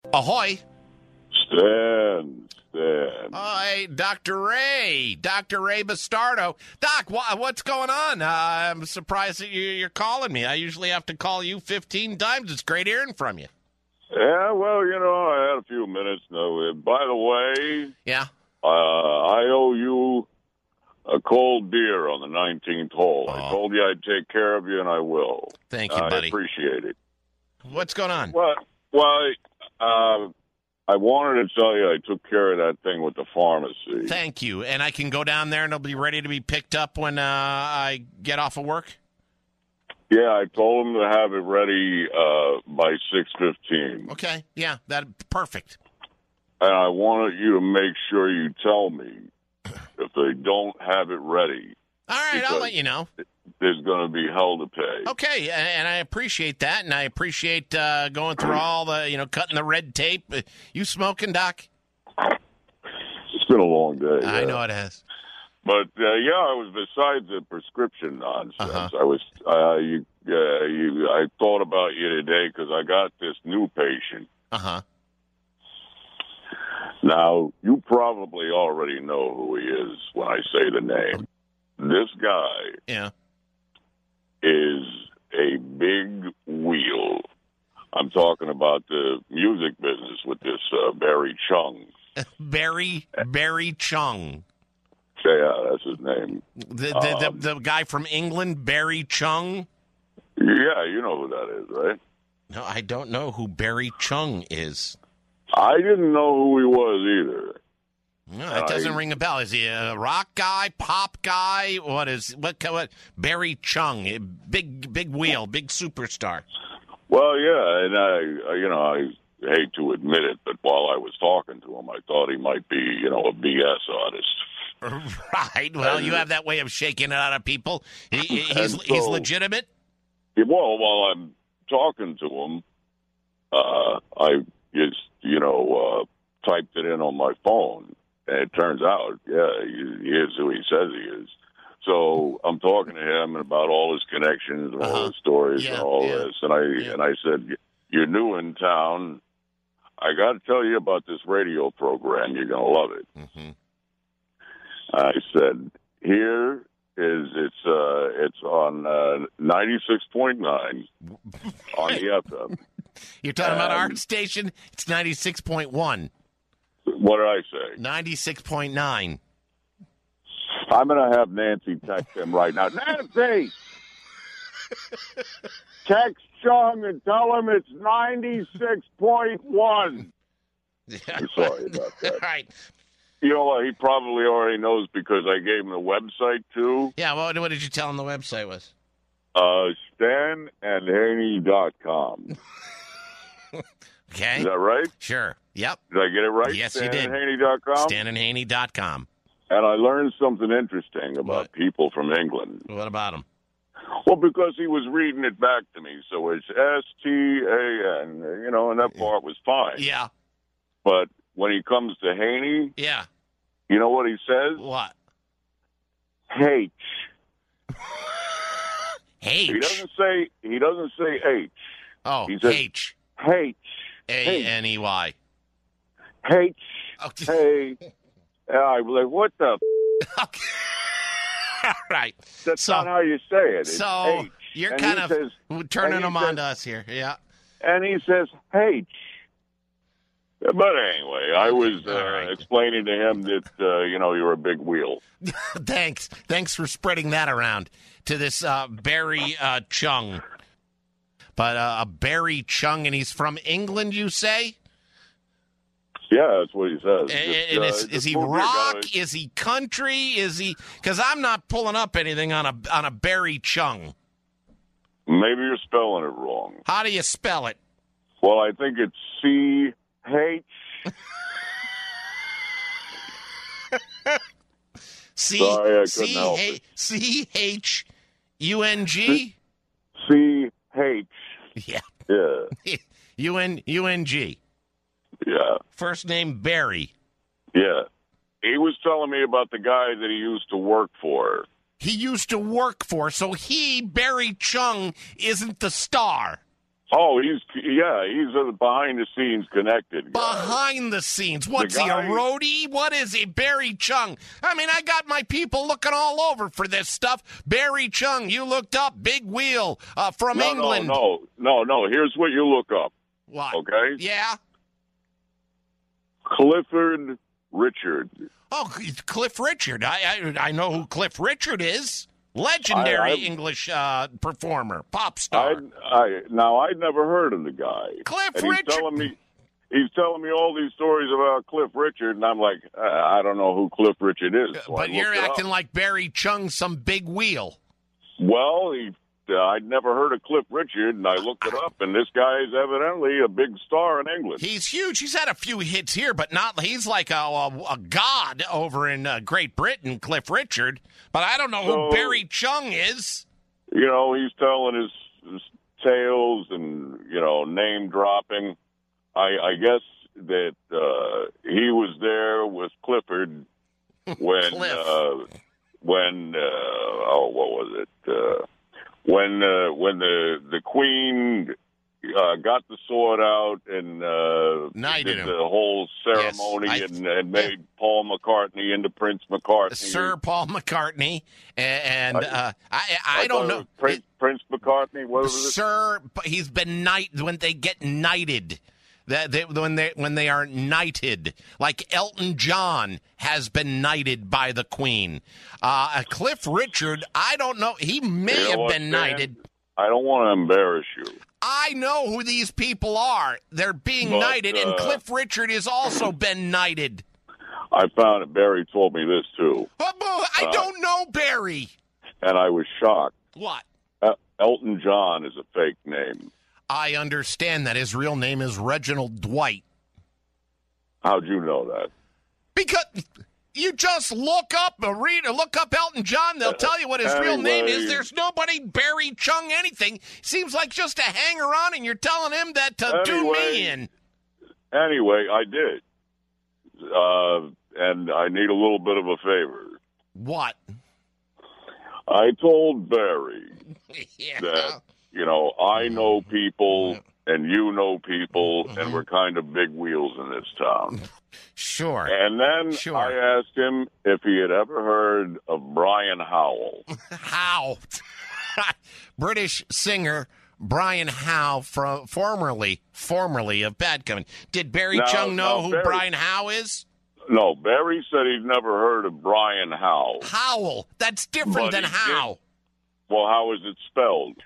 Ahoy. Stan. Hi, Dr. Ray Bastardo. Doc, what's going on? I'm surprised that you're calling me. I usually have to call you 15 times. It's great hearing from you. Yeah, well, I had a few minutes. No, by the way, yeah, I owe you a cold beer on the 19th hole. I told you I'd take care of you, and I will. Thank you, buddy. I appreciate it. What's going on? Well, I wanted to tell you I took care of that thing with the pharmacy. Thank you. And I can go down there and it'll be ready to be picked up when I get off of work? Yeah, I told them to have it ready by 6:15. Okay, yeah, perfect. And I wanted you to make sure you tell me if they don't have it ready. All right, I'll let you know. There's going to be hell to pay. Okay, and I appreciate that, and I appreciate going through all the, cutting the red tape. You smoking, Doc? It's been a long day. I know it has. But I was besides the prescription nonsense. I thought about you today because I got this new patient. Now you probably already know who he is when I say the name. This guy, is a big wheel. I'm talking about the music business with this Barry Chung. Barry Chung. Yeah, that's his name. The guy from England, Barry Chung? Yeah, you know who that is, right? No, I don't know who Barry Chung is. I didn't know who he was either. No, that doesn't ring a bell. Is he a rock guy, pop guy? What? Barry Chung, big wheel, big superstar. Well, yeah, and I hate to admit it, but while I was talking to him, I thought he might be, a BS artist. Right. Well, you have that way of shaking it out of people. He's legitimate. Well, while I'm talking to him, I just, typed it in on my phone. And it turns out, he is who he says he is. So I'm talking to him about all his connections and all his stories and all this. And I said, you're new in town. I got to tell you about this radio program. You're going to love it. Mm-hmm. I said, it's on 96.9 on the FM. You're talking about our station? It's 96.1. What did I say? 96.9. I'm going to have Nancy text him right now. Nancy! Text Chung and tell him it's 96.1. Yeah. I'm sorry about that. All right. You know what? He probably already knows because I gave him the website, too. Yeah, what did you tell him the website was? StanandHaney.com. Okay. Is that right? Sure. Yep. Did I get it right? Yes, you did. StanandHaney.com? StanandHaney.com. And I learned something interesting about people from England. What about them? Well, because he was reading it back to me. So it's STAN, and that part was fine. Yeah. But when he comes to Haney, you know what he says? What? H. H. He doesn't say H. Oh, he says H. H. A-N-E-Y. H. Okay. Hey. And I was like, what the? Okay. All right. That's not how you say it. It's so H. You're and kind of turning them on says, to us here. Yeah. And he says H. But anyway, I was explaining to him that, you're a big wheel. Thanks for spreading that around to this Barry Chung. But a Barry Chung, and he's from England, you say? Yeah, that's what he says. And is he rock? Is he country? Is he? Because I'm not pulling up anything on a Barry Chung. Maybe you're spelling it wrong. How do you spell it? Well, I think it's C-H. C-H-U-N-G? C-H. Yeah. Yeah. U-N-G. Yeah. First name Barry. Yeah. He was telling me about the guy that he used to work for. He used to work for, so Barry Chung, isn't the star. Oh, he's a behind the scenes connected guy. Behind the scenes. What's he, a guy- roadie? What is he? Barry Chung. I mean, I got my people looking all over for this stuff. Barry Chung, you looked up Big Wheel from England. No. Here's what you look up. What? Okay? Yeah. Clifford Richard. Oh, Cliff Richard. I know who Cliff Richard is. Legendary English performer, pop star. I'd never heard of the guy. Cliff and Richard. He's telling me all these stories about Cliff Richard, and I'm like, I don't know who Cliff Richard is. So but you're acting like Barry Chung, some big wheel. Well, I'd never heard of Cliff Richard, and I looked it up, and this guy is evidently a big star in England. He's huge. He's had a few hits here, but not. He's like a god over in Great Britain, Cliff Richard. But I don't know who Barry Chung is. You know, he's telling his tales and, name dropping. I guess that he was there with Clifford when what was it? When the Queen got the sword out and did the whole ceremony and made Paul McCartney into Prince McCartney. Sir Paul McCartney. And I don't know. Prince McCartney, what was it? Sir, he's been knighted when they get knighted. When they are knighted, like Elton John has been knighted by the Queen. Cliff Richard, I don't know. He may have been knighted. I don't want to embarrass you. I know who these people are. They're being knighted, and Cliff Richard has also been knighted. I found it. Barry told me this, too. I don't know Barry. And I was shocked. What? Elton John is a fake name. I understand that his real name is Reginald Dwight. How'd you know that? Because you just look up Elton John. They'll tell you what his real name is. There's nobody Barry Chung anything. Seems like just a hanger-on, and you're telling him that to tune me in. Anyway, I did. And I need a little bit of a favor. What? I told Barry yeah. that, I know people and you know people, and we're kind of big wheels in this town. Sure. And then I asked him if he had ever heard of Brian Howell. Howe. British singer Brian Howe, formerly of Bad Company. Did Barry Chung know who Brian Howe is? No, Barry said he'd never heard of Brian Howe. Howell. That's different than Howe. Well, how is it spelled?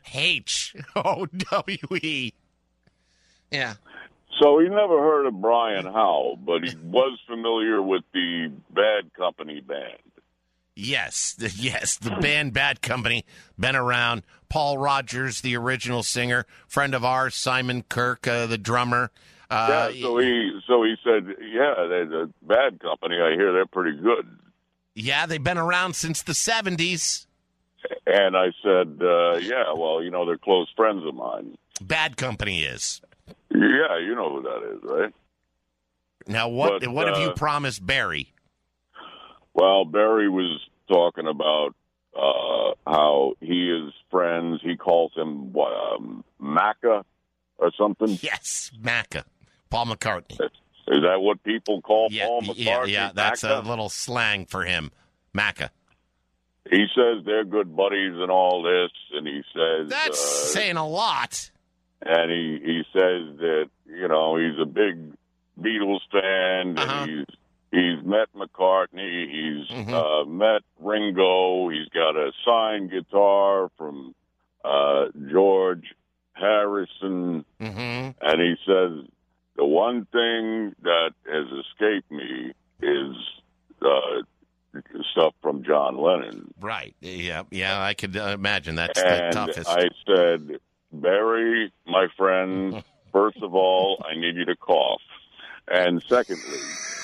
Howe. Yeah. So he never heard of Brian Howe, but he was familiar with the Bad Company band. Yes, the band Bad Company, been around. Paul Rogers, the original singer, friend of ours, Simon Kirke, the drummer. So he said, the Bad Company, I hear they're pretty good. Yeah, they've been around since the 70s. And I said, they're close friends of mine. Bad Company is. Yeah, you know who that is, right? Now, what have you promised Barry? Well, Barry was talking about how he is friends. He calls him Macca or something. Yes, Macca. Paul McCartney. Is that what people call Paul McCartney? Yeah, that's Macca? a little slang for him. Macca. He says they're good buddies and all this, and he says... That's saying a lot. And he says that, he's a big Beatles fan, and he's met McCartney, he's met Ringo, he's got a signed guitar from George Harrison, and he says, the one thing that has escaped me is stuff from John Lennon. Right. Yeah, I could imagine that's and the toughest. I said, Barry, my friend, first of all, I need you to cough. And secondly...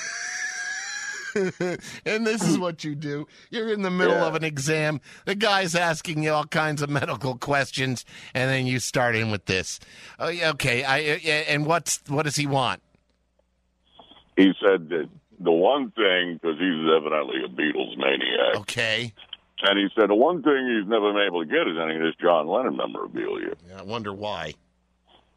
and this is what you do. You're in the middle of an exam. The guy's asking you all kinds of medical questions, and then you start in with this. Okay, and what does he want? He said that the one thing, because he's evidently a Beatles maniac. Okay. And he said the one thing he's never been able to get is any of this John Lennon memorabilia. Yeah, I wonder why.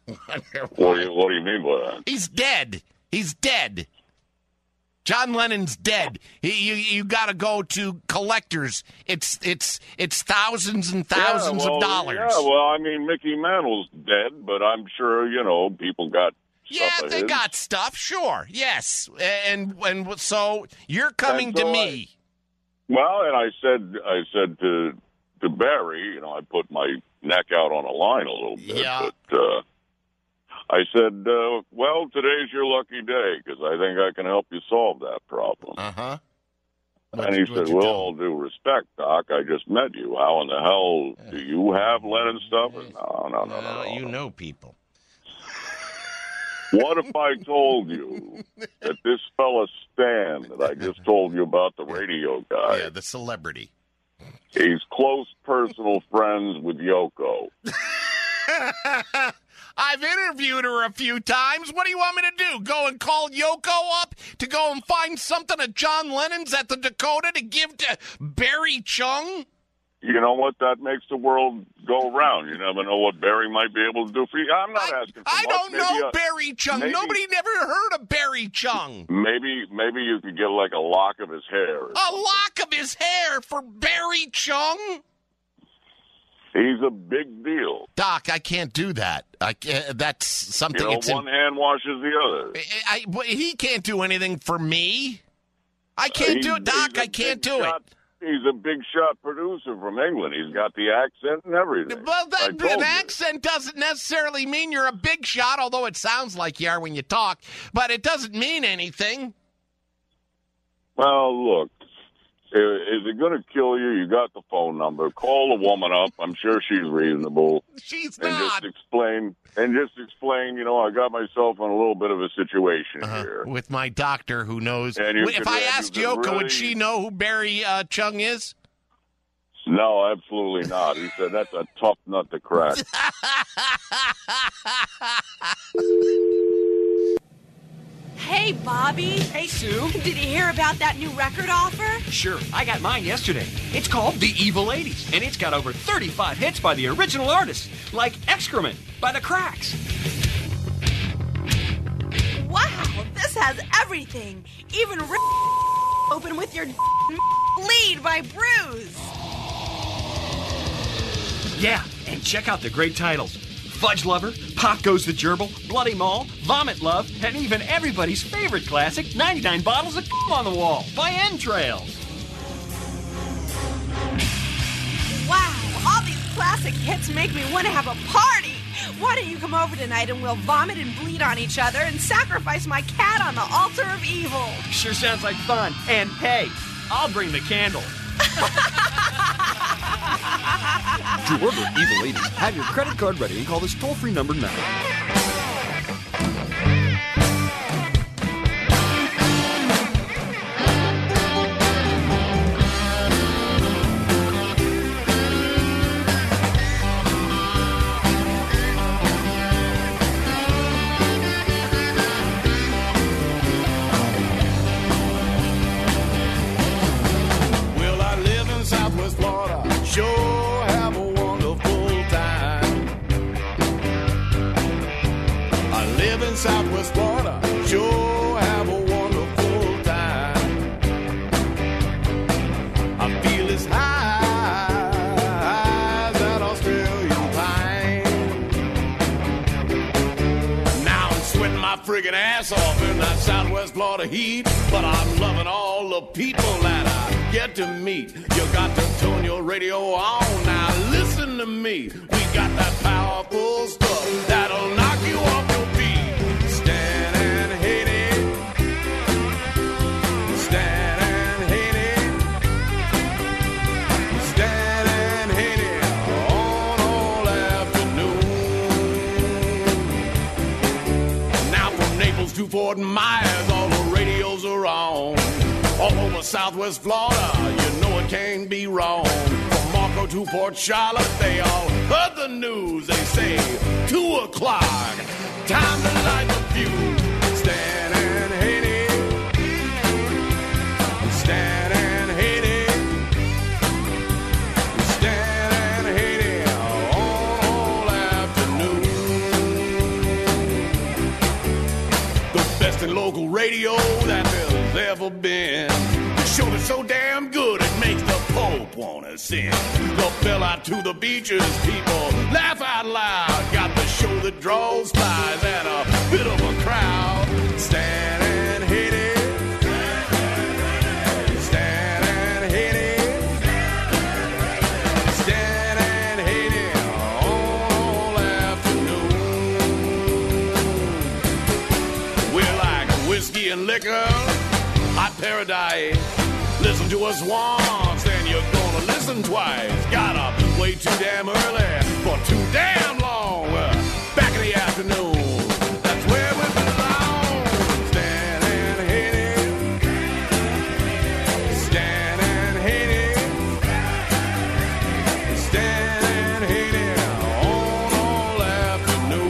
What do you mean by that? He's dead. He's dead. John Lennon's dead. You got to go to collectors. It's thousands and thousands of dollars. Yeah, well, I mean, Mickey Mantle's dead, but I'm sure, people got stuff of they his. got stuff, sure, yes. And so you're coming to me. Well, and I said to Barry, I put my neck out on a line a little bit, but I said, well, today's your lucky day because I think I can help you solve that problem. Uh-huh. And he said, well, all due respect, Doc, I just met you. How in the hell do you have Lennon stuff? No. You know people. What if I told you that this fella Stan that I just told you about, the radio guy, yeah, the celebrity, he's close personal friends with Yoko. I've interviewed her a few times. What do you want me to do? Go and call Yoko up to go and find something of John Lennon's at the Dakota to give to Barry Chung? You know what? That makes the world go round. You never know what Barry might be able to do for you. I'm not asking for I much. don't know Barry Chung. Nobody never heard of Barry Chung. Maybe you could get like a lock of his hair. A lock of his hair for Barry Chung? He's a big deal. Doc, I can't do that. That's something. One hand washes the other. He can't do anything for me. I can't do it, Doc. I can't do it. He's a big shot producer from England. He's got the accent and everything. Well, an accent doesn't necessarily mean you're a big shot, although it sounds like you are when you talk. But it doesn't mean anything. Well, look. Is it going to kill you? You got the phone number. Call the woman up. I'm sure she's reasonable. She's and not. Just explain. I got myself in a little bit of a situation here. With my doctor who knows. And if I asked Yoko, would she know who Barry Chung is? No, absolutely not. He said that's a tough nut to crack. Hey, Bobby. Hey, Sue. Did you hear about that new record offer? Sure. I got mine yesterday. It's called The Evil 80s, and it's got over 35 hits by the original artists, like Excrement by The Cracks. Wow, this has everything. Even Open with Your Lead by Bruce. Yeah, and check out the great titles. Fudge Lover, Pop Goes the Gerbil, Bloody Mall, Vomit Love, and even everybody's favorite classic, 99 Bottles of on the Wall by Entrails. Wow, all these classic hits make me want to have a party. Why don't you come over tonight and we'll vomit and bleed on each other and sacrifice my cat on the altar of evil? Sure sounds like fun. And hey, I'll bring the candle. To order Evil 80s, have your credit card ready and call this toll-free number now. Well, I live in Southwest Florida. Sure have a wonderful time. I live in Southwest Florida. Sure have a wonderful time. I feel as high as that Australian pine. Now I'm sweating my friggin' ass off in that Southwest Florida heat, but I'm loving all the people that I get to meet. You got to tune your radio on. Now listen to me. We got that powerful stuff that'll knock you off your feet. Stand and hate it. Stand and hate it. Stand and hate it on all afternoon. Now from Naples to Fort Myers, all the radios are on. All over Southwest Florida, you know it can't be wrong. From Marco to Port Charlotte, they all heard the news. They say 2 o'clock, time to light the fuse. Stand and hate it. Stand and hate it. Stand and hate it on all afternoon. best in local radio that there's ever been. The show that's so damn good it makes the Pope wanna sing. The bell out to the beaches, people laugh out loud. Got the show that draws flies and a bit of a crowd. Stand and hit it. Stand and hit it. Stand and hit it all afternoon. We're like whiskey and liquor, hot paradise. Listen to us once, then you're gonna listen twice. Gotta wait too damn early for too damn long. Back in the afternoon, that's where we belong. Stand and hit it. Stand and hit it. Stand and hit it on all afternoon.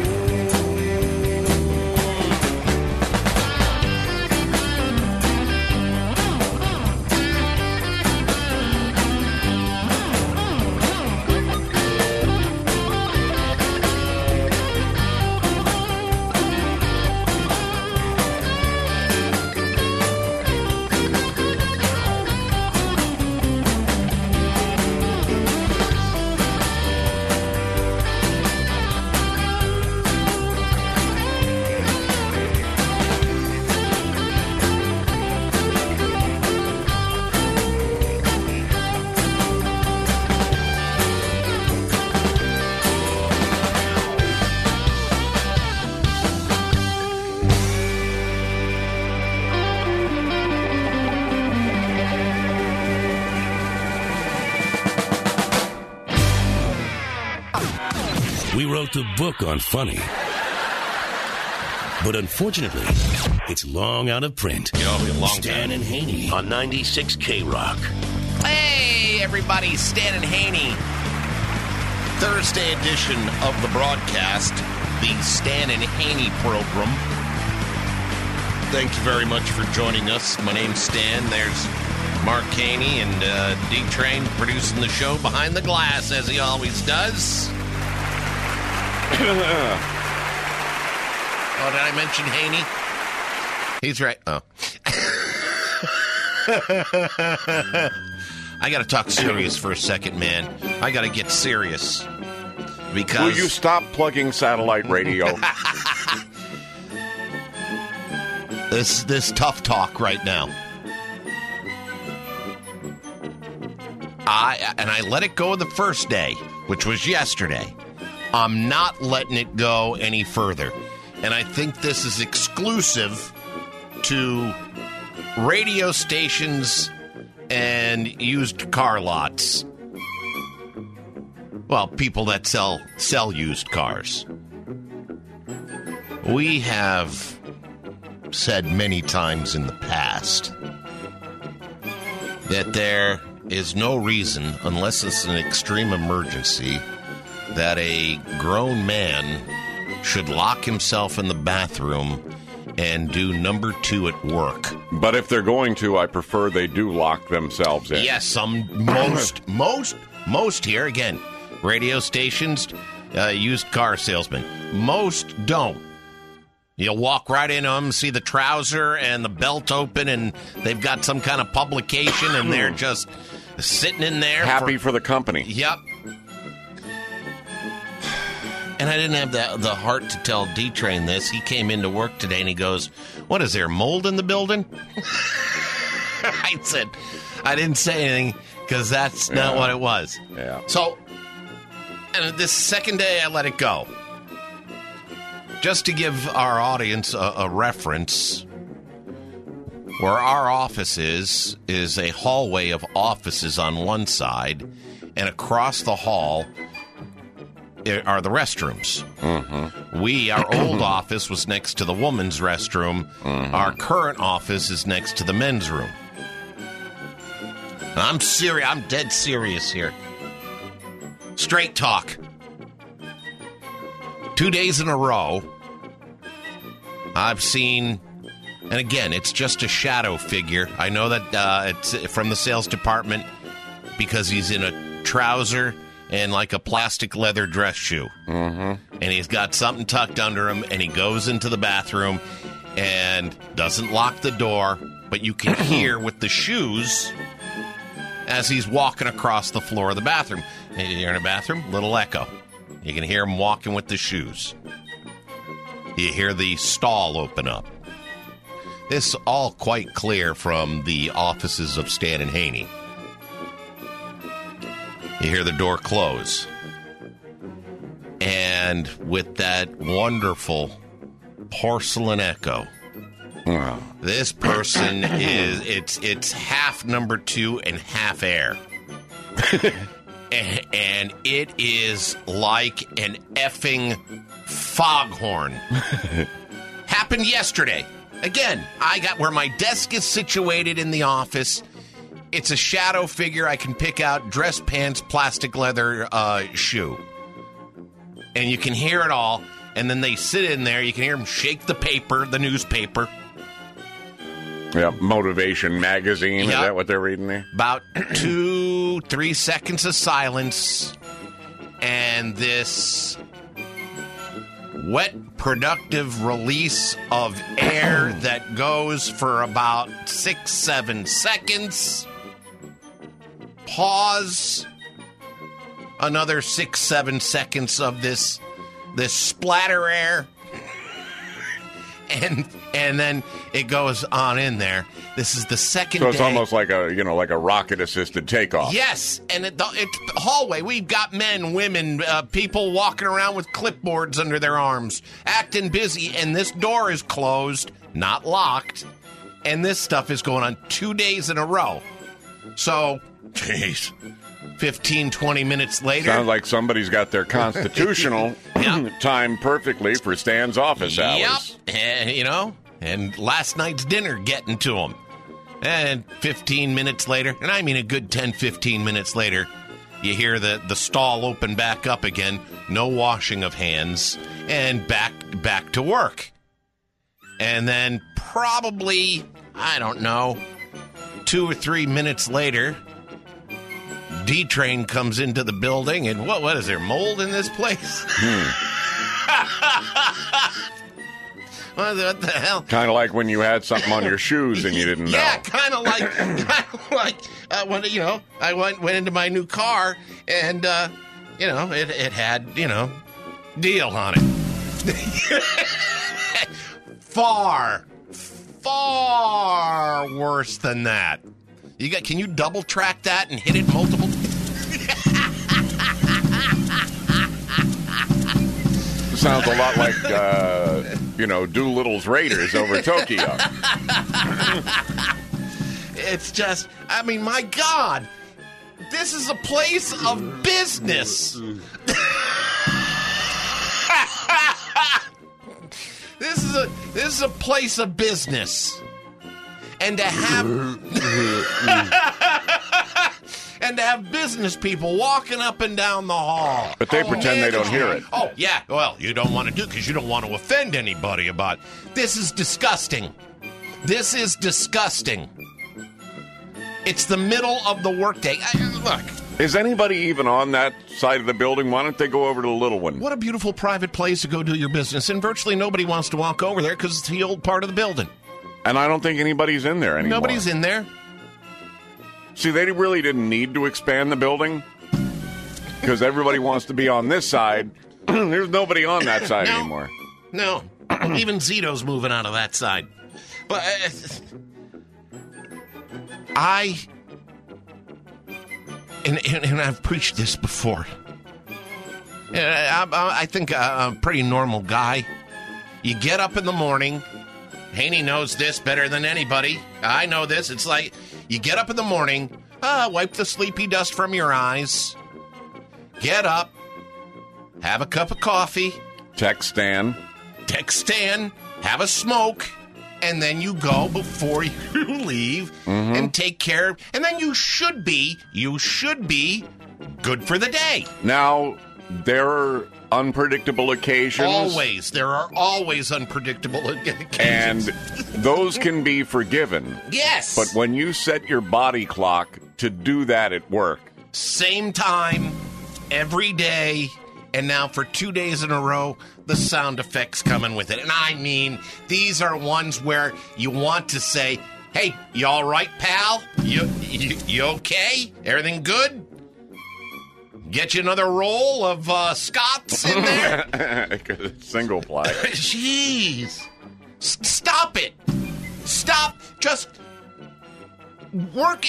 We wrote a book on funny. But unfortunately, it's long out of print. Stan and Haney on 96 K-Rock. Hey, everybody, Stan and Haney. Thursday edition of the broadcast, the Stan and Haney program. Thank you very much for joining us. My name's Stan. There's Mark Haney and D-Train producing the show behind the glass, as he always does. Oh, did I mention Haney? He's right. Oh. I got to talk serious for a second, man. I got to get serious. Because... Will you stop plugging satellite radio? This tough talk right now. I let it go the first day, which was yesterday. I'm not letting it go any further. And I think this is exclusive to radio stations and used car lots. Well, people that sell used cars. We have said many times in the past that there is no reason, unless it's an extreme emergency, that a grown man should lock himself in the bathroom and do number 2 at work. But if they're going to, I prefer they do lock themselves in. Yes, most here, again, radio stations, used car salesmen, most don't. You'll walk right into them, see the trouser and the belt open, and they've got some kind of publication, and they're just sitting in there. Happy for the company. Yep. And I didn't have the heart to tell D-Train this. He came into work today and he goes, "What, is there mold in the building?" I said, I didn't say anything because that's not what it was. Yeah. So, and this second day I let it go. Just to give our audience a reference, where our office is a hallway of offices on one side, and across the hall are the restrooms. Mm-hmm. Our old office was next to the woman's restroom. Mm-hmm. Our current office is next to the men's room. And I'm serious. I'm dead serious here. Straight talk. 2 days in a row, I've seen, and again, it's just a shadow figure. I know that it's from the sales department because he's in a trouser and like a plastic leather dress shoe. Mm-hmm. And he's got something tucked under him, and he goes into the bathroom, and doesn't lock the door, but you can hear with the shoes as he's walking across the floor of the bathroom. You're in a bathroom, little echo. You can hear him walking with the shoes. You hear the stall open up. This is all quite clear from the offices of Stan and Haney. You hear the door close. And with that wonderful porcelain echo, this person it's half number 2 and half air. and it is like an effing foghorn. Happened yesterday. Again, I got where my desk is situated in the office. It's a shadow figure I can pick out, dress pants, plastic leather shoe. And you can hear it all. And then they sit in there. You can hear them shake the newspaper. Yeah, Motivation Magazine. Yep. Is that what they're reading there? About 2-3 seconds of silence. And this wet, productive release of air that goes for about 6-7 seconds. Pause. Another 6-7 seconds of this splatter air. And then it goes on in there. This is the second So it's day. almost like a rocket-assisted takeoff. Yes, and it's hallway. We've got men, women, people walking around with clipboards under their arms, acting busy, and this door is closed, not locked, and this stuff is going on 2 days in a row. So, jeez, 15, 20 minutes later. Sounds like somebody's got their constitutional time perfectly for Stan's office hours. Yep, and last night's dinner getting to him. And 15 minutes later, and I mean a good 10, 15 minutes later, you hear the stall open back up again, no washing of hands, and back to work. And then probably, I don't know, 2 or 3 minutes later, D-Train comes into the building, and what is there, mold in this place? What the hell? Kind of like when you had something on your shoes and you didn't know. Yeah, kind of like when I went into my new car and it had deal on it. Far worse than that. Can you double track that and hit it multiple? Sounds a lot like Doolittle's Raiders over Tokyo. It's just, I mean, my God, this is a place of business. This is a place of business. And to have business people walking up and down the hall. But they pretend they don't hear it. Oh, yeah. Well, you don't want to do it because you don't want to offend anybody about it. This is disgusting. This is disgusting. It's the middle of the workday. Look. Is anybody even on that side of the building? Why don't they go over to the little one? What a beautiful private place to go do your business. And virtually nobody wants to walk over there because it's the old part of the building. And I don't think anybody's in there anymore. Nobody's in there. See, they really didn't need to expand the building because everybody wants to be on this side. There's nobody on that side anymore. No. Even Zito's moving out of that side. But and I've preached this before. I think I'm a pretty normal guy. You get up in the morning. Haney knows this better than anybody. I know this. It's like you get up in the morning, wipe the sleepy dust from your eyes, get up, have a cup of coffee. Text Stan, have a smoke, and then you go before you leave and take care. And then you should be good for the day. Now, there are unpredictable occasions. There are always unpredictable occasions. And those can be forgiven. Yes. But when you set your body clock to do that at work. Same time, every day, And now for 2 days in a row, the sound effects coming with it. And I mean, these are ones where you want to say, hey, you all right, pal? You okay? Everything good? Get you another roll of Scots in there? Single ply. Jeez. Stop it. Stop. Just work.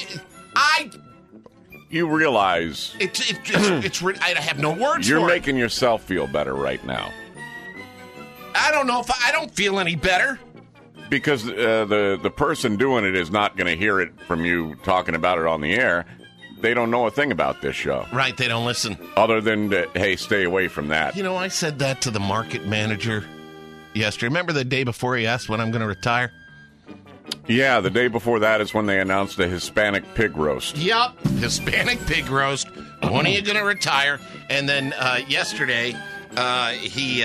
You realize It's I have no words you're for it. making yourself feel better right now. I don't know if I don't feel any better. Because the person doing it is not going to hear it from you talking about it on the air. They don't know a thing about this show. Right, they don't listen. Other than, hey, stay away from that. You know, I said that to the market manager yesterday. Remember the day before he asked when I'm going to retire? Yeah, the day before that is when they announced a Hispanic pig roast. Yep, Hispanic pig roast. When are you going to retire? And then yesterday, he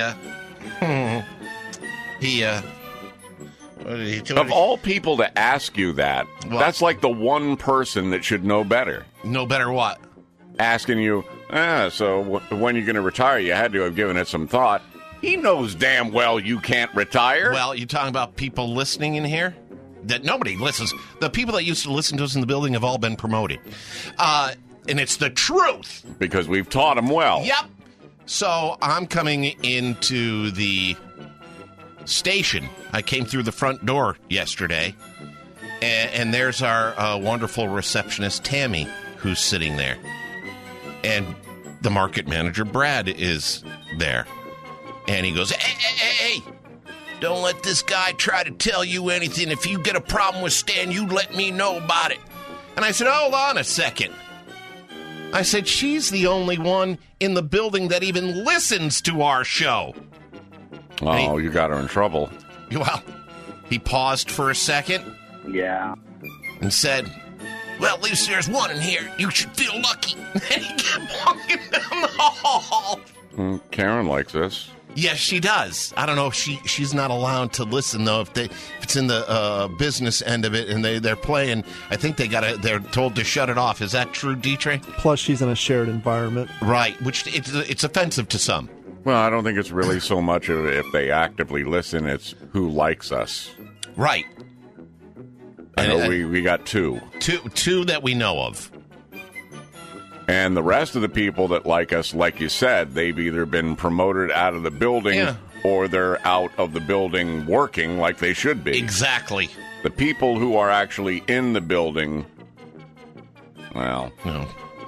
what did he do? Of all people to ask you that, that's like the one person that should know better. Know better what? Asking you, so when you're going to retire, you had to have given it some thought. He knows damn well you can't retire. Well, you're talking about people listening in here? That nobody listens. The people that used to listen to us in the building have all been promoted. And it's the truth. Because we've taught them well. Yep. So I'm coming into the station. I came through the front door yesterday, and there's our wonderful receptionist, Tammy, who's sitting there. And the market manager, Brad, is there. And he goes, hey, don't let this guy try to tell you anything. If you get a problem with Stan, you let me know about it. And I said, hold on a second. I said, she's the only one in the building that even listens to our show. Oh, you got her in trouble. Well, he paused for a second. Yeah. And said, well, at least there's one in here. You should feel lucky. And he kept walking down the hall. Karen likes this. Yes, she does. I don't know if she's not allowed to listen, though, if it's in the business end of it and they're playing. I think they're told to shut it off. Is that true, D-Tray? Plus, she's in a shared environment. Right, which it's offensive to some. Well, I don't think it's really so much of if they actively listen, it's who likes us. Right. I know we got two. Two that we know of. And the rest of the people that like us, like you said, they've either been promoted out of the building or they're out of the building working like they should be. Exactly. The people who are actually in the building, well, no.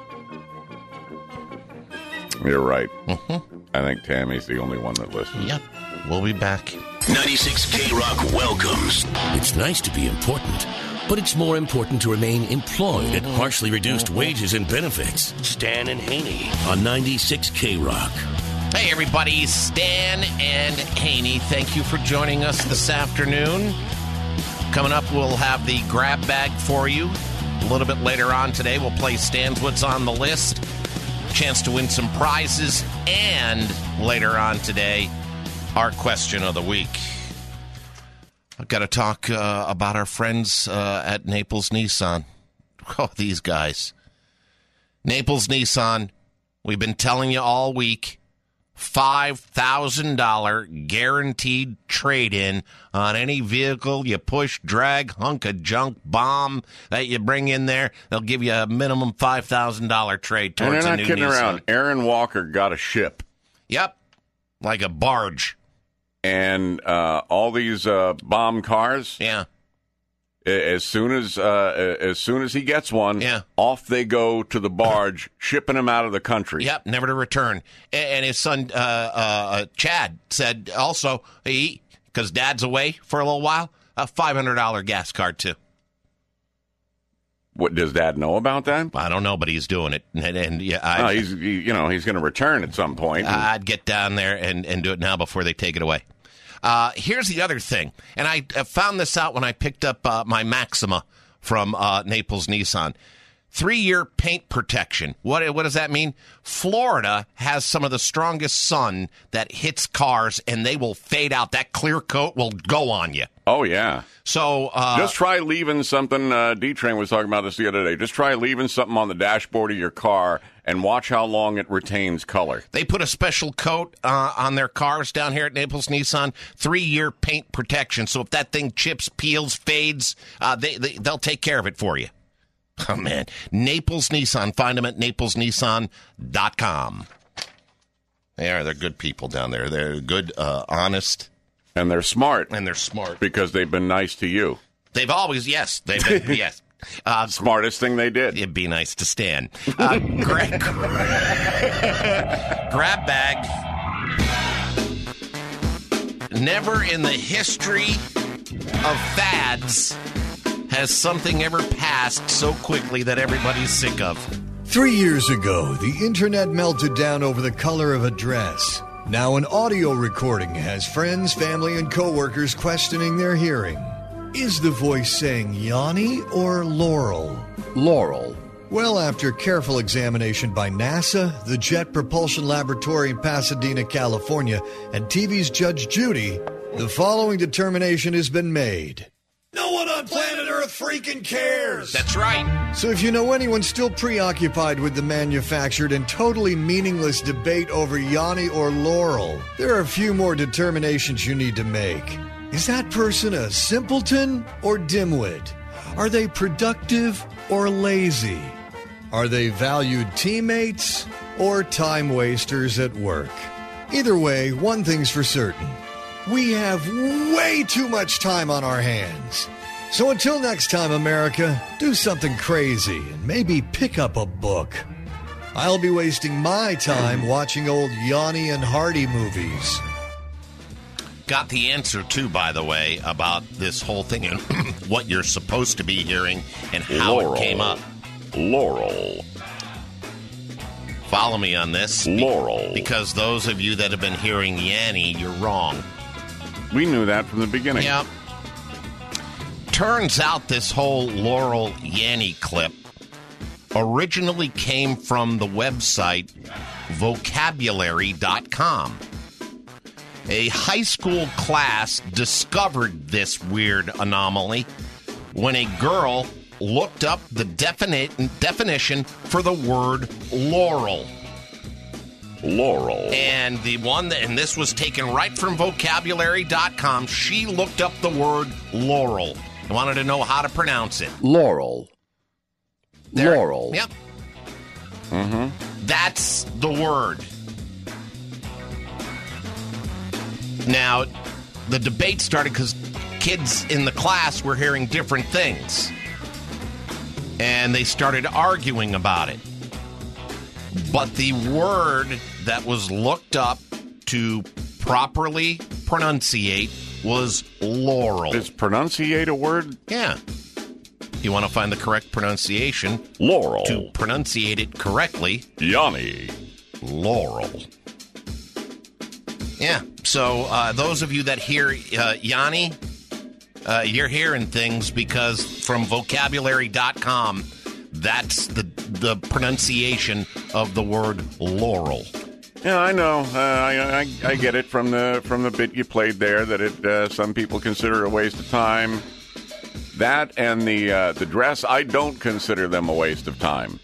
You're right. Mm-hmm. I think Tammy's the only one that listens. Yep. We'll be back. 96 K-Rock welcomes. It's nice to be important, but it's more important to remain employed at partially reduced wages and benefits. Stan and Haney on 96 K-Rock. Hey, everybody. Stan and Haney. Thank you for joining us this afternoon. Coming up, we'll have the grab bag for you. A little bit later on today, we'll play Stan's What's on the List. Chance to win some prizes. And later on today, our question of the week. I've got to talk about our friends at Naples Nissan. Oh, these guys. Naples Nissan, we've been telling you all week, $5,000 guaranteed trade-in on any vehicle you push, drag, hunk of junk, bomb that you bring in there. They'll give you a minimum $5,000 trade towards a new Nissan. And they're not kidding around. Aaron Walker got a ship. Yep, like a barge. And all these bomb cars. Yeah. As soon as he gets one, off they go to the barge, shipping him out of the country. Yep, never to return. And his son, Chad, said also, because Dad's away for a little while, a $500 gas card, too. What, does Dad know about that? I don't know, but he's doing it. And he's going to return at some point. I'd get down there and do it now before they take it away. Here's the other thing, and I found this out when I picked up my Maxima from Naples Nissan. 3-year paint protection. What does that mean? Florida has some of the strongest sun that hits cars, and they will fade out. That clear coat will go on you. Oh, yeah. So just try leaving something. D-Train was talking about this the other day. Just try leaving something on the dashboard of your car and watch how long it retains color. They put a special coat on their cars down here at Naples Nissan, 3-year paint protection. So if that thing chips, peels, fades, they'll take care of it for you. Oh, man. Naples Nissan. Find them at naplesnissan.com. They're good people down there. They're good, honest. And they're smart. Because they've been nice to you. They've always, yes. Yes. Smartest thing they did. It'd be nice to stand. Grab bag. Never in the history of fads has something ever passed so quickly that everybody's sick of. 3 years ago, the internet melted down over the color of a dress. Now an audio recording has friends, family, and coworkers questioning their hearing. Is the voice saying Yanni or Laurel? Laurel. Well, after careful examination by NASA, the Jet Propulsion Laboratory in Pasadena, California, and TV's Judge Judy, the following determination has been made. No one on planet Earth freaking cares! That's right. So if you know anyone still preoccupied with the manufactured and totally meaningless debate over Yanni or Laurel, there are a few more determinations you need to make. Is that person a simpleton or dimwit? Are they productive or lazy? Are they valued teammates or time wasters at work? Either way, one thing's for certain. We have way too much time on our hands. So until next time, America, do something crazy and maybe pick up a book. I'll be wasting my time watching old Yanni and Hardy movies. Got the answer, too, by the way, about this whole thing and what you're supposed to be hearing and how Laurel. it came up. Laurel. Follow me on this. Laurel. Because those of you that have been hearing Yanni, you're wrong. We knew that from the beginning. Yeah. Turns out this whole Laurel Yanni clip originally came from the website vocabulary.com. A high school class discovered this weird anomaly when a girl looked up the definition for the word laurel. Laurel. And and this was taken right from vocabulary.com. She looked up the word laurel. I wanted to know how to pronounce it. Laurel. There. Laurel. Yep. Mm-hmm. That's the word. Now, the debate started because kids in the class were hearing different things. And they started arguing about it. But the word that was looked up to properly pronunciate was laurel. Is pronunciate a word? Yeah. You want to find the correct pronunciation? Laurel. To pronunciate it correctly, Yanni. Laurel. Yeah. So those of you that hear Yanni, you're hearing things because from vocabulary.com, that's the pronunciation of the word laurel. Yeah, I know. I get it from the bit you played there that it some people consider a waste of time. That and the dress, I don't consider them a waste of time.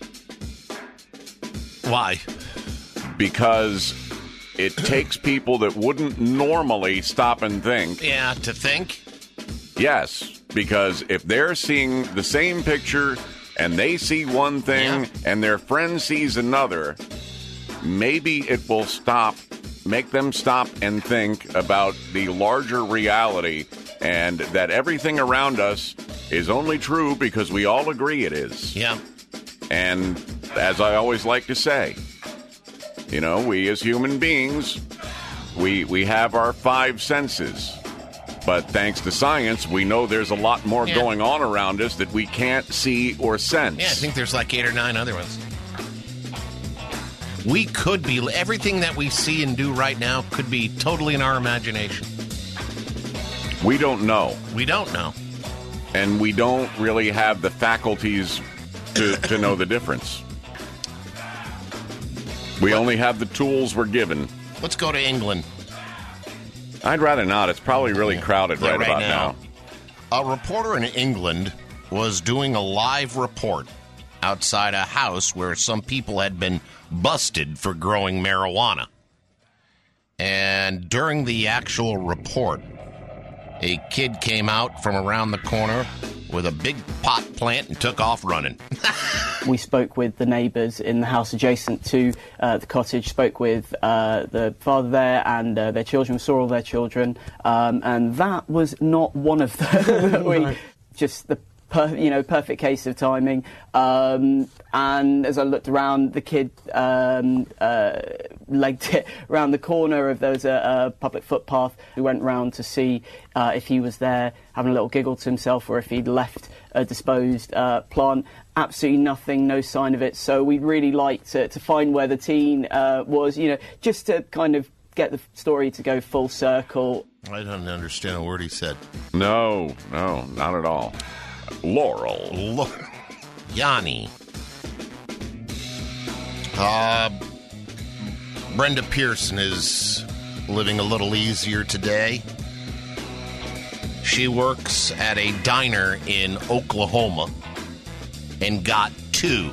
Why? Because it takes people that wouldn't normally stop and think. Yeah, to think? Yes, because if they're seeing the same picture and they see one thing and their friend sees another, maybe it will make them stop and think about the larger reality and that everything around us is only true because we all agree it is. Yeah. And as I always like to say, you know, we as human beings, we have our 5 senses. But thanks to science, we know there's a lot more going on around us that we can't see or sense. Yeah, I think there's like 8 or 9 other ones. We could be, everything that we see and do right now could be totally in our imagination. We don't know. We don't know. And we don't really have the faculties to know the difference. We only have the tools we're given. Let's go to England. I'd rather not. It's probably really crowded right about now. A reporter in England was doing a live report outside a house where some people had been busted for growing marijuana. And during the actual report, a kid came out from around the corner with a big pot plant and took off running. We spoke with the neighbours in the house adjacent to the cottage, spoke with the father there and their children, we saw all their children, and that was not one of them. Just the perfect case of timing. And as I looked around, the kid legged it around the corner of there was a public footpath. We went round to see if he was there having a little giggle to himself or if he'd left a disposed plant. Absolutely nothing, no sign of it. So we'd really like to find where the teen was, just to kind of get the story to go full circle. I don't understand a word he said. No, not at all. Laurel. Yanni. Brenda Pearson is living a little easier today. She works at a diner in Oklahoma and got two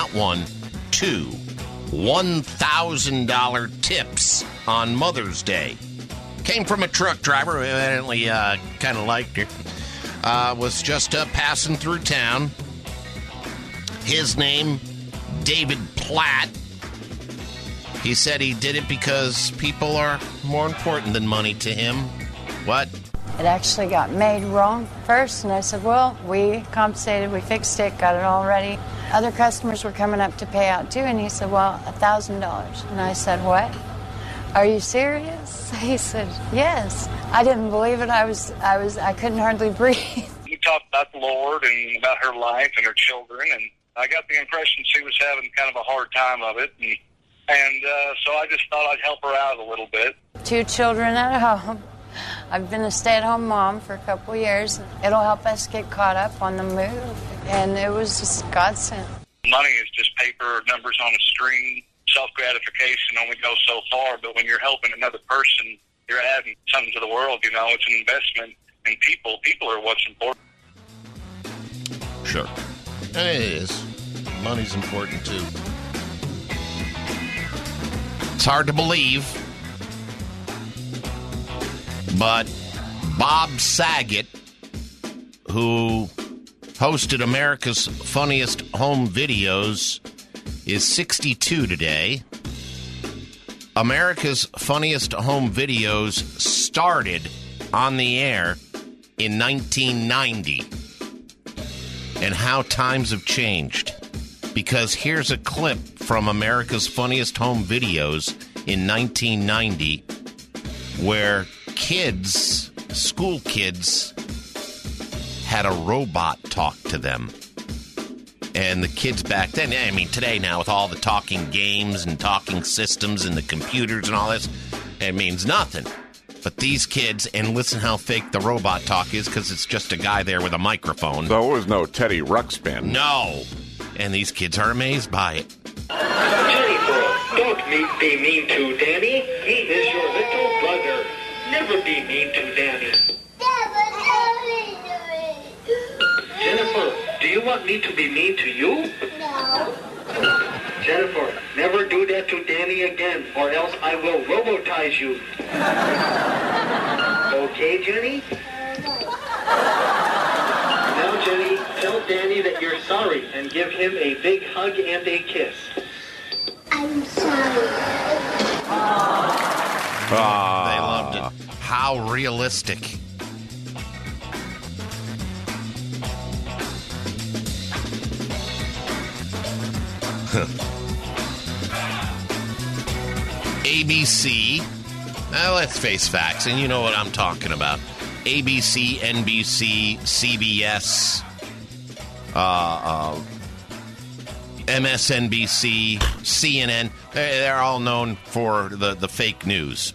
$1,000 tips on Mother's Day. Came from a truck driver who evidently kind of liked her. Was just passing through town. His name, David Platt. He said he did it because people are more important than money to him. What? It actually got made wrong first, and I said, well, we compensated, we fixed it, got it all ready. Other customers were coming up to pay out too, and he said, well, $1,000. And I said, what? Are you serious? He said, yes. I didn't believe it. I couldn't hardly breathe. He talked about the Lord and about her life and her children, and I got the impression she was having kind of a hard time of it, and so I just thought I'd help her out a little bit. 2 children at home. I've been a stay-at-home mom for a couple of years. It'll help us get caught up on the move, and it was just godsend. Money is just paper, numbers on a string. Self-gratification only goes so far, but when you're helping another person, you're adding something to the world, It's an investment in people. People are what's important. Sure. And it is. Money's important, too. It's hard to believe, but Bob Saget, who hosted America's Funniest Home Videos, is 62 today. America's Funniest Home Videos started on the air in 1990. And how times have changed. Because here's a clip from America's Funniest Home Videos in 1990 where school kids, had a robot talk to them. And the kids back then, today now with all the talking games and talking systems and the computers and all this, it means nothing. But these kids, and listen how fake the robot talk is, because it's just a guy there with a microphone. There was no Teddy Ruxpin. No. And these kids are amazed by it. Jennifer, don't be mean to Danny. He is your little brother. Never be mean to Danny. Jennifer, do you want me to be mean to you? No. Jennifer, never do that to Danny again, or else I will robotize you. Okay, Jenny? Now, Jenny, tell Danny that you're sorry and give him a big hug and a kiss. I'm sorry. They loved it. How realistic. ABC, let's face facts, and you know what I'm talking about. ABC, NBC, CBS, MSNBC, CNN, they're all known for the fake news.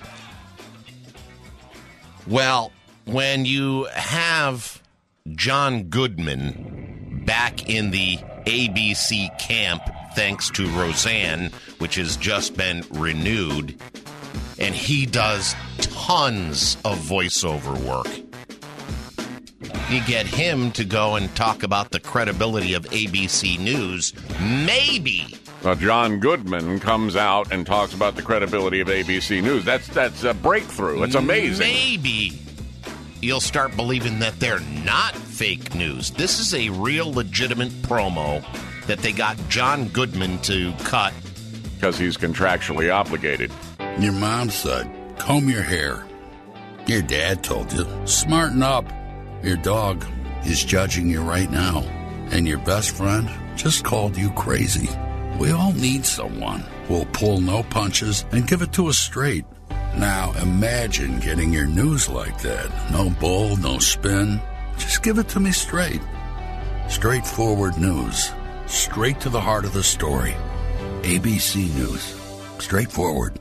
Well, when you have John Goodman back in the ABC camp, thanks to Roseanne, which has just been renewed, and he does tons of voiceover work. you get him to go and talk about the credibility of ABC News, maybe. John Goodman comes out and talks about the credibility of ABC News. That's a breakthrough. It's amazing. Maybe you'll start believing that they're not fake news. This is a real legitimate promo that they got John Goodman to cut. Because he's contractually obligated. Your mom said, comb your hair. Your dad told you, smarten up. Your dog is judging you right now. And your best friend just called you crazy. We all need someone who will pull no punches and give it to us straight. Now imagine getting your news like that. No bull, no spin. Just give it to me straight. Straightforward news. Straight to the heart of the story. ABC News. Straightforward.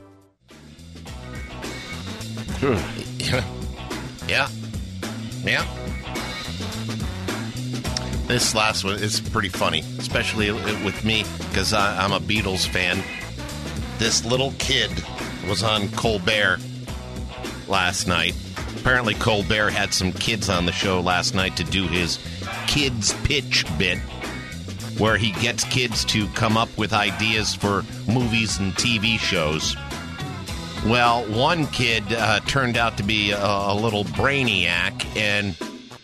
Yeah. This last one is pretty funny, especially with me, because I'm a Beatles fan. This little kid was on Colbert last night. Apparently Colbert had some kids on the show last night to do his kids pitch bit, where he gets kids to come up with ideas for movies and TV shows. Well, one kid turned out to be a little brainiac, and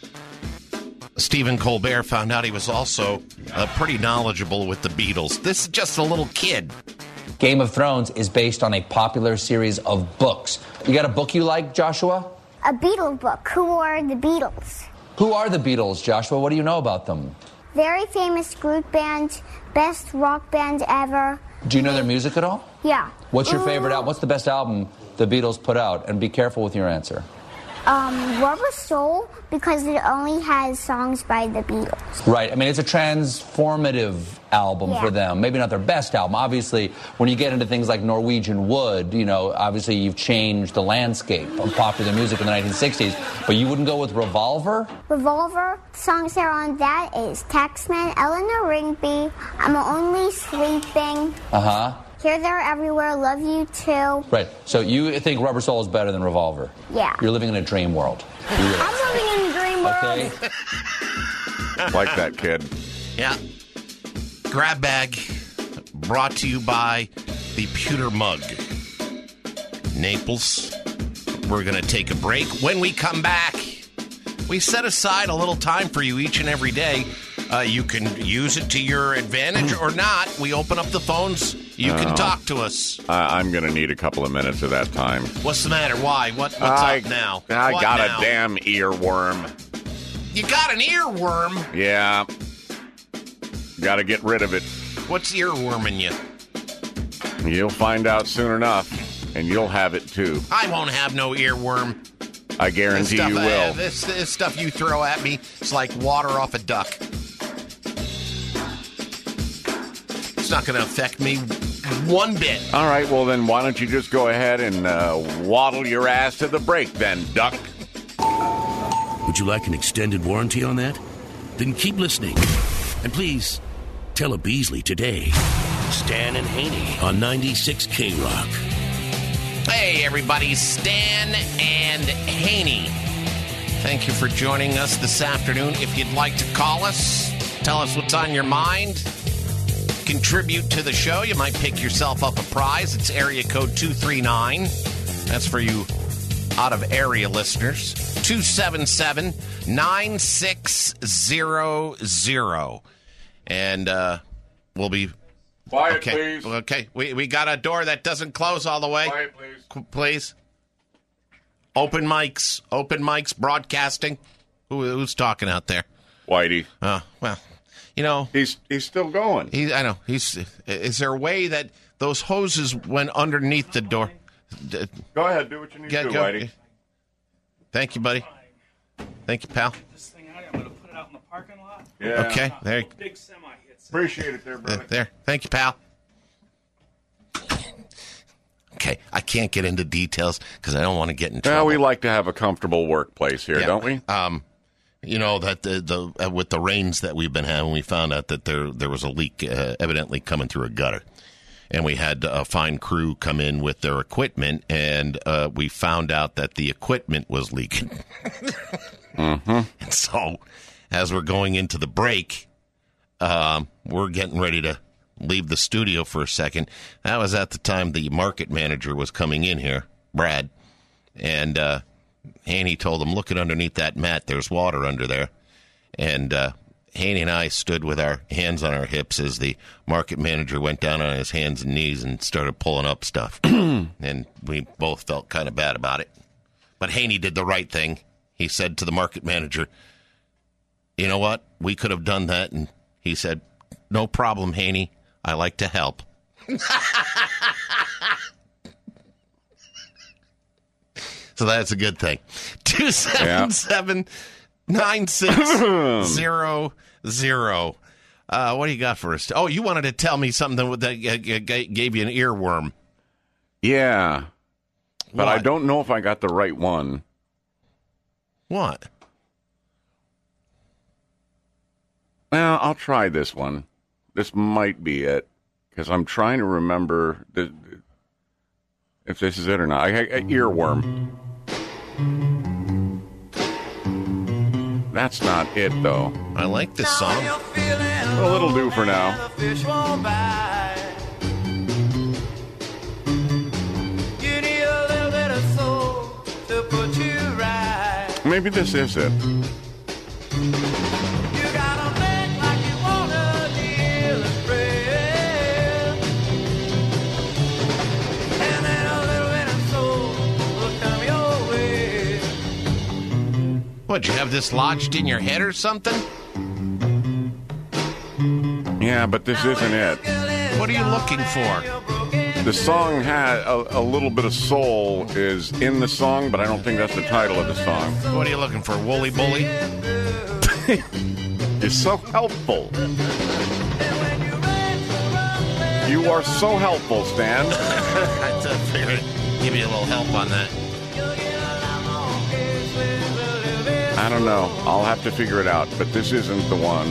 Stephen Colbert found out he was also pretty knowledgeable with the Beatles. This is just a little kid. Game of Thrones is based on a popular series of books. You got a book you like, Joshua? A Beatles book. Who are the Beatles? Who are the Beatles, Joshua? What do you know about them? Very famous group band, best rock band ever. Do you know their music at all? Yeah. What's your favorite album? What's the best album the Beatles put out? And be careful with your answer. Rubber Soul, because it only has songs by the Beatles. Right. I mean, it's a transformative album for them. Maybe not their best album. Obviously, when you get into things like Norwegian Wood, you know, obviously you've changed the landscape of popular music in the 1960s. But you wouldn't go with Revolver? Revolver, songs that are on that is Taxman, Eleanor Rigby, I'm Only Sleeping. Uh-huh. Here, There, Everywhere, Love You Too. Right. So you think Rubber Soul is better than Revolver? Yeah. You're living in a dream world. I'm living in a dream world. Okay. Like that kid. Yeah. Grab Bag, brought to you by the Pewter Mug. Naples, we're going to take a break. When we come back, we set aside a little time for you each and every day. You can use it to your advantage or not. We open up the phones. You can talk to us. I'm going to need a couple of minutes of that time. What's the matter? Why? What's up now? I What got now? a damn earworm. You got an earworm? Yeah. Got to get rid of it. What's earworming you? You'll find out soon enough, and you'll have it too. I won't have no earworm. I guarantee you will. This stuff you throw at me, it's like water off a duck. It's not going to affect me one bit. All right, well then why don't you just go ahead and waddle your ass to the break then, duck. Would you like an extended warranty on that? Then keep listening. And please, tell a Beasley today. Stan and Haney on 96 K-Rock. Hey, everybody. Stan and Haney. Thank you for joining us this afternoon. If you'd like to call us, tell us what's on your mind, contribute to the show, you might pick yourself up a prize. It's area code 239. That's for you out-of-area listeners. 277-9600. And we'll be... Quiet, okay. please. Okay, we got a door that doesn't close all the way. Quiet, please. Please. Open mics, broadcasting. Who's talking out there? Whitey. Oh, well, you know. He's still going. I know. Is there a way that those hoses went underneath the door? Go ahead, do what you need to do, Whitey. Thank you, buddy. Thank you, pal. This thing out, I'm going to put it out in the parking lot. Yeah. Okay, there. Big semi hits. Appreciate it there, brother. There. Thank you, pal. Okay, I can't get into details because I don't want to get in trouble. Well, we like to have a comfortable workplace here, don't we? You know that the with the rains that we've been having, we found out that there was a leak evidently coming through a gutter, and we had a fine crew come in with their equipment, and we found out that the equipment was leaking. Mm-hmm. And so, as we're going into the break, we're getting ready to leave the studio for a second. That was at the time the market manager was coming in here, Brad. And Haney told him, look at underneath that mat. There's water under there. And Haney and I stood with our hands on our hips as the market manager went down on his hands and knees and started pulling up stuff. And we both felt kind of bad about it. But Haney did the right thing. He said to the market manager, you know what? We could have done that. And he said, no problem, Haney. I like to help. So that's a good thing. 277-9600. What do you got for us? Oh, you wanted to tell me something that gave you an earworm. Yeah. But What? I don't know if I got the right one. What? Well, I'll try this one. This might be it, because I'm trying to remember if this is it or not. I earworm. That's not it, though. I like this song. Well, it'll do for now. Maybe this is it. What, you have this lodged in your head or something? Yeah, but this isn't it. What are you looking for? The song had a little bit of soul is in the song, but I don't think that's the title of the song. What are you looking for, Wooly Bully? You're so helpful. You are so helpful, Stan. I figured I'd give you a little help on that. I don't know. I'll have to figure it out, but this isn't the one.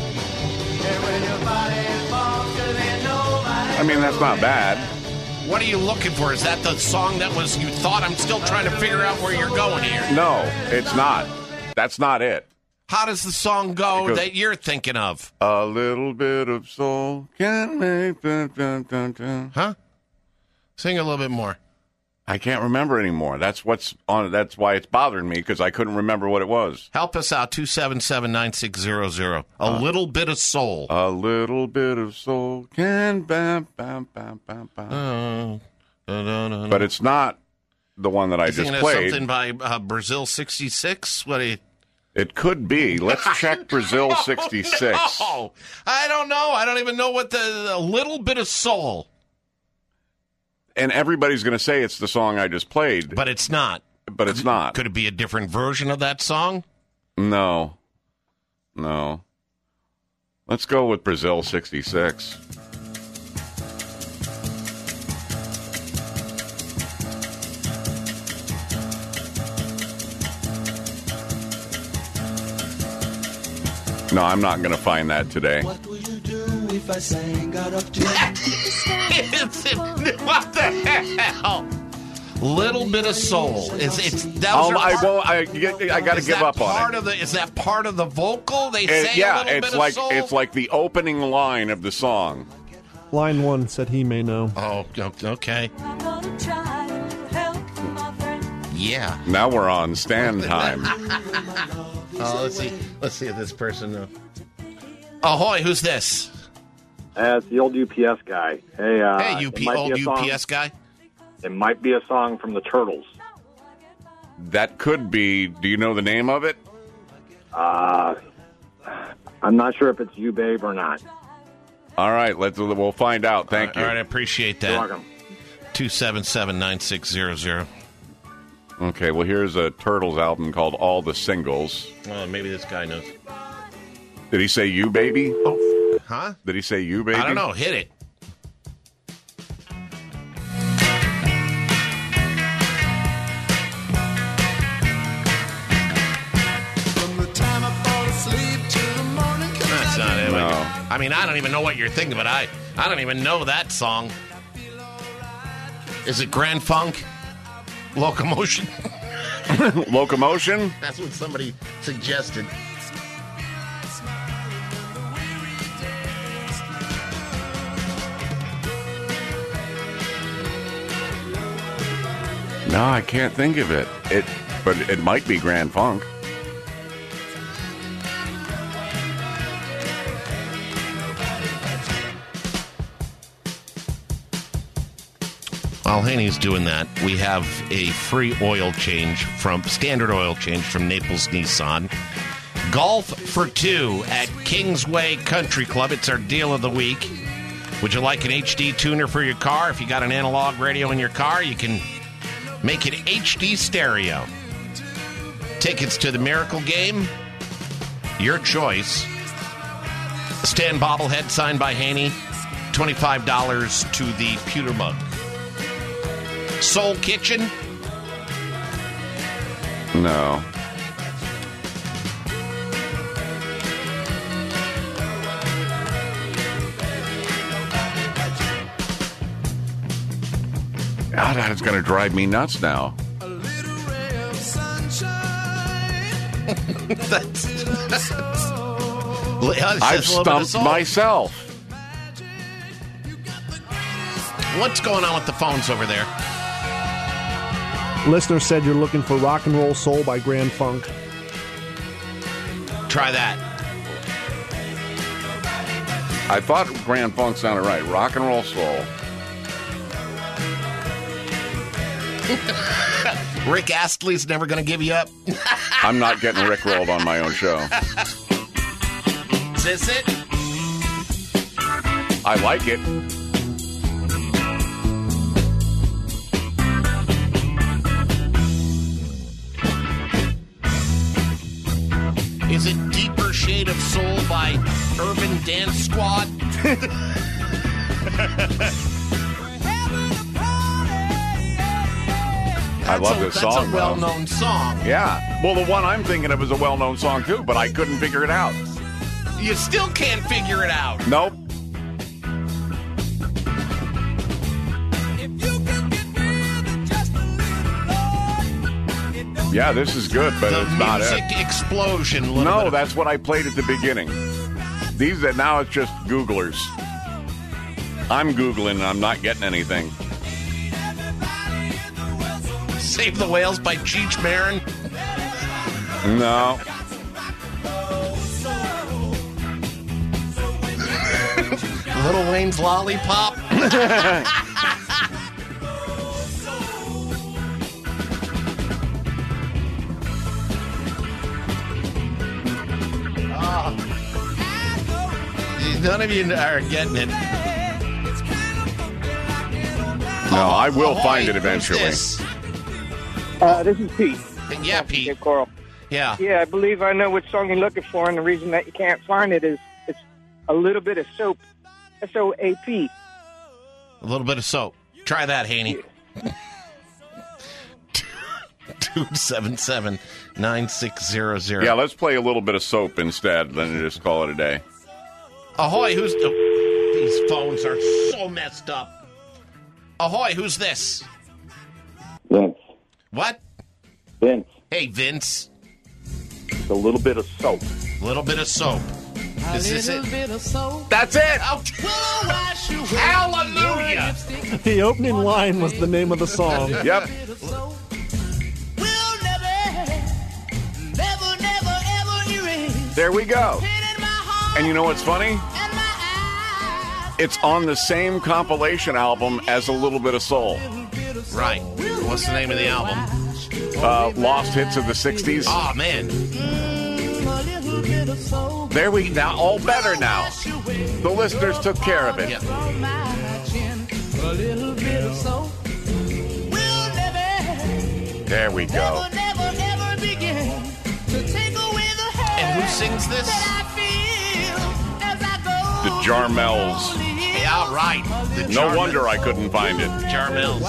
I mean, that's not bad. What are you looking for? Is that the song that was you thought? I'm still trying to figure out where you're going here. No, it's not. That's not it. How does the song go that you're thinking of? A little bit of soul can make... Huh? Sing a little bit more. I can't remember anymore. That's what's on. That's why it's bothering me, because I couldn't remember what it was. Help us out, 277-9600. A little bit of soul. A little bit of soul can... Bam, bam, bam, bam, bam. But it's not the one that I just played. Something by Brazil 66? What do you... It could be. Let's check Brazil 66. Oh, I don't know. I don't even know what the little bit of soul. And everybody's going to say it's the song I just played. But it's not. But it's not. Could it be a different version of that song? No. Let's go with Brazil 66. No, I'm not going to find that today. What will you do if I sang out of tune? What the hell? Little bit of soul. I got to give up on it. Is that part of the vocal? They say yeah, a little it's bit like of soul? it's like the opening line of the song. Line 1 said he may know. Oh, okay. Yeah. Now we're on stand time. Let's see if this person knows. Ahoy, who's this? It's the old UPS guy. Hey, old UPS guy? It might be a song from the Turtles. That could be. Do you know the name of it? I'm not sure if it's You Babe or not. All right, we'll find out. Thank you. All right, I appreciate that. You're welcome. 277-9600. Okay, well, here's a Turtles album called All the Singles. Oh, maybe this guy knows. Did he say You Baby? Oh, huh? Did he say You Baby? I don't know. Hit it. That's not it. No. I mean, I don't even know what you're thinking, but I don't even know that song. Is it Grand Funk? Locomotion? Locomotion? That's what somebody suggested. No, I can't think of it. But it might be Grand Funk. While Haney's doing that, we have a free standard oil change from Naples Nissan. Golf for two at Kingsway Country Club. It's our deal of the week. Would you like an HD tuner for your car? If you got an analog radio in your car, you can make it HD stereo. Tickets to the Miracle Game, your choice. A Stan bobblehead signed by Haney, $25 to the pewter mug. Soul Kitchen? No. God, that is going to drive me nuts now. I've stumped myself. What's going on with the phones over there? Listener said you're looking for Rock and Roll Soul by Grand Funk. Try that. I thought Grand Funk sounded right. Rock and Roll Soul. Rick Astley's never going to give you up. I'm not getting Rickrolled on my own show. Is this it? I like it. Is it Deeper Shade of Soul by Urban Dance Squad? I love this song. That's a well-known song. Yeah. Well, the one I'm thinking of is a well-known song, too, but I couldn't figure it out. You still can't figure it out. Nope. Yeah, this is good, but it's not it. The music explosion. No, that's what I played at the beginning. Now it's just Googlers. I'm Googling and I'm not getting anything. Save the Whales by Cheech Marin? No. Little Wayne's Lollipop? None of you are getting it. No, I will find it eventually. This is Pete. Yeah, Pete. Hey, Coral. Yeah. Yeah, I believe I know what song you're looking for, and the reason that you can't find it is it's A Little Bit of Soap. S-O-A-P. A little bit of soap. Try that, Haney. 277-9600. Yeah, let's play a little bit of soap instead than just call it a day. Ahoy, these phones are so messed up. Ahoy, who's this? Vince. What? Vince. Hey, Vince. It's a little bit of soap. Little bit of soap. Is this it? That's it! Oh. Hallelujah! The opening line was the name of the song. Yep. There we go. And you know what's funny? It's on the same compilation album as A Little Bit of Soul. Right. What's the name of the album? Lost Hits of the 60s. Oh, man. There we now. All better now. The listeners took care of it. Yep. There we go. And who sings this? The Jarmels. Yeah, right. No wonder I couldn't find it. Jarmels.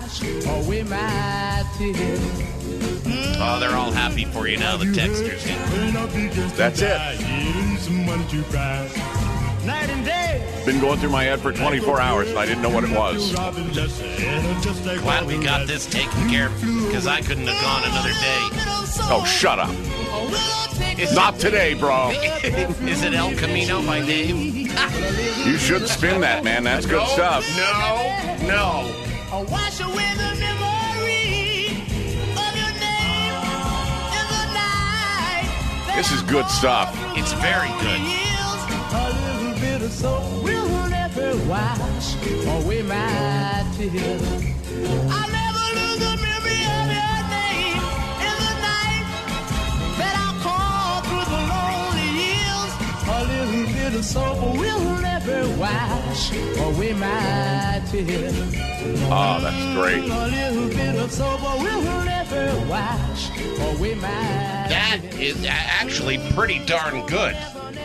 Oh, they're all happy for you now, the texters. That's it. night and day. Been going through my head for 24 hours, and I didn't know what it was. Glad we got this taken care of, because I couldn't have gone another day. Oh, shut up. Not today, bro. Is it El Camino by Dave? You should spin that, man. That's good stuff. No. Wash away the memory of your name in the night. This is good stuff. It's very good. A little bit of soul will never wash away my tears. I'll never lose the memory of your name in the night that I'll call through the lonely hills. A little bit of soul will never wash away my tears. Oh, that's great. A little bit of soul will never wash away my That is actually pretty darn good.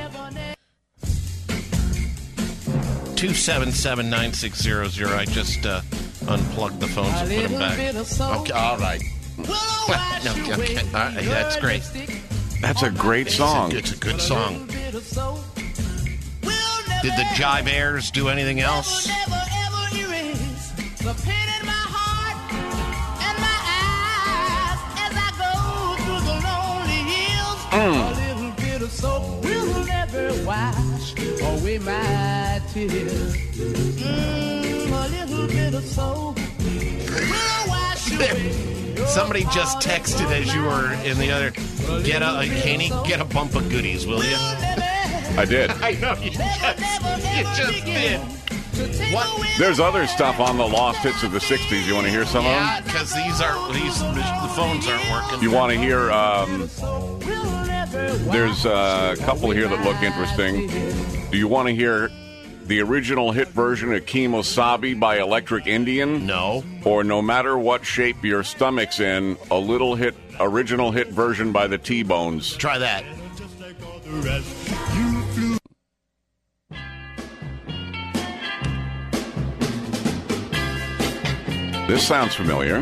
277-9600. I just unplugged the phones and put them back. Okay, all right. No, okay. All right, that's great. That's a great song. It's a good song. Did the Jive Airs do anything else? The pain in my heart and my eyes as I go through the lonely hills. A little bit of soap will never wash away my tears. A little bit of soap will wash away. Somebody just texted as you were in the other. Kenny, get a bump of goodies, will you? I did. I know you just did. What? There's other stuff on the lost hits of the 60s. You want to hear some of them? Yeah, because the phones aren't working. You want to hear, there's a couple here that look interesting. Do you want to hear the original hit version of Kemosabe by Electric Indian? No. Or No Matter What Shape Your Stomach's In, original hit version by the T-Bones? Try that. This sounds familiar.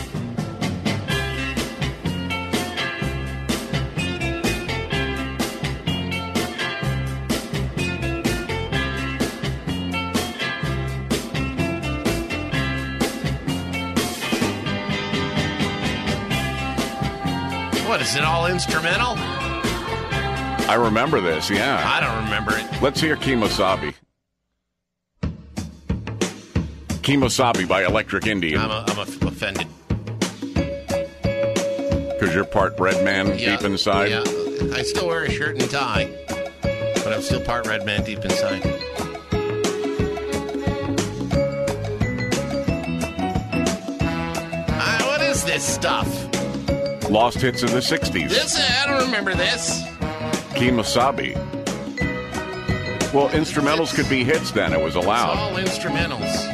What, is it all instrumental? I remember this, yeah. I don't remember it. Let's hear Kemosabe. Kemosabe by Electric Indian. I'm offended. Because you're part red man deep inside? Yeah, I still wear a shirt and tie, but I'm still part red man deep inside. What is this stuff? Lost hits of the 60s. I don't remember this. Kemosabe. Well, instrumentals could be hits then. It was allowed. It's all instrumentals.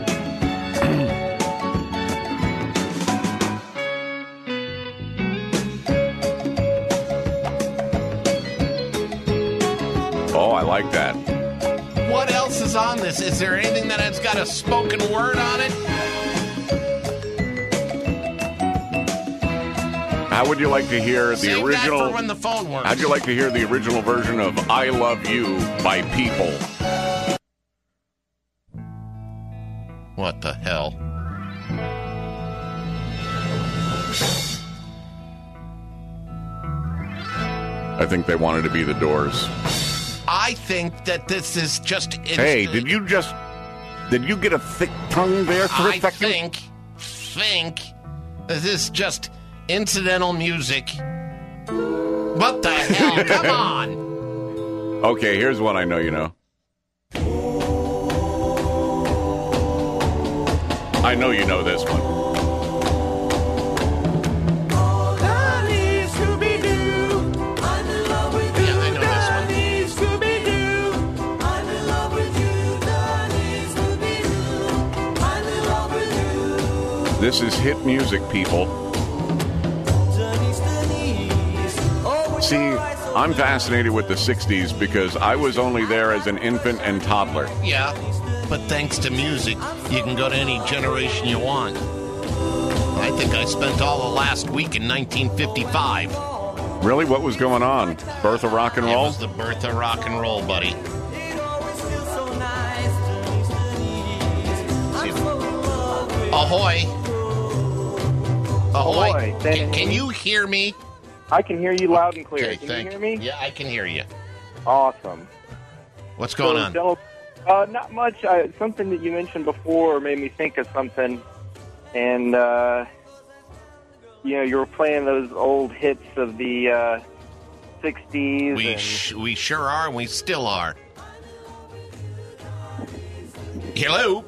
Oh, I like that. What else is on this? Is there anything that has got a spoken word on it? How would you like to hear the original? That for when the phone works. How'd you like to hear the original version of "I Love You" by People? What the hell? I think they wanted to be the Doors. I think that this is just... Hey, did you get a thick tongue there for a second? I think this is just incidental music. What the hell? Come on! Okay, here's one I know you know. I know you know this one. This is hit music, people. See, I'm fascinated with the 60s because I was only there as an infant and toddler. Yeah, but thanks to music, you can go to any generation you want. I think I spent all of last week in 1955. Really? What was going on? Birth of rock and roll? It was the birth of rock and roll, buddy. Ahoy. Ahoy. Ahoy. Can you hear me? I can hear you loud and clear. Okay, Can thank you hear me? Yeah, I can hear you. Awesome. What's going on? Not much. Something that you mentioned before made me think of something. And, you were playing those old hits of the 60s. We sure are, and we still are. Hello?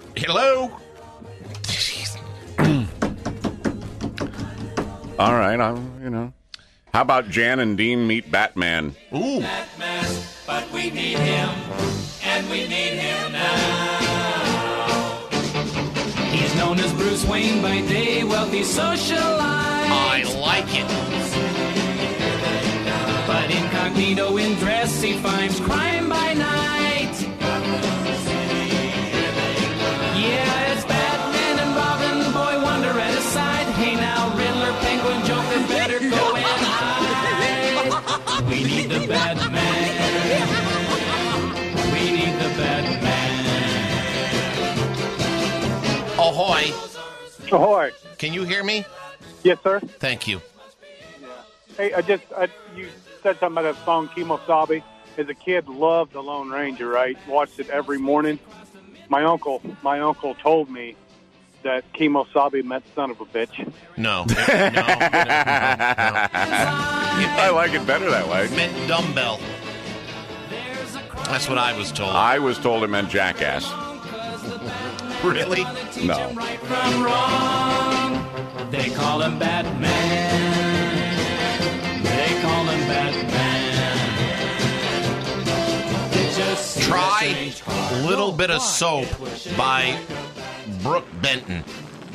All right, How about Jan and Dean meet Batman? Ooh. Batman, but we need him, and we need him now. He's known as Bruce Wayne by day, wealthy socialite. I like it. But incognito in dress, he finds crime by night. Yeah, it's Batman and Robin, Boy Wonder at his side. Hey now, Riddler, Penguin, Joker, better go and hide. We need the Batman. We need the Batman. Ahoy. Ahoy. Can you hear me? Yes, sir. Thank you. Hey, you said something about that song, Kemosabe. As a kid, loved The Lone Ranger, right? Watched it every morning. My uncle told me that Kemosabe meant son of a bitch. No. I like it better that way. It meant dumbbell. That's what I was told. I was told it meant jackass. Really? No. Right from wrong. They call him Batman. They call him Batman. Just Try Little Bit of Soap by Brooke Benton.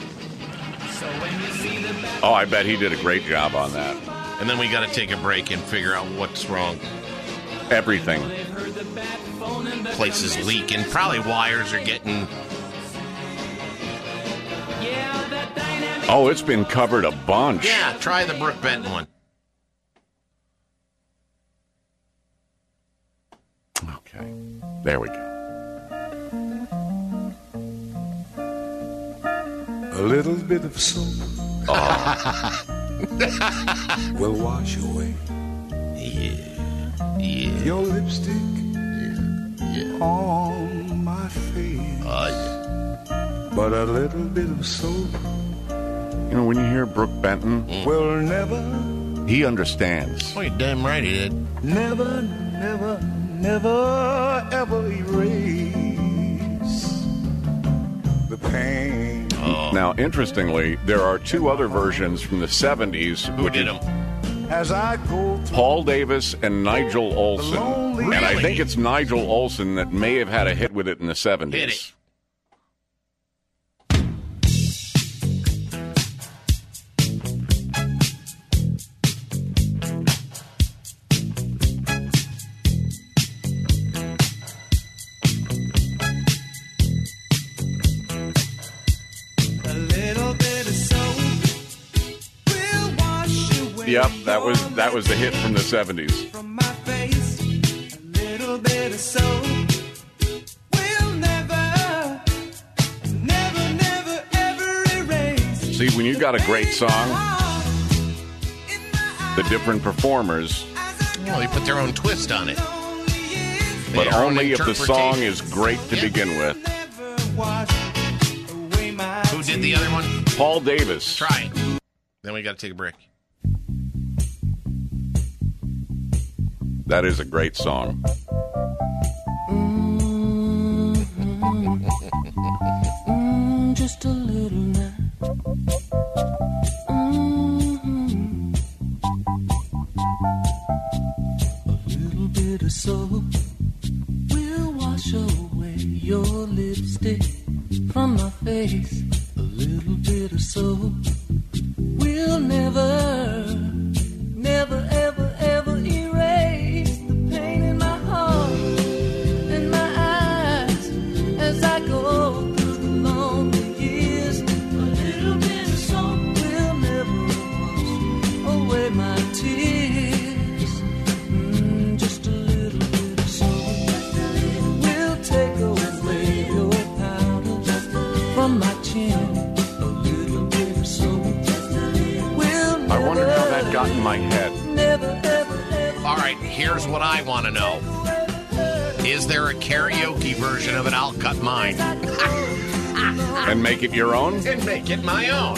Oh, I bet he did a great job on that. And then we got to take a break and figure out what's wrong. Everything. Places leaking. Probably wires are getting... Oh, it's been covered a bunch. Yeah, try the Brooke Benton one. Okay. There we go. A little bit of soap will wash away. Yeah. Your lipstick on my face. But a little bit of soap When you hear Brooke Benton, will never, he understands. Oh, you're damn right he did. never, ever erase the pain. Now, interestingly, there are two other versions from the 70s. Who did them? As I go through Paul Davis and Nigel Olsson. lonely- And I think it's Nigel Olsson that may have had a hit with it in the 70s. Hit it. Yep, that was the hit from the 70s. From my face, a little bit of soap will never, ever erase. See, when you got a great song, the different performers, Well, they put their own twist on it. but Their own only if the song interpretation. is great to begin with. Who did the other one? Paul Davis. Try it. Then we got to take a break. That is a great song. Just a little now. A little bit of soap will wash away your lipstick from my face. A little bit of soap will never, ever erase the pain in my heart and my eyes as I go through the lonely years. A little bit of soap will never wash away my tears. Just a little bit of soap will take away your powder from my chin. A got in my head. All right, here's what I want to know. Is there a karaoke version of it? I'll cut mine. And make it your own? And make it my own.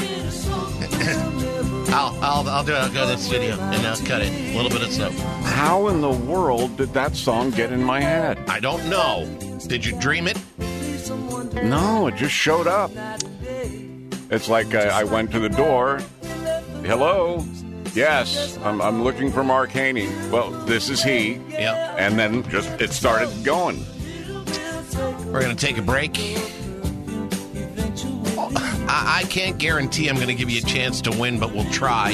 I'll do it. I'll go to the studio and I'll cut it. A little bit of soap. How in the world did that song get in my head? I don't know. Did you dream it? No, it just showed up. It's like I went to the door. Hello? Yes, I'm looking for Mark Haney. Well, this is he. Yeah. And then just it started going. We're going to take a break. I can't guarantee I'm going to give you a chance to win, but we'll try.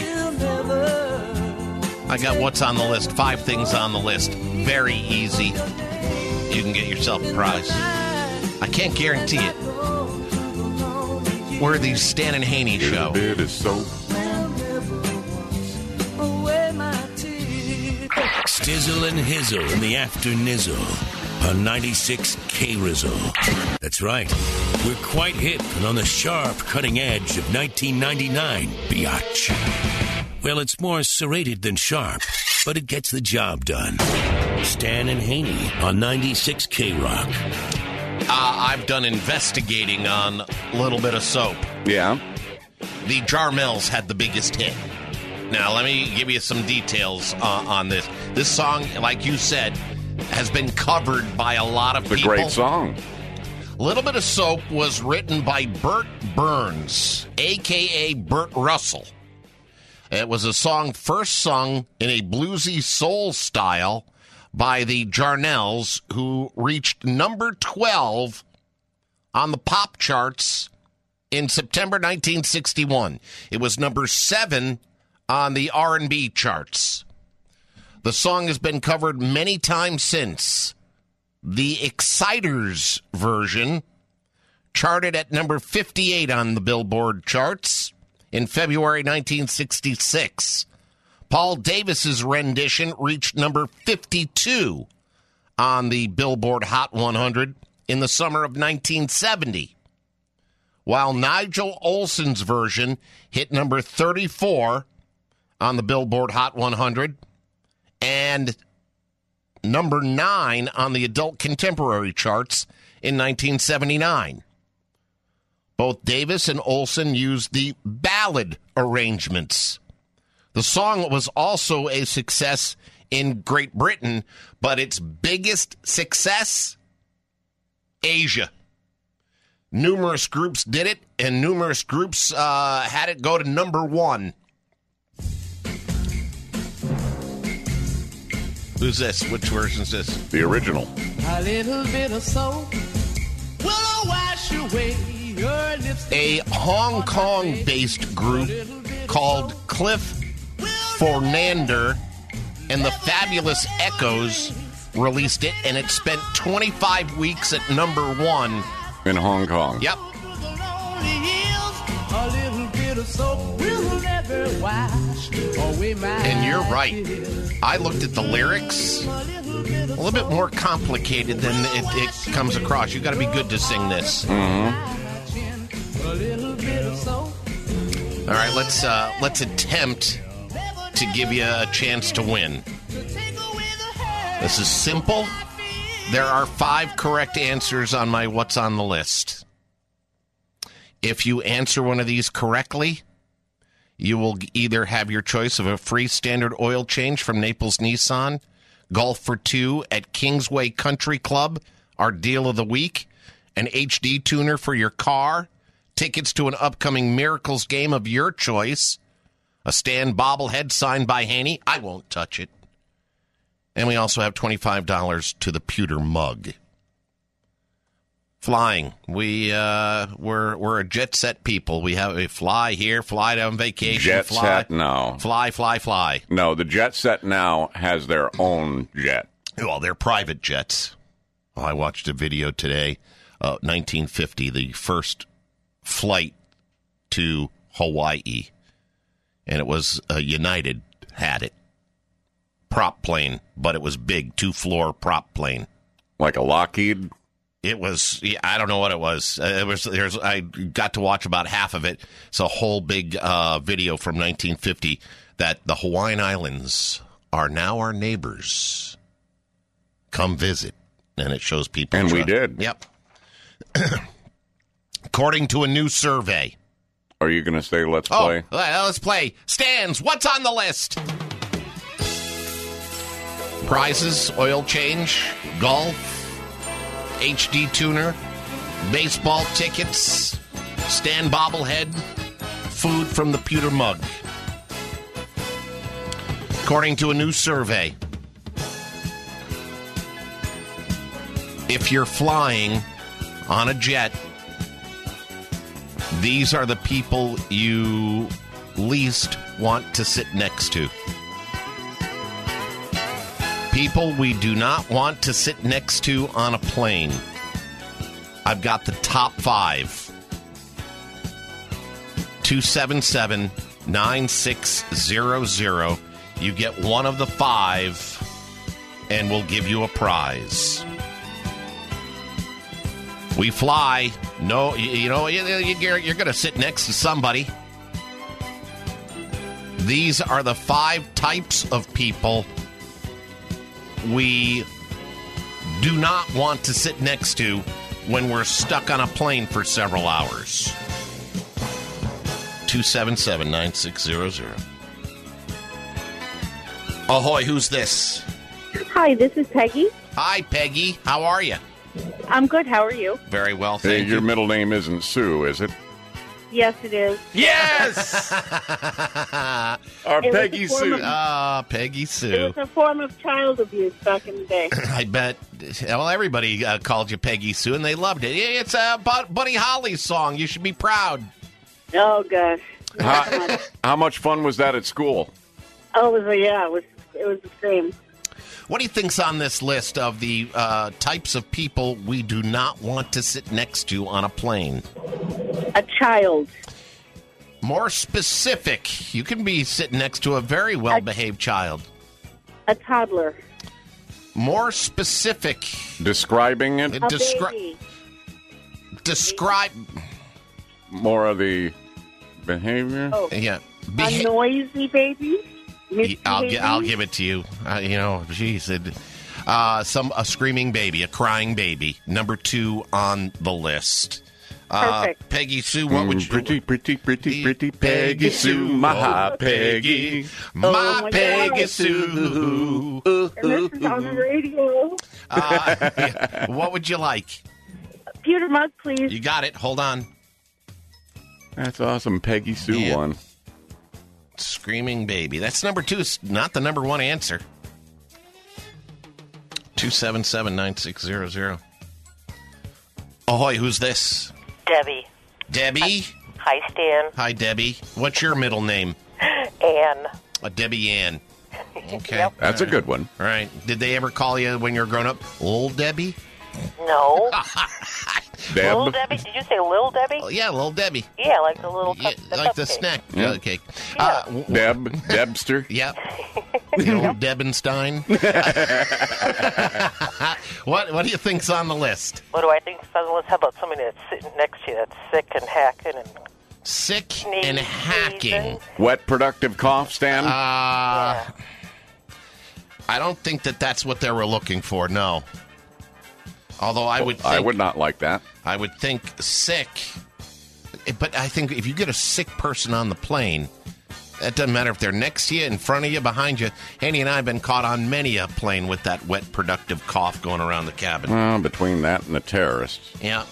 I got what's on the list. 5 things on the list. Very easy. You can get yourself a prize. I can't guarantee it. We're the Stan and Haney Show. It is so... Stizzle and Hizzle in the after nizzle on 96 K-Rizzle. That's right. We're quite hip and on the sharp cutting edge of 1999, biatch. Well, it's more serrated than sharp, but it gets the job done. Stan and Haney on 96 K-Rock. I've done investigating on a little bit of soap. Yeah. The Jarmels had the biggest hit. Now, let me give you some details on this. This song, like you said, has been covered by a lot of people. It's a great song. Little Bit of Soap was written by Bert Burns, a.k.a. Bert Russell. It was a song first sung in a bluesy soul style by the Jarnels, who reached number 12 on the pop charts in September 1961. It was number 7 on the R&B charts. The song has been covered many times since. The Exciters version charted at number 58 on the Billboard charts in February 1966. Paul Davis's rendition reached number 52 on the Billboard Hot 100 in the summer of 1970. While Nigel Olson's version hit number 34 on the Billboard Hot 100 and number 9 on the Adult Contemporary charts in 1979. Both Davis and Olson used the ballad arrangements. The song was also a success in Great Britain, but its biggest success, Asia. Numerous groups did it, and numerous groups had it go to number 1. Who's this? Which version is this? The original. A little bit of soap will wash away your lipstick. A Hong Kong-based group called Cliff Fornander and the Fabulous Echoes released it, and it spent 25 weeks at number 1 in Hong Kong. Yep. A little bit of soap will never wash away my And you're right. I looked at the lyrics. A little bit more complicated than it comes across. You got to be good to sing this. A little bit of soap. All right, let's attempt to give you a chance to win. This is simple. There are 5 correct answers on my What's on the List. If you answer one of these correctly, you will either have your choice of a free standard oil change from Naples Nissan, golf for 2 at Kingsway Country Club, our deal of the week, an HD tuner for your car, tickets to an upcoming Miracles game of your choice, a Stan bobblehead signed by Haney. I won't touch it. And we also have $25 to the pewter mug. Flying. We're a jet set people. We have a fly here, fly on vacation. Jet fly, set now. Fly. No, the jet set now has their own jet. Well, they're private jets. Oh, I watched a video today, 1950, the first flight to Hawaii. And it was United had it. Prop plane, but it was big, 2-floor prop plane. Like a Lockheed? It was, I don't know what it was. I got to watch about half of it. It's a whole big video from 1950 that the Hawaiian Islands are now our neighbors. Come visit. And it shows people. And we did. Yep. According to a new survey. Are you going to say let's play? Let's play. Stans, what's on the list? Prizes, oil change, golf, HD tuner, baseball tickets, Stan bobblehead, food from the pewter mug. According to a new survey, if you're flying on a jet, these are the people you least want to sit next to. People we do not want to sit next to on a plane. I've got the top 5. 277-9600. You get one of the 5, and we'll give you a prize. We fly. No, you're going to sit next to somebody. These are the 5 types of people we do not want to sit next to when we're stuck on a plane for several hours. 277-9600. Ahoy, who's this? Hi, this is Peggy. Hi, Peggy. How are you? I'm good. How are you? Very well, thank you. Your middle name isn't Sue, is it? Yes, it is. Yes! Our Peggy Sue. Peggy It Sue. was a form of child abuse back in the day. I bet. Well, everybody called you Peggy Sue, and they loved it. It's Buddy Holly's song. You should be proud. Oh, gosh. How much fun was that at school? Oh, it was the same. What do you think's on this list of the types of people we do not want to sit next to on a plane? A child. More specific. You can be sitting next to a very well-behaved child. A toddler. More specific. Describing it? A baby. Describe. More of the behavior? Oh. Yeah. A noisy baby? I'll give it to you. Geez. A screaming baby, a crying baby. Number 2 on the list. Perfect. Peggy Sue, what would you... Pretty Peggy Sue, my Peggy. My Peggy Sue. And this is on the radio. What would you like? Pewter mug, please. You got it. Hold on. That's awesome. Peggy Sue won. Screaming baby. That's number 2. It's not the number 1 answer. 277-9600. Ahoy, who's this? Debbie. Debbie? Hi, Stan. Hi, Debbie. What's your middle name? Ann. Debbie Ann. Okay. Yep. That's a good one. All right. Did they ever call you when you were growing up Old Debbie? No. Deb? Little Debbie? Did you say Little Debbie? Oh, yeah, Little Debbie. Yeah, like the little like the snack cake. Yeah. Debster? Yep. The old Debenstein. What do you think's on the list? What do I think is on the list? How about somebody that's sitting next to you that's sick and hacking and... Sick and hacking. Wet productive cough, Stan? I don't think that's what they were looking for, no. Although I would not like that. I would think sick. But I think if you get a sick person on the plane, it doesn't matter if they're next to you, in front of you, behind you. Handy and I have been caught on many a plane with that wet, productive cough going around the cabin. Well, between that and the terrorists. Yeah.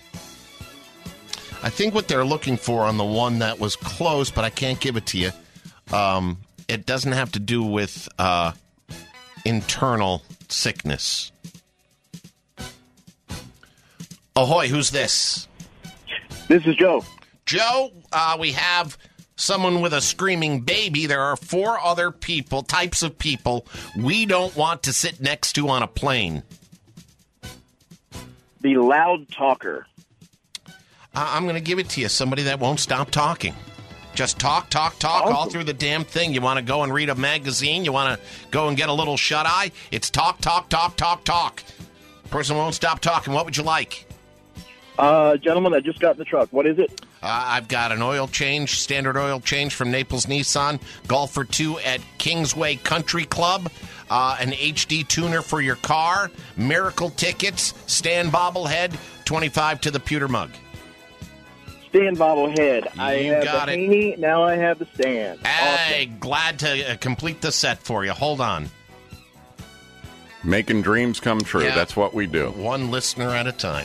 I think what they're looking for on the one that was close, but I can't give it to you, it doesn't have to do with internal sickness. Ahoy, who's this? This is Joe. Joe, we have someone with a screaming baby. There are 4 other types of people we don't want to sit next to on a plane. The loud talker. I'm going to give it to you. Somebody that won't stop talking. Just talk Awesome. all through the damn thing. You want to go and read a magazine? You want to go and get a little shut-eye? It's talk. Person won't stop talking. What would you like? Gentleman that just got in the truck. What is it? I've got an oil change, standard oil change from Naples Nissan, golfer 2 at Kingsway Country Club, an HD tuner for your car, miracle tickets, Stan bobblehead, $25 to the pewter mug. Stan bobblehead. I have got the it. Haney, now I have the Stan. Hey, glad to complete the set for you. Hold on. Making dreams come true. Yeah. That's what we do. One listener at a time.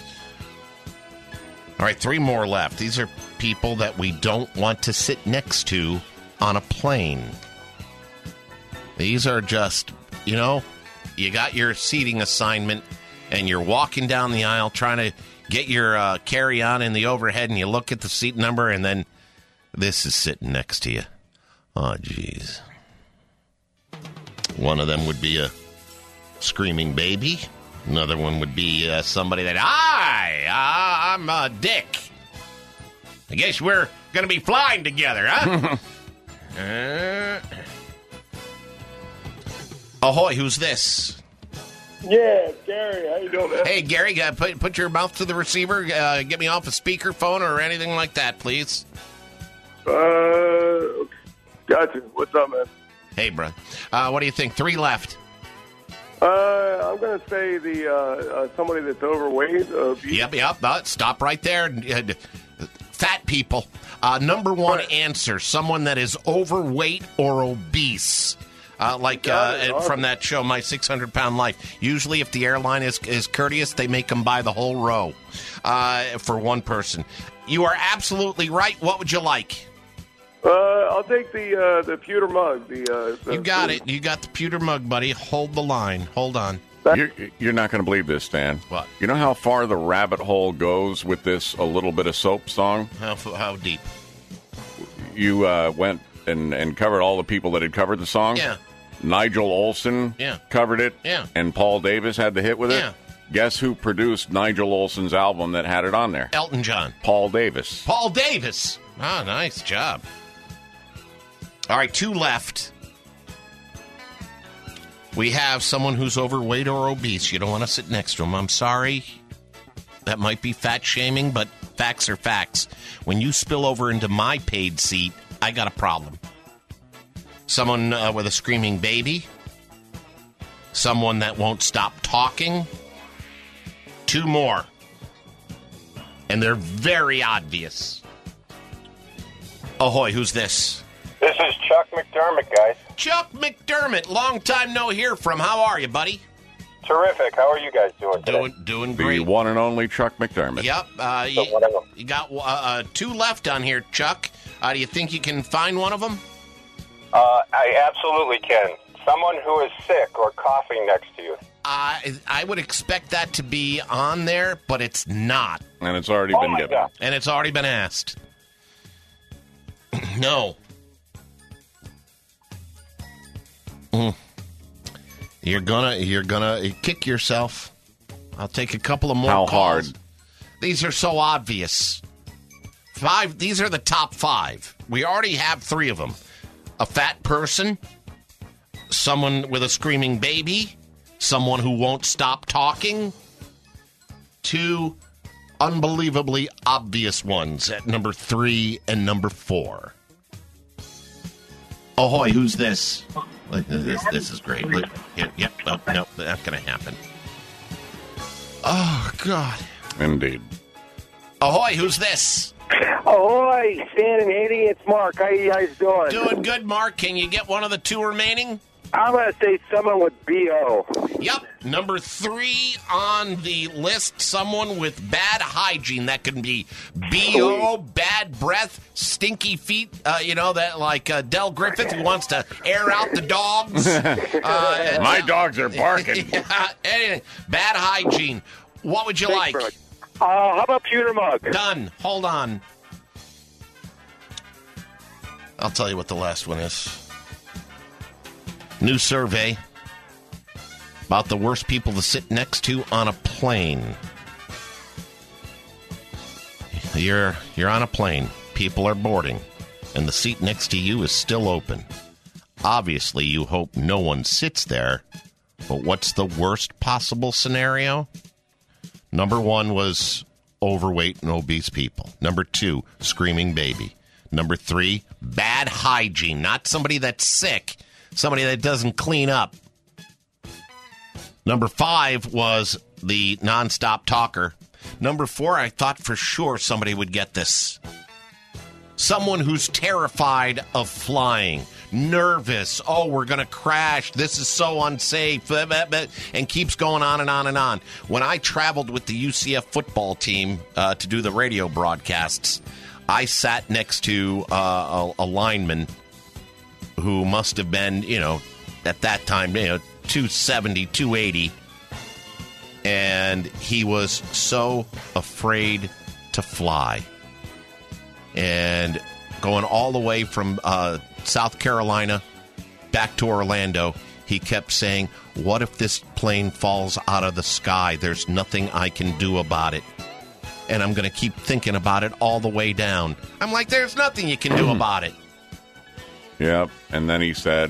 All right, 3 more left. These are people that we don't want to sit next to on a plane. These are just, you got your seating assignment and you're walking down the aisle trying to get your carry-on in the overhead, and you look at the seat number, and then this is sitting next to you. Oh, jeez. One of them would be a screaming baby. Another one would be somebody that, hi, I'm Dick. I guess we're going to be flying together, huh? Ahoy, who's this? Yeah, Gary, how you doing, man? Hey, Gary, put your mouth to the receiver. Get me off a speakerphone or anything like that, please. Gotcha. What's up, man? Hey, bro. What do you think? 3 left. I'm going to say the somebody that's overweight. Yep. Stop right there. Fat people. Number 1 answer, someone that is overweight or obese. From that show, My 600-Pound Life. Usually, if the airline is courteous, they make them buy the whole row for one person. You are absolutely right. What would you like? I'll take the pewter mug. You got it. You got the pewter mug, buddy. Hold the line. Hold on. You're not going to believe this, Stan. What? You know how far the rabbit hole goes with this A Little Bit of Soap song? How deep? You went and covered all the people that had covered the song? Yeah. Nigel Olsson covered it? Yeah. And Paul Davis had the hit with it? Yeah. Guess who produced Nigel Olsson's album that had it on there? Elton John. Paul Davis. Paul Davis. Ah, nice job. All right, 2 left. We have someone who's overweight or obese. You don't want to sit next to him. I'm sorry. That might be fat shaming, but facts are facts. When you spill over into my paid seat, I got a problem. Someone with a screaming baby. Someone that won't stop talking. 2 more. And they're very obvious. Ahoy, who's this? This is Chuck McDermott, guys. Chuck McDermott, long time no hear from. How are you, buddy? Terrific. How are you guys doing today? Doing great. The one and only Chuck McDermott. Yep. You got 2 left on here, Chuck. Do you think you can find one of them? I absolutely can. Someone who is sick or coughing next to you. I would expect that to be on there, but it's not. And it's already been given. God. And it's already been asked. No. You're gonna kick yourself. I'll take a couple of more How calls. hard? These are so obvious. 5. These are the top 5. We already have 3 of them. A fat person, someone with a screaming baby, someone who won't stop talking. 2 unbelievably obvious ones at number 3 and number 4. Ahoy, who's this? This is great. Yep. Oh, no, that's going to happen. Oh, God. Indeed. Ahoy, who's this? Ahoy, Stan and Haney, it's Mark. How you guys doing? Doing good, Mark. Can you get one of the 2 remaining? I'm going to say someone with B.O. Yep. Number 3 on the list, someone with bad hygiene. That can be B.O., bad breath, stinky feet, that like Del Griffith who wants to air out the dogs. My dogs are barking. Anything. Bad hygiene. What would you like? How about pewter mug? Done. Hold on. I'll tell you what the last one is. New survey about the worst people to sit next to on a plane. You're on a plane. People are boarding, and the seat next to you is still open. Obviously, you hope no one sits there, but what's the worst possible scenario? Number 1 was overweight and obese people. Number 2, screaming baby. Number 3, bad hygiene. Not somebody that's sick, somebody that doesn't clean up. Number 5 was the nonstop talker. Number 4, I thought for sure somebody would get this. Someone who's terrified of flying, nervous. Oh, we're going to crash. This is so unsafe. And keeps going on and on and on. When I traveled with the UCF football team to do the radio broadcasts, I sat next to a lineman who must have been, at that time, 270, 280. And he was so afraid to fly. And going all the way from South Carolina back to Orlando, he kept saying, what if this plane falls out of the sky? There's nothing I can do about it. And I'm going to keep thinking about it all the way down. I'm like, there's nothing you can do about it. Yep. And then he said,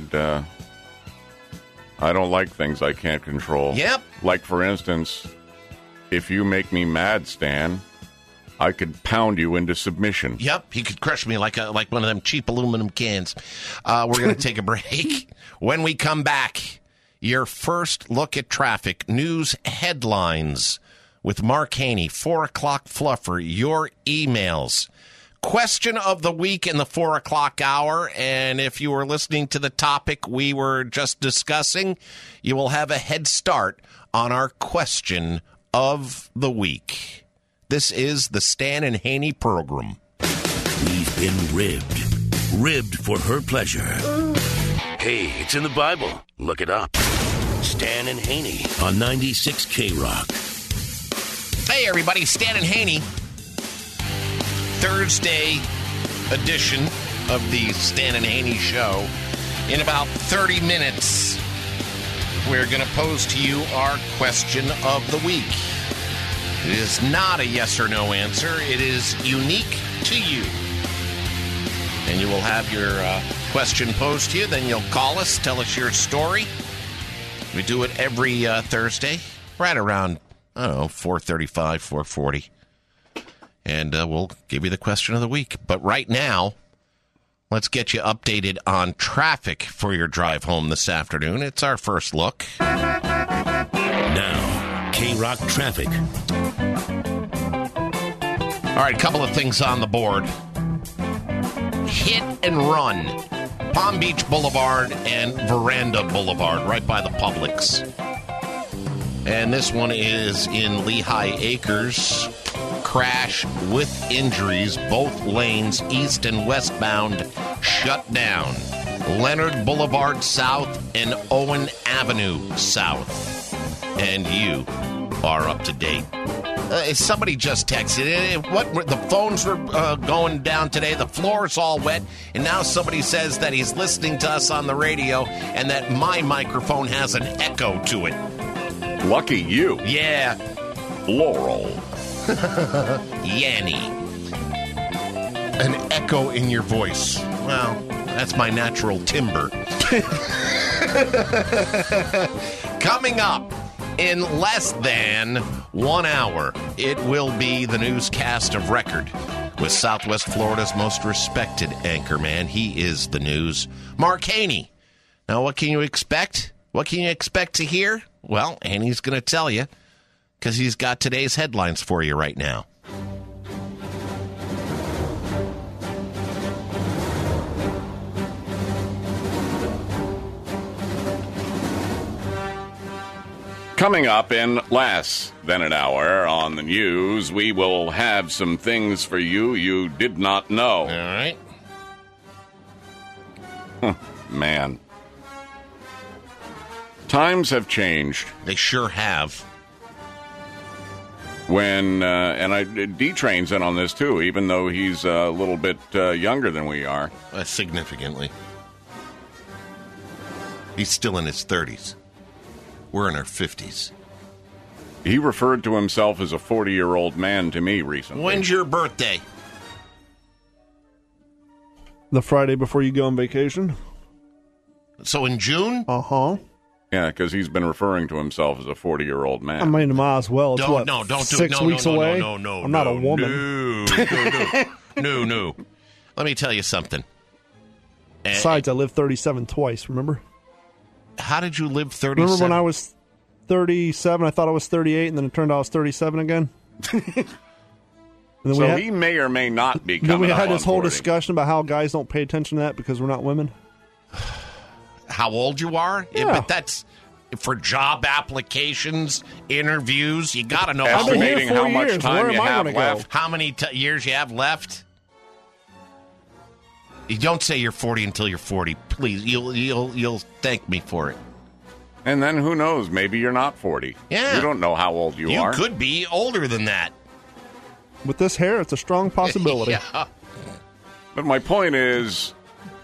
I don't like things I can't control. Yep. Like, for instance, if you make me mad, Stan, I could pound you into submission. Yep, he could crush me like one of them cheap aluminum cans. We're going to take a break. When we come back, your first look at traffic news headlines with Mark Haney, 4 o'clock fluffer, your emails. Question of the week in the 4 o'clock hour, and if you were listening to the topic we were just discussing, you will have a head start on our question of the week. This is the Stan and Haney program. We've been ribbed for her pleasure. Hey, it's in the Bible. Look it up. Stan and Haney on 96 K-Rock. Hey, everybody, Stan and Haney. Thursday edition of the Stan and Haney Show. In about 30 minutes, we're going to pose to you our question of the week. It is not a yes or no answer. It is unique to you. And you will have your question posed to you. Then you'll call us, tell us your story. We do it every Thursday, right around, 4:35, 4:40. And we'll give you the question of the week. But right now, let's get you updated on traffic for your drive home this afternoon. It's our first look. Now, K-Rock traffic. All right, a couple of things on the board. Hit and run. Palm Beach Boulevard and Veranda Boulevard, right by the Publix. And this one is in Lehigh Acres. Crash with injuries. Both lanes, east and westbound, shut down. Leonard Boulevard South and Owen Avenue South. And you are up to date. Somebody just texted. What the phones were going down today. The floor's all wet, and now somebody says that he's listening to us on the radio and that my microphone has an echo to it. Lucky you. Yeah. Laurel. Yanny. An echo in your voice. Well, that's my natural timbre. Coming up. In less than 1 hour, it will be the newscast of record with Southwest Florida's most respected anchorman. He is the news, Mark Haney. Now, what can you expect? What can you expect to hear? Well, Haney's going to tell you because he's got today's headlines for you right now. Coming up in less than an hour on the news, we will have some things for you did not know. All right. Man. Times have changed. They sure have. When, D-Train's in on this too, even though he's a little bit younger than we are. Significantly. He's still in his 30s. We're in our 50s. He referred to himself as a 40-year-old man to me recently. When's your birthday? The Friday before you go on vacation. So in June? Uh-huh. Yeah, because he's been referring to himself as a 40-year-old man. I mean, might as well. It's Don't do 6 weeks away? No. I'm not a woman. No. Let me tell you something. Besides, I lived 37 twice, remember? How did you live 37? Remember when I was 37, I thought I was 38, and then it turned out I was 37 again? So he may or may not be coming Then we up had this on whole 40. discussion about how guys don't pay attention to that because we're not women. How old you are? Yeah. But that's for job applications, interviews. You got to know Estimating how much years. time Where you am I have gonna left. How many years you have left? You don't say you're 40 until you're 40. Please, you'll thank me for it. And then who knows? Maybe you're not 40. Yeah. You don't know how old you are. You could be older than that. With this hair, it's a strong possibility. Yeah. But my point is,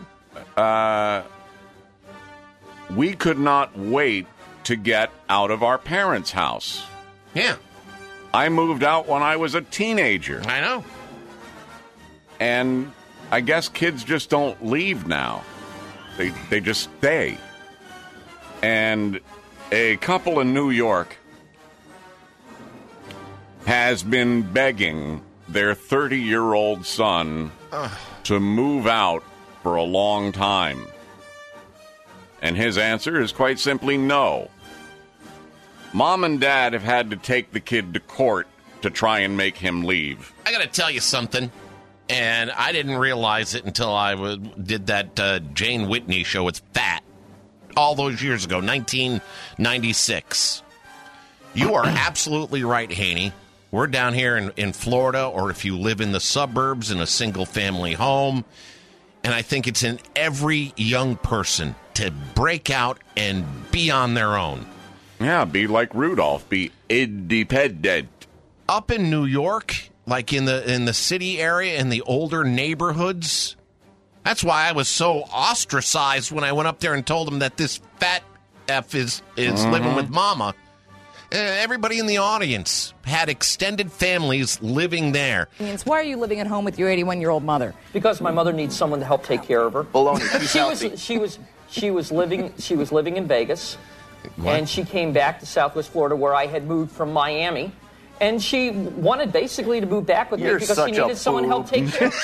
we could not wait to get out of our parents' house. Yeah. I moved out when I was a teenager. I know. And I guess kids just don't leave now. They just stay. And a couple in New York has been begging their 30-year-old son to move out for a long time. And his answer is quite simply no. Mom and Dad have had to take the kid to court to try and make him leave. I got to tell you something, and I didn't realize it until I did that Jane Whitney show with Fat all those years ago, 1996. You are absolutely right, Haney. We're down here in Florida, or if you live in the suburbs in a single-family home, and I think it's in every young person to break out and be on their own. Yeah, be like Rudolph, be independent. Up in New York, like in the city area, in the older neighborhoods, that's why I was so ostracized when I went up there and told them that this fat F is living with Mama. Everybody in the audience had extended families living there. Why are you living at home with your 81-year-old mother? Because my mother needs someone to help take care of her. She was living in Vegas, and she came back to Southwest Florida, where I had moved from Miami, and she wanted basically to move back with me because she needed someone to help take care of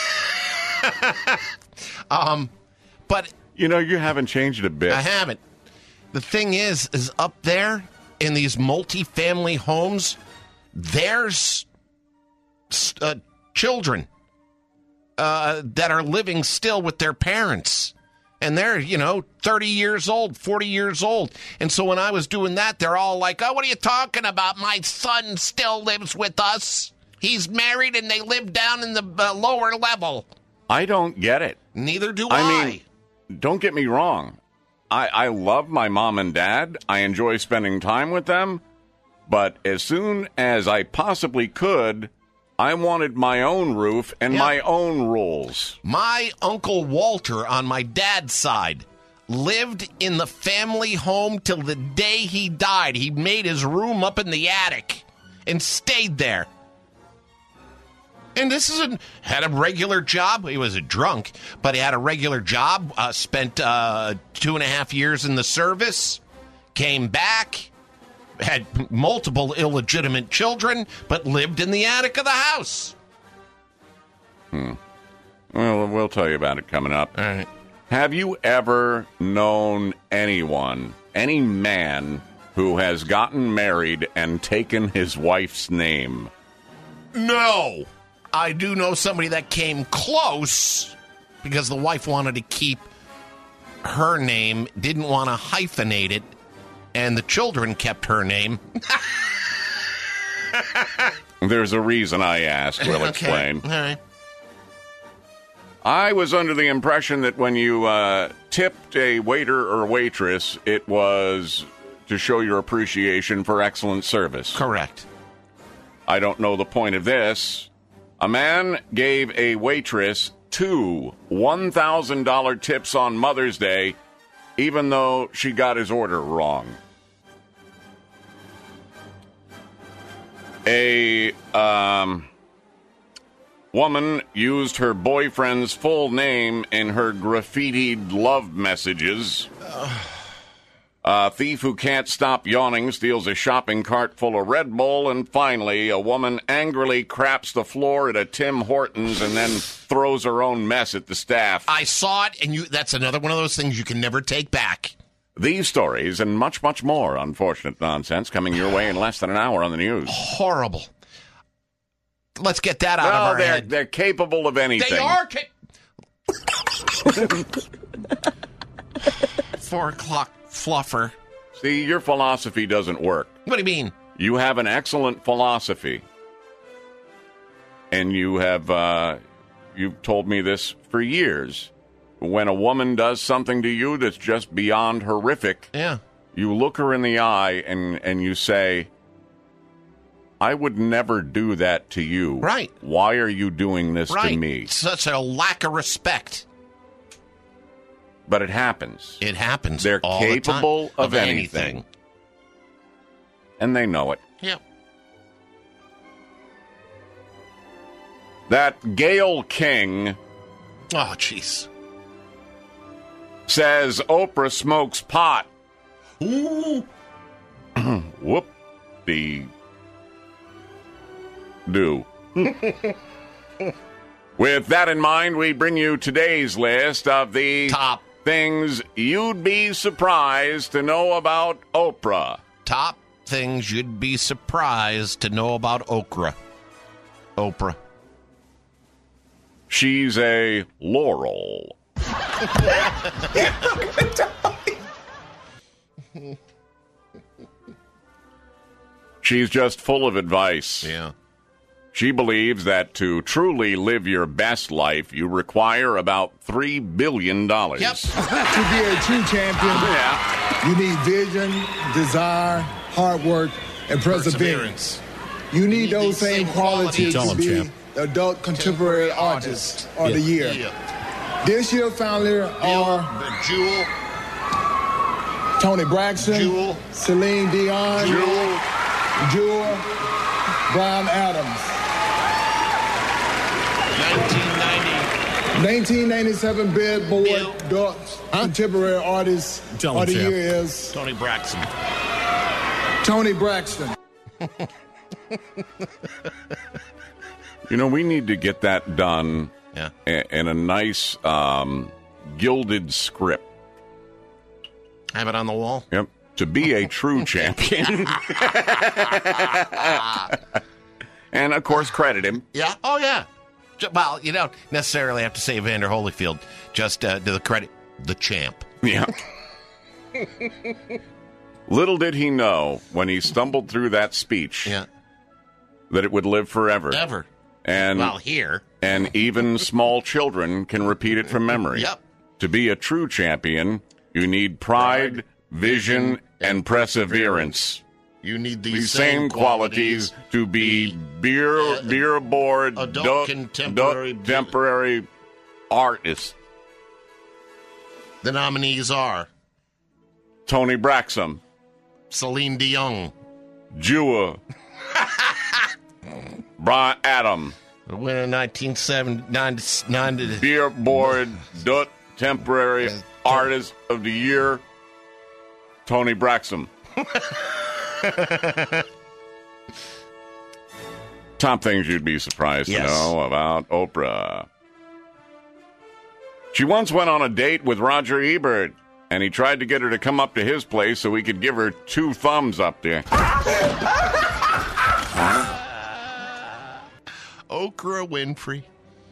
her. But you know, you haven't changed a bit. I haven't. The thing is up there in these multi-family homes, there's children that are living still with their parents. And they're, 30 years old, 40 years old. And so when I was doing that, they're all like, oh, what are you talking about? My son still lives with us. He's married and they live down in the lower level. I don't get it. Neither do I mean, don't get me wrong. I love my mom and dad. I enjoy spending time with them. But as soon as I possibly could, I wanted my own roof and my own rules. My Uncle Walter on my dad's side lived in the family home till the day he died. He made his room up in the attic and stayed there. And had a regular job. He was a drunk, but he had a regular job, spent 2.5 years in the service, came back, had multiple illegitimate children, but lived in the attic of the house. Well, we'll tell you about it coming up. All right. Have you ever known anyone, any man, who has gotten married and taken his wife's name? No. I do know somebody that came close because the wife wanted to keep her name, didn't want to hyphenate it, and the children kept her name. There's a reason I asked. We'll explain. All right. I was under the impression that when you tipped a waiter or waitress, it was to show your appreciation for excellent service. Correct. I don't know the point of this. A man gave a waitress 2 $1,000 tips on Mother's Day, even though she got his order wrong. A woman used her boyfriend's full name in her graffitied love messages. A thief who can't stop yawning steals a shopping cart full of Red Bull. And finally, a woman angrily craps the floor at a Tim Hortons and then throws her own mess at the staff. I saw it, and that's another one of those things you can never take back. These stories and much, much more unfortunate nonsense coming your way in less than an hour on the news. Horrible. Let's get that out of our head. They're capable of anything. They are 4 o'clock fluffer. See, your philosophy doesn't work. What do you mean? You have an excellent philosophy. And you have, you've told me this for years. When a woman does something to you that's just beyond horrific, you look her in the eye and you say, I would never do that to you. Right. Why are you doing this to me? Such a lack of respect. But it happens. It happens. They're all capable the time of anything. And they know it. Yep. That Gayle King. Oh, jeez. Says Oprah smokes pot. Ooh. Whoop-de do. With that in mind, we bring you today's list of the top things you'd be surprised to know about Oprah. Top things you'd be surprised to know about Oprah. She's a Laurel. She's just full of advice. Yeah. She believes that to truly live your best life, you require about $3 billion. Yep. To be a true champion, you need vision, desire, hard work, and perseverance. You need those same qualities to be the adult contemporary artist of the year. This year's founder are Jewel, Tony Braxton, Celine Dion, Jewel, Bryan Adams. 1997 Billboard Contemporary Artist of the Year is Tony Braxton. Tony Braxton. You know, we need to get that done in a nice gilded script. Have it on the wall? Yep. To be a true champion. And, of course, credit him. Yeah. Oh, yeah. Well, you don't necessarily have to say Evander Holyfield. Just to the credit, the champ. Yeah. Little did he know when he stumbled through that speech that it would live forever. Ever. And, here. And even small children can repeat it from memory. Yep. To be a true champion, you need pride, vision, and perseverance. You need these same qualities to be beer board adult contemporary artist. The nominees are Tony Braxton, Celine Dion, Jewel, Bryan Adams, the winner 1979 beer board temporary artist of the year, Tony Braxton. Top things you'd be surprised to know about Oprah. She once went on a date with Roger Ebert, and he tried to get her to come up to his place so he could give her 2 thumbs up there. Oprah Winfrey.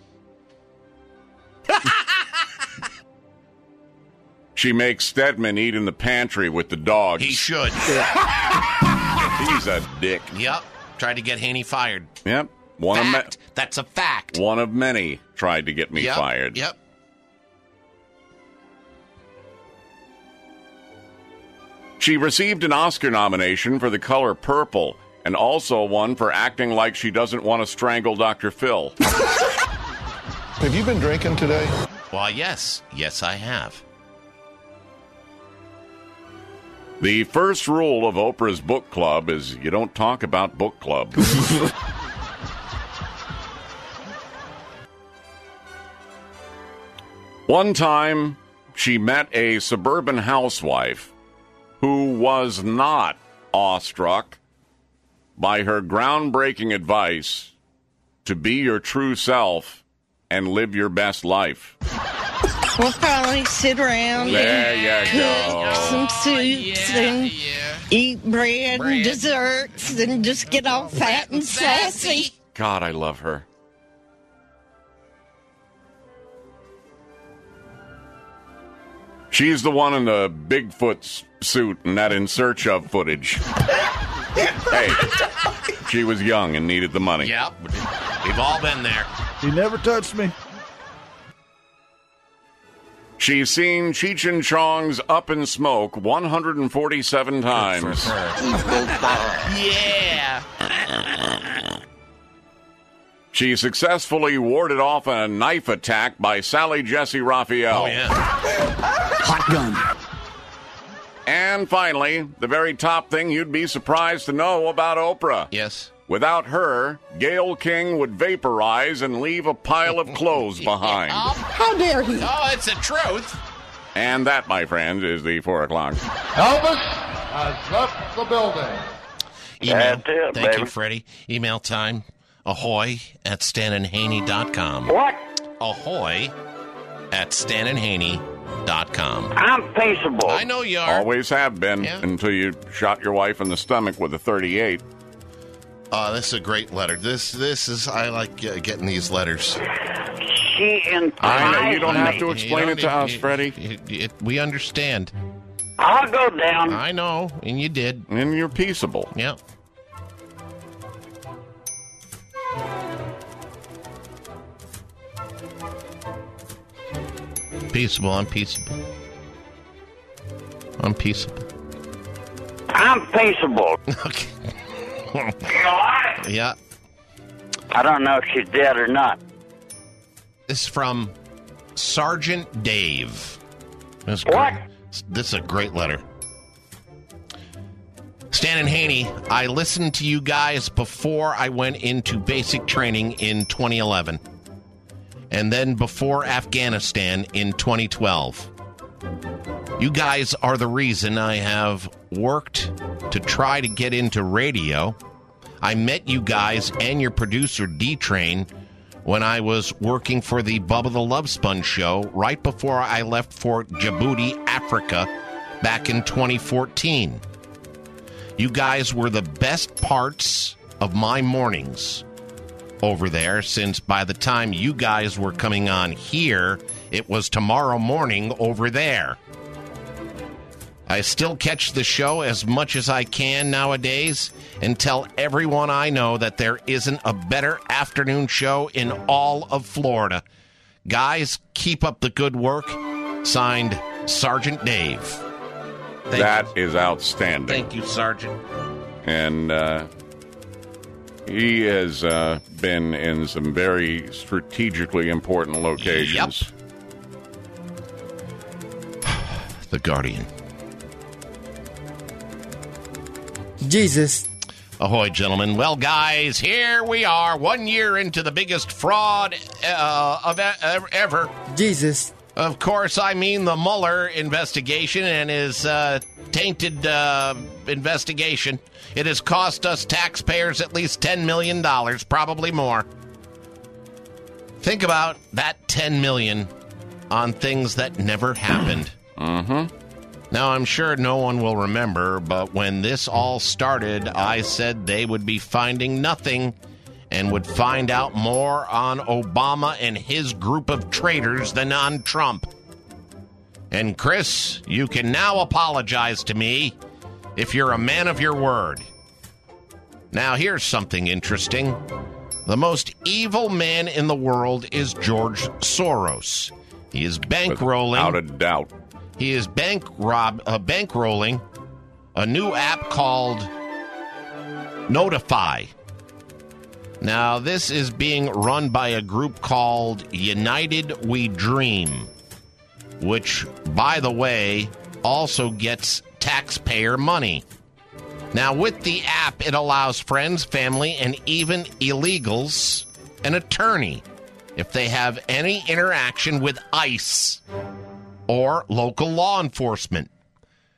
She makes Stedman eat in the pantry with the dogs. He should. He's a dick. Yep. Tried to get Haney fired. Yep. That's a fact. One of many tried to get me fired. Yep. She received an Oscar nomination for The Color Purple and also one for acting like she doesn't want to strangle Dr. Phil. Have you been drinking today? Why, yes. Yes, I have. The first rule of Oprah's book club is you don't talk about book club. One time, she met a suburban housewife who was not awestruck by her groundbreaking advice to be your true self and live your best life. We'll probably sit around there you cook some soups and eat bread and desserts and just get all fat and sassy. God, I love her. She's the one in the Bigfoot suit and that In Search Of footage. Hey, she was young and needed the money. Yep, we've all been there. He never touched me. She's seen Cheech and Chong's Up in Smoke 147 times. Yeah. She successfully warded off a knife attack by Sally Jesse Raphael. Oh, yeah. Hot gun. And finally, the very top thing you'd be surprised to know about Oprah. Yes. Without her, Gayle King would vaporize and leave a pile of clothes behind. How dare he? Oh, it's the truth. And that, my friends, is the 4 o'clock. Elvis has left the building. Email. That's it, Thank baby. you, Freddie. Email time. ahoy@stanandhaney.com. What? ahoy@stanandhaney.com. I'm peaceable. I know you are. Always have been, until you shot your wife in the stomach with a .38. This is a great letter. This is, I like getting these letters. She enticed I know, you don't have to You explain don't it to need- us, Freddie. We understand. I'll go down. I know, and you did. And you're peaceable. Yeah. Peaceable, I'm peaceable. I'm peaceable. I'm peaceable. Okay. You know what? Yeah. I don't know if she's dead or not. This is from Sergeant Dave. This is What? great. This is a great letter. Stan and Haney, I listened to you guys before I went into basic training in 2011. And then before Afghanistan in 2012. You guys are the reason I have worked to try to get into radio. I met you guys and your producer, D-Train, when I was working for the Bubba the Love Sponge show right before I left for Djibouti, Africa, back in 2014. You guys were the best parts of my mornings over there, since by the time you guys were coming on here, it was tomorrow morning over there. I still catch the show as much as I can nowadays and tell everyone I know that there isn't a better afternoon show in all of Florida. Guys, keep up the good work. Signed, Sergeant Dave. That is outstanding. Thank you, Sergeant. And he has been in some very strategically important locations. The Guardian. Jesus. Ahoy, gentlemen. Well, guys, here we are, 1 year into the biggest fraud ever. Jesus. Of course, I mean the Mueller investigation and his tainted investigation. It has cost us taxpayers at least $10 million, probably more. Think about that $10 million on things that never happened. Mm-hmm. Now, I'm sure no one will remember, but when this all started, I said they would be finding nothing and would find out more on Obama and his group of traitors than on Trump. And Chris, you can now apologize to me if you're a man of your word. Now, here's something interesting. The most evil man in the world is George Soros. He is bankrolling. Without a doubt. He is bankrolling a new app called Notify. Now, this is being run by a group called United We Dream, which, by the way, also gets taxpayer money. Now, with the app, it allows friends, family, and even illegals an attorney if they have any interaction with ICE or local law enforcement.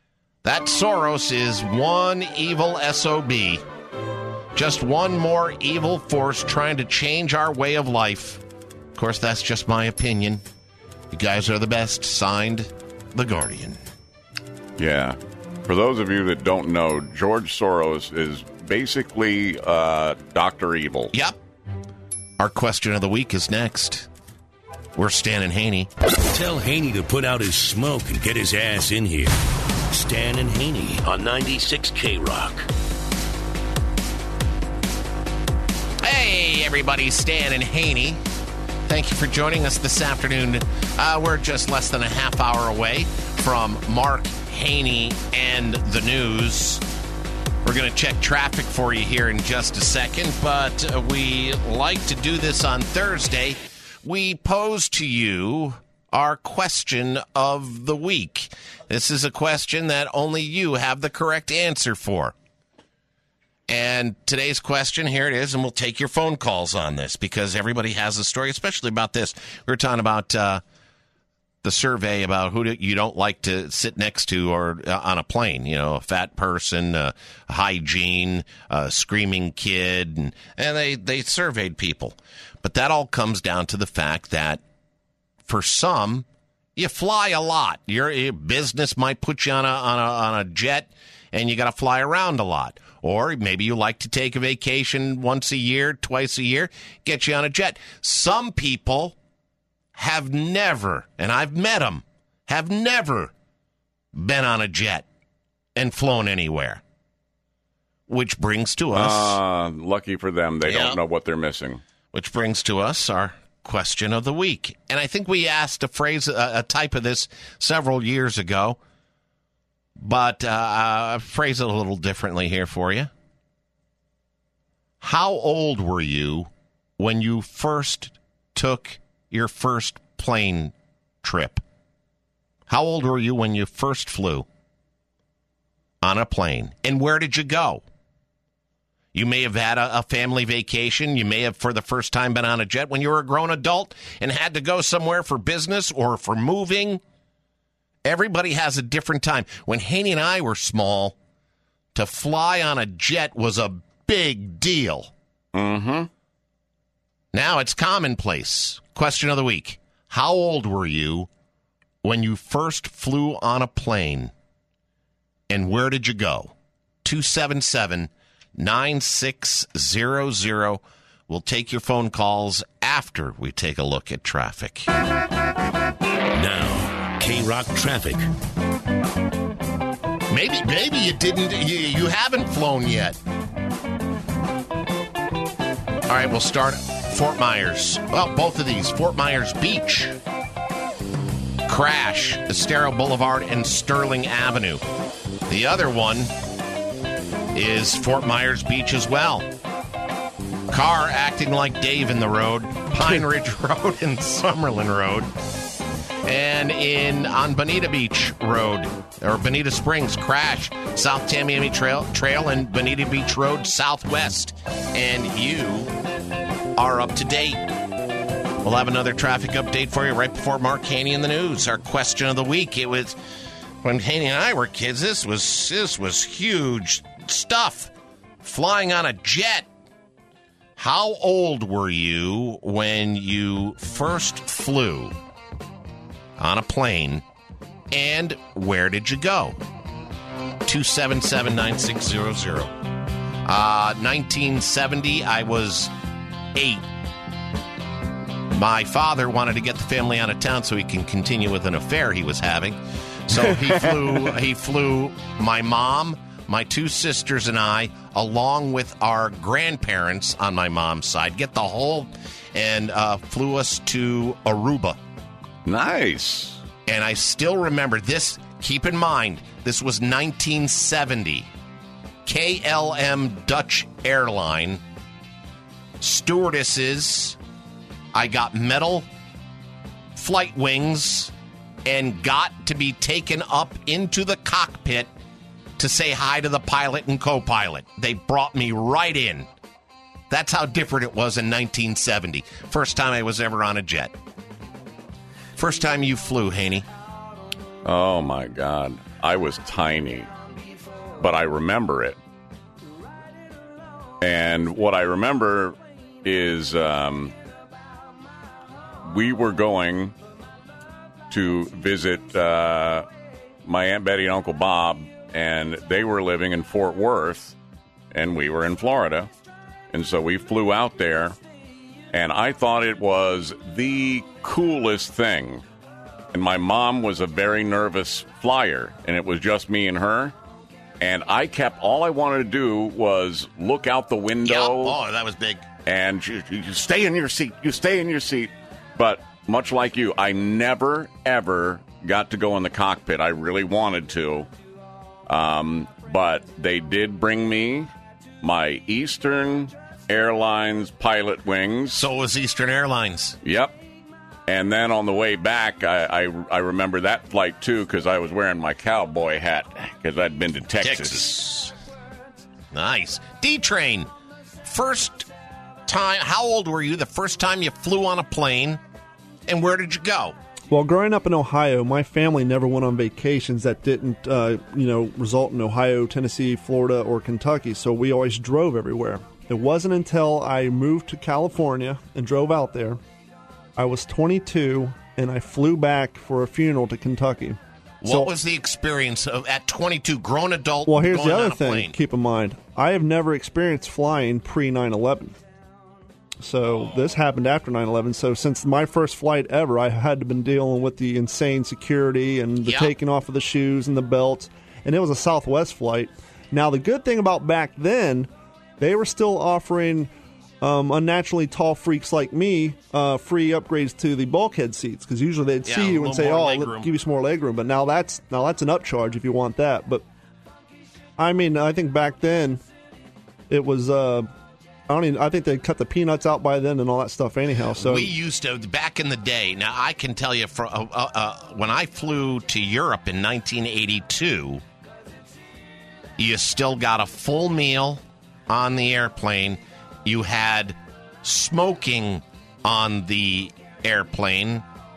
That Soros is one evil SOB. Just one more evil force trying to change our way of life. Of course, that's just my opinion. You guys are the best. Signed, The Guardian. Yeah. For those of you that don't know, George Soros is basically Dr. Evil. Yep. Our question of the week is next. We're Stan and Haney. Tell Haney to put out his smoke and get his ass in here. Stan and Haney on 96 K-Rock. Hey, everybody. Stan and Haney. Thank you for joining us this afternoon. We're just less than a half hour away from Mark Haney and the news. We're going to check traffic for you here in just a second, but we like to do this on Thursday. We pose to you our question of the week. This is a question that only you have the correct answer for. And today's question, here it is, and we'll take your phone calls on this because everybody has a story, especially about this. We were talking about the survey about who you don't like to sit next to or on a plane. You know, a fat person, hygiene, a screaming kid, and they surveyed people. But that all comes down to the fact that for some, you fly a lot. Your business might put you on a jet, and you got to fly around a lot. Or maybe you like to take a vacation once a year, twice a year, get you on a jet. Some people have never, and I've met them, have never been on a jet and flown anywhere. Which brings to us... lucky for them, they don't know what they're missing. Which brings to us our question of the week. And I think we asked a type of this several years ago. But I'll phrase it a little differently here for you. How old were you when you first took your first plane trip? How old were you when you first flew on a plane? And where did you go? You may have had a family vacation. You may have, for the first time, been on a jet when you were a grown adult and had to go somewhere for business or for moving. Everybody has a different time. When Haney and I were small, to fly on a jet was a big deal. Mm-hmm. Now it's commonplace. Question of the week. How old were you when you first flew on a plane? And where did you go? 277-9600. We'll take your phone calls after we take a look at traffic. Now, K-Rock traffic. Maybe you didn't. You haven't flown yet. All right, we'll start Fort Myers. Well, both of these. Fort Myers Beach. Crash, Estero Boulevard and Sterling Avenue. The other one is Fort Myers Beach as well. Car acting like Dave in the road. Pine Ridge Road and Summerlin Road. And on Bonita Beach Road, or Bonita Springs, crash, South Tamiami Trail and Bonita Beach Road Southwest. And you are up to date. We'll have another traffic update for you right before Mark Haney in the news. Our question of the week. It was, when Haney and I were kids, this was huge stuff. Flying on a jet. How old were you when you first flew on a plane, and where did you go? 277-9600. 1970, I was 8. My father wanted to get the family out of town so he can continue with an affair he was having. So he flew my mom, my 2 sisters, and I, along with our grandparents on my mom's side, and flew us to Aruba. Nice. And I still remember this. Keep in mind, this was 1970. KLM Dutch Airline. Stewardesses. I got metal flight wings and got to be taken up into the cockpit to say hi to the pilot and co-pilot. They brought me right in. That's how different it was in 1970. First time I was ever on a jet. First time you flew, Haney? Oh, my God. I was tiny, but I remember it. And what I remember is we were going to visit my Aunt Betty and Uncle Bob, and they were living in Fort Worth, and we were in Florida. And so we flew out there, and I thought it was the coolest thing. And my mom was a very nervous flyer, and it was just me and her. And all I wanted to do was look out the window. Yep. Oh, that was big. And you stay in your seat. You stay in your seat. But much like you, I never, ever got to go in the cockpit. I really wanted to. But they did bring me my Eastern Airlines pilot wings. So was Eastern Airlines. Yep. And then on the way back, I remember that flight, too, because I was wearing my cowboy hat because I'd been to Texas. Nice. D-Train, first time, how old were you the first time you flew on a plane, and where did you go? Well, growing up in Ohio, my family never went on vacations that didn't, result in Ohio, Tennessee, Florida, or Kentucky, so we always drove everywhere. It wasn't until I moved to California and drove out there, I was 22, and I flew back for a funeral to Kentucky. What was the experience of at 22, grown adult? Well, here's going the other on a thing. plane? Keep in mind, I have never experienced flying pre-9/11. So this happened after 9/11. So since my first flight ever, I had to been dealing with the insane security and the taking off of the shoes and the belts. And it was a Southwest flight. Now, the good thing about back then, they were still offering unnaturally tall freaks like me free upgrades to the bulkhead seats, because usually they'd see you and say, "Oh, let's give you some more leg room." But now that's an upcharge if you want that. But I mean, I think back then it was I think they cut the peanuts out by then and all that stuff anyhow. So we used to back in the day. Now I can tell you, when I flew to Europe in 1982, you still got a full meal on the airplane. You had smoking on the airplane,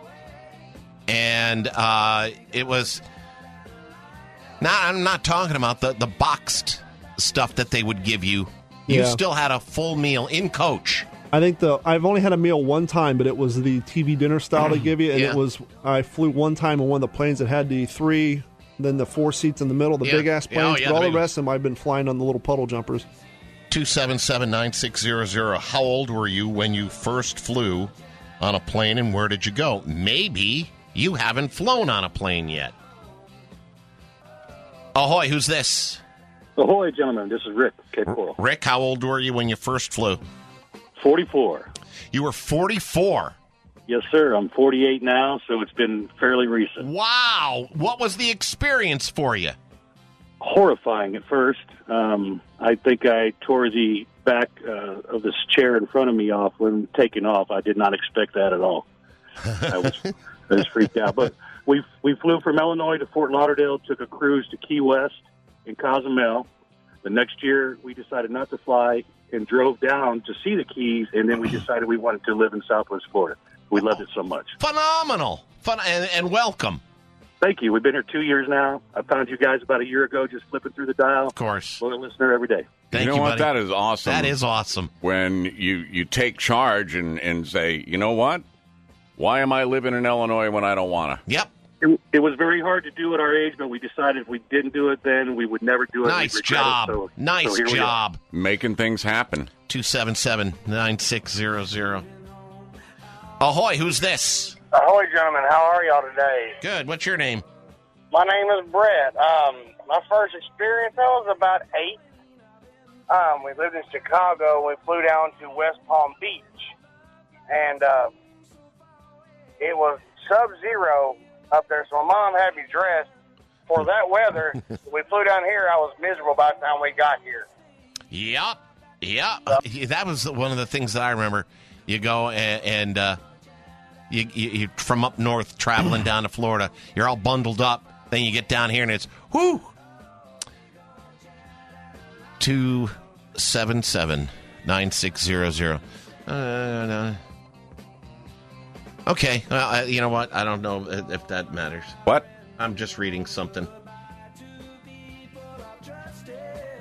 and it was I'm not talking about the boxed stuff that they would give you. You still had a full meal in coach. I think I've only had a meal one time, but it was the TV dinner style they give you, and I flew one time on one of the planes that had the 3, then the 4 seats in the middle, the big ass planes. But all the rest of them, I've been flying on the little puddle jumpers. 277-9600. How old were you when you first flew on a plane, and where did you go? Maybe you haven't flown on a plane yet. Ahoy, who's this? Ahoy, gentlemen. This is Rick, Cape Coral. Rick, how old were you when you first flew? 44. You were 44? Yes, sir. I'm 48 now, so it's been fairly recent. Wow. What was the experience for you? Horrifying at first. I think I tore the back of this chair in front of me off when taking off. I did not expect that at all. I was freaked out. But we flew from Illinois to Fort Lauderdale, took a cruise to Key West in Cozumel. The next year, we decided not to fly and drove down to see the Keys, and then we decided we wanted to live in Southwest Florida. We loved it so much. Phenomenal. And welcome. Thank you. We've been here 2 years now. I found you guys about a year ago, just flipping through the dial. Of course. Loyal listener every day. Thank you know you, what? buddy. That is awesome. That is awesome. When you take charge and say, you know what? Why am I living in Illinois when I don't want to? Yep. It was very hard to do at our age, but we decided if we didn't do it then, we would never do it. Nice job. Nice job. Making things happen. 277-9600. Ahoy, who's this? Ahoy, gentlemen. How are y'all today? Good. What's your name? My name is Brett. My first experience, I was about 8. We lived in Chicago. We flew down to West Palm Beach, and it was sub-zero up there, so my mom had me dressed for that weather. We flew down here. I was miserable by the time we got here. Yep. Yeah. That was one of the things that I remember. You go and you from up north traveling down to Florida. You're all bundled up. Then you get down here and it's, whoo! 277-9600. Okay. You know what? I don't know if that matters. What? I'm just reading something.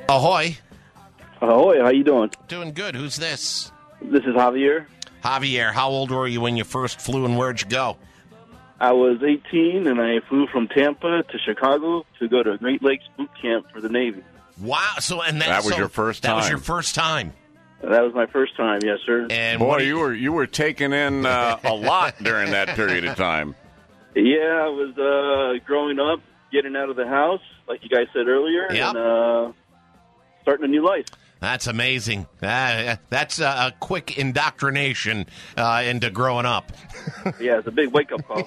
Ahoy. Ahoy, how you doing? Doing good. Who's this? This is Javier. Javier, how old were you when you first flew, and where'd you go? I was 18, and I flew from Tampa to Chicago to go to Great Lakes Boot Camp for the Navy. Wow. So that was your first time? That was your first time? That was my first time, yes, sir. And boy, you were taking in a lot during that period of time. Yeah, I was growing up, getting out of the house, like you guys said earlier, and starting a new life. That's amazing. That's a quick indoctrination into growing up. Yeah, it's a big wake-up call.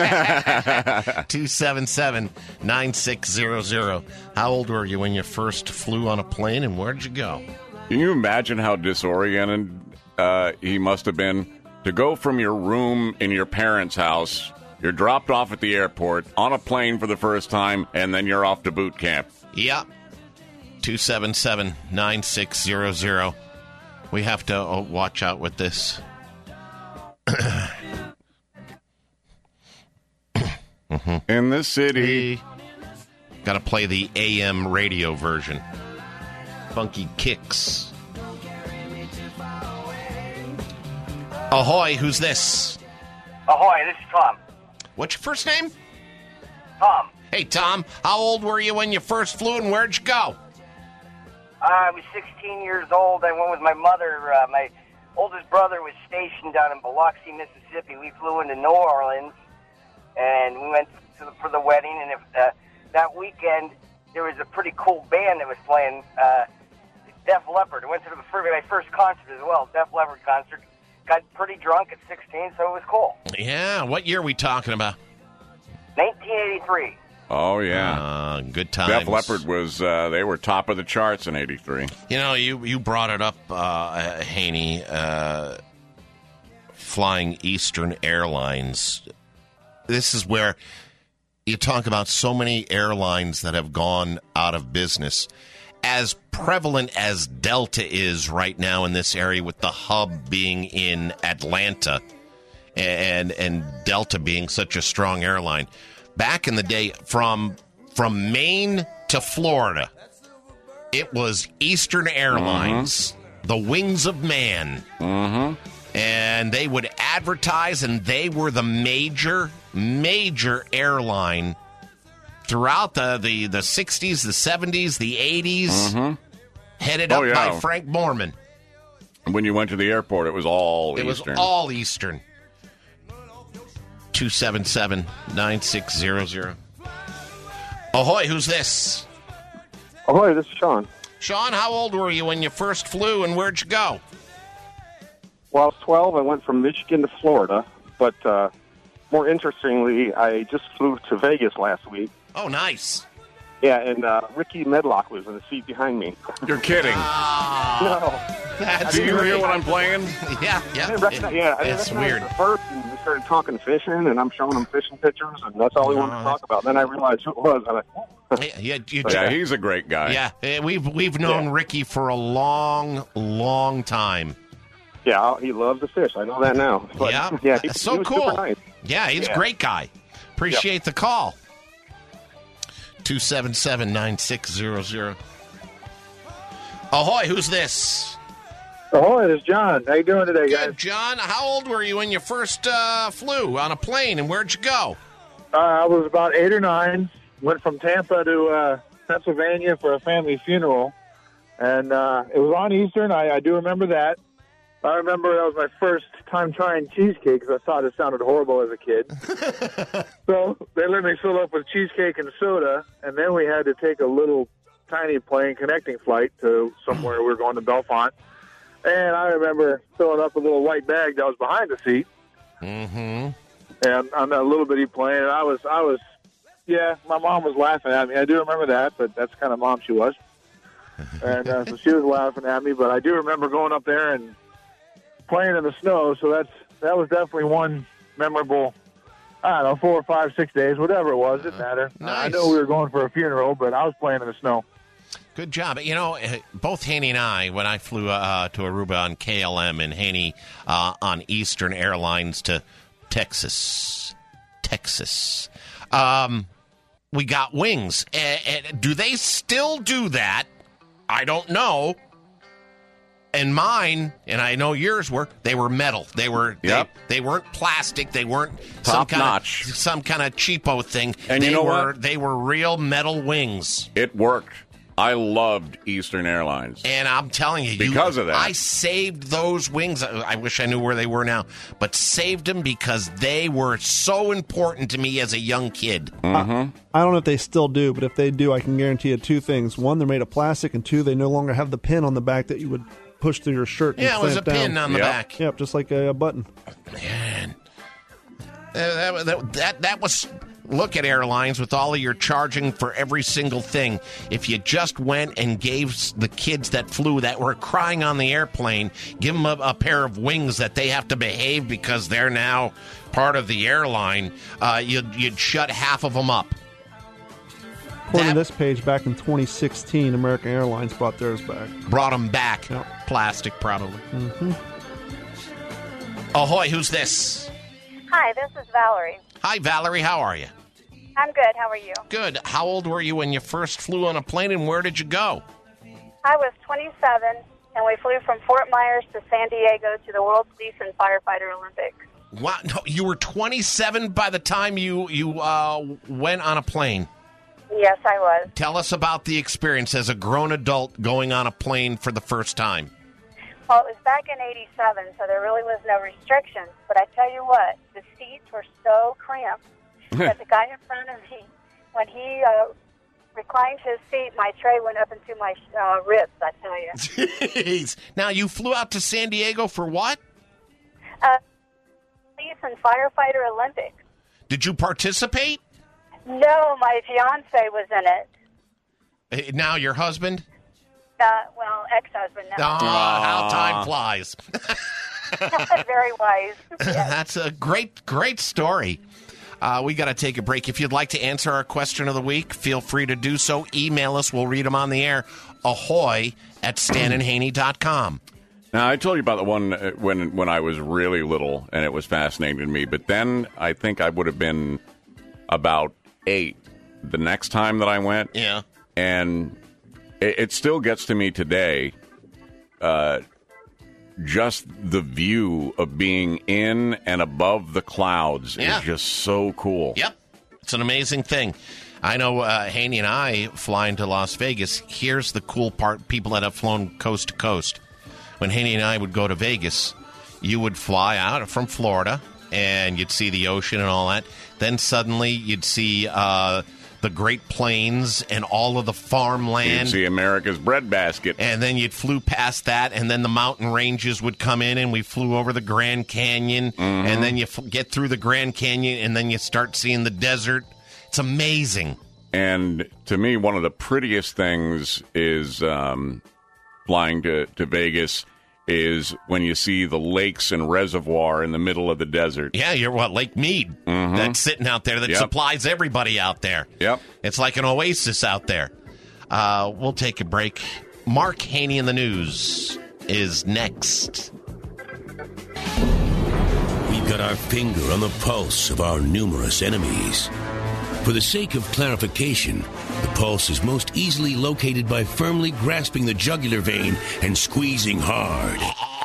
277-9600. How old were you when you first flew on a plane, and where'd you go? Can you imagine how disoriented he must have been to go from your room in your parents' house, you're dropped off at the airport, on a plane for the first time, and then you're off to boot camp? Yep. 277-9600. We have to watch out with this. In this city. Got to play the AM radio version. Funky kicks. Ahoy, who's this? Ahoy, this is Tom. What's your first name? Tom. Hey, Tom, how old were you when you first flew, and where'd you go? I was 16 years old. I went with my mother. My oldest brother was stationed down in Biloxi, Mississippi. We flew into New Orleans, and we went for the wedding. And that weekend, there was a pretty cool band that was playing Def Leppard. I went to my first concert as well, Def Leppard concert. Got pretty drunk at 16, so it was cool. Yeah, what year are we talking about? 1983. Oh, yeah. Good times. Def Leppard was, they were top of the charts in 83. You know, you brought it up, Haney, flying Eastern Airlines. This is where you talk about so many airlines that have gone out of business. As prevalent as Delta is right now in this area, with the hub being in Atlanta and Delta being such a strong airline, back in the day, from Maine to Florida, it was Eastern Airlines, the Wings of Man. And they would advertise, and they were the major airline throughout the 60s, the 70s, the 80s, headed up by Frank Borman. When you went to the airport, it was all Eastern. It was all Eastern. 277-9600. Ahoy, who's this? Ahoy, this is Sean. Sean, how old were you when you first flew, and where'd you go? Well, I was 12. I went from Michigan to Florida, but more interestingly, I just flew to Vegas last week. Oh, nice. Yeah, and Ricky Medlock was in the seat behind me. You're kidding. No. That's Do you hear what I'm playing? Yeah. It's weird. First, and we started talking fishing, and I'm showing him fishing pictures, and that's all he wanted to talk about. Then I realized who it was. And Yeah, he's a great guy. Yeah, we've known Ricky for a long, long time. Yeah, he loves to fish. I know that now. But, that's so he was cool. Super nice. Yeah, he's a great guy. Appreciate the call. 277-9600. Ahoy, who's this? Ahoy, this is John. How you doing today, guys? Good, John. How old were you when you first flew on a plane, and where'd you go? I was about 8 or 9. Went from Tampa to Pennsylvania for a family funeral, and it was on Eastern. I do remember that. I remember that was my first time trying cheesecake because I thought it sounded horrible as a kid. So they let me fill up with cheesecake and soda, and then we had to take a little tiny plane connecting flight to somewhere. We were going to Belfont. And I remember filling up a little white bag that was behind the seat. And on that little bitty plane, and I was, my mom was laughing at me. I do remember that, but that's the kind of mom she was. And so she was laughing at me, but I do remember going up there and playing in the snow, so that was definitely one memorable, 4 or 5, 6 days, whatever it was, didn't matter. Nice. I know we were going for a funeral, but I was playing in the snow. Good job. You know, both Haney and I, when I flew to Aruba on KLM and Haney on Eastern Airlines to Texas, we got wings. Do they still do that? I don't know. And mine, and I know yours were, they were metal. They weren't plastic. They weren't some kind of cheapo thing. And you know what? They were real metal wings. It worked. I loved Eastern Airlines. And I'm telling you, because of that. I saved those wings. I wish I knew where they were now, but saved them because they were so important to me as a young kid. I don't know if they still do, but if they do, I can guarantee you two things. One, they're made of plastic, and two, they no longer have the pin on the back that you would push through your shirt. And it was a down. pin on the back. Yep, just like a button. Man, that was. Look at airlines with all of your charging for every single thing. If you just went and gave the kids that flew that were crying on the airplane, give them a pair of wings that they have to behave because they're now part of the airline, you'd shut half of them up. According to this page, back in 2016, American Airlines brought theirs back. Brought them back. Yep. Plastic, probably. Ahoy, who's this? Hi, this is Valerie. Hi, Valerie. How are you? I'm good. How are you? Good. How old were you when you first flew on a plane, and where did you go? I was 27, and we flew from Fort Myers to San Diego to the World Police and Firefighter Olympics. Wow. No, you were 27 by the time you went on a plane. Yes, I was. Tell us about the experience as a grown adult going on a plane for the first time. Well, it was back in '87, so there really was no restrictions. But I tell you what, the seats were so cramped that the guy in front of me, when he reclined his seat, my tray went up into my ribs, I tell you. Jeez. Now, you flew out to San Diego for what? Police and Firefighter Olympics. Did you participate? No, my fiancé was in it. Now, your husband? Well, ex-husband. How time flies. Very wise. Yes. That's a great story. We got to take a break. If you'd like to answer our question of the week, feel free to do so. Email us. We'll read them on the air. ahoy@stanandhaney.com. Now, I told you about the one when I was really little, and it was fascinating to me. But then I think I would have been about 8 the next time that I went. Yeah. And it still gets to me today, just the view of being in and above the clouds is just so cool. Yep. It's an amazing thing. I know Haney and I flying to Las Vegas. Here's the cool part, people that have flown coast to coast. When Haney and I would go to Vegas, you would fly out from Florida, and you'd see the ocean and all that. Then suddenly you'd see the Great Plains and all of the farmland. You'd see America's breadbasket. And then you'd flew past that, and then the mountain ranges would come in, and we flew over the Grand Canyon. And then you get through the Grand Canyon, and then you start seeing the desert. It's amazing. And to me, one of the prettiest things is flying to Vegas is when you see the lakes and reservoir in the middle of the desert. Yeah, you're Lake Mead that's sitting out there that supplies everybody out there. Yep. It's like an oasis out there. We'll take a break. Mark Haney in the News is next. We've got our finger on the pulse of our numerous enemies. For the sake of clarification, the pulse is most easily located by firmly grasping the jugular vein and squeezing hard.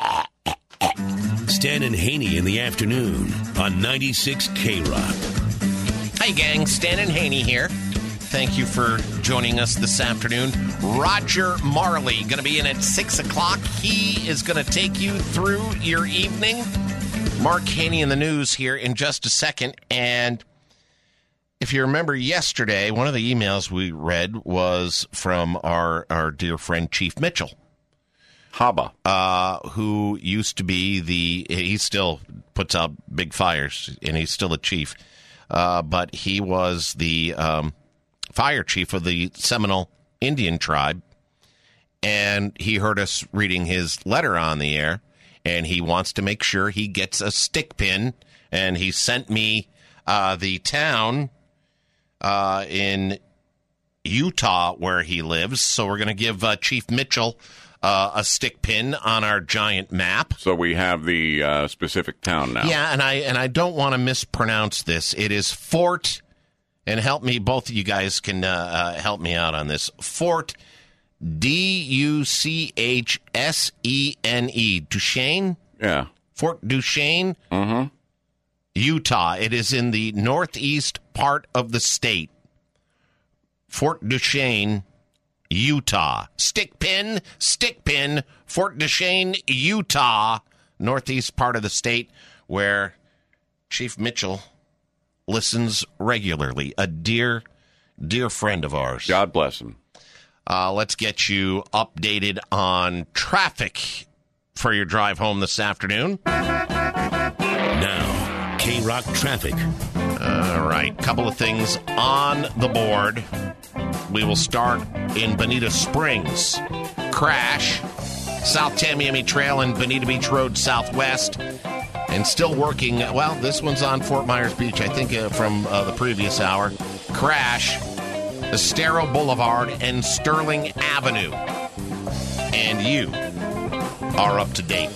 Stan and Haney in the afternoon on 96 K-Rock. Hey, gang. Stan and Haney here. Thank you for joining us this afternoon. Roger Marley going to be in at 6 o'clock. He is going to take you through your evening. Mark Haney in the News here in just a second. And if you remember yesterday, one of the emails we read was from our dear friend Chief Mitchell. Haba. Who used to be he still puts out big fires, and he's still a chief. But he was the fire chief of the Seminole Indian tribe, and he heard us reading his letter on the air, and he wants to make sure he gets a stick pin, and he sent me the town in Utah where he lives. So we're going to give Chief Mitchell a stick pin on our giant map. So we have the specific town now. Yeah, and I don't want to mispronounce this. It is Fort, and help me, both of you guys can help me out on this. Fort Duchsene. Duchesne? Yeah. Fort Duchesne, Utah. It is in the northeast part of the state. Fort Duchesne, Utah. Stick pin, Fort Duchesne, Utah, northeast part of the state, where Chief Mitchell listens regularly. A dear, dear friend of ours. God bless him. Let's get you updated on traffic for your drive home this afternoon. Now, K-Rock traffic. All right, couple of things on the board. We will start in Bonita Springs. Crash, South Tamiami Trail and Bonita Beach Road Southwest. And still working, well, this one's on Fort Myers Beach, I think from the previous hour. Crash, Estero Boulevard and Sterling Avenue. And you are up to date.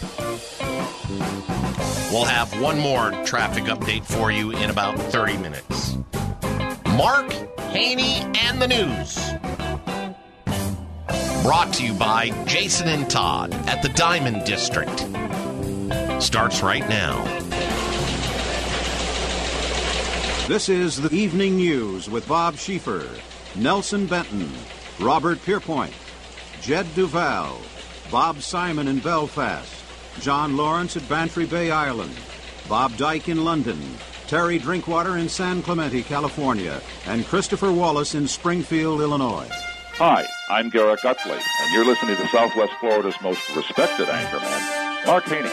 We'll have one more traffic update for you in about 30 minutes. Mark Haney and the news. Brought to you by Jason and Todd at the Diamond District. Starts right now. This is the Evening News with Bob Schieffer, Nelson Benton, Robert Pierpoint, Jed Duval, Bob Simon in Belfast, John Lawrence at Bantry Bay Island, Bob Dyke in London, Terry Drinkwater in San Clemente, California, and Christopher Wallace in Springfield, Illinois. Hi, I'm Garrett Gutley, and you're listening to Southwest Florida's most respected anchorman, Mark Haney.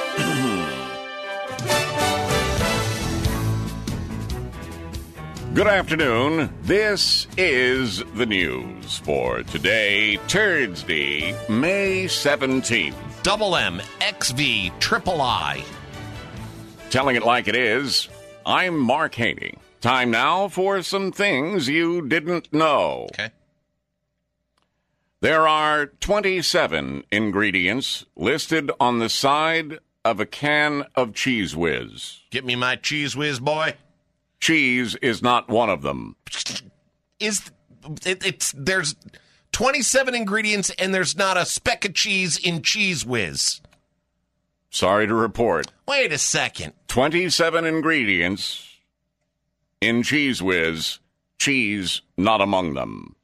Good afternoon. This is the news for today, Thursday, May 17th. Double M, XV, Triple I. Telling it like it is, I'm Mark Haney. Time now for some things you didn't know. Okay. There are 27 ingredients listed on the side of a can of Cheese Whiz. Get me my Cheese Whiz, boy. Cheese is not one of them. There's 27 ingredients and there's not a speck of cheese in Cheese Whiz. Sorry to report. Wait a second. 27 ingredients in Cheese Whiz, cheese not among them.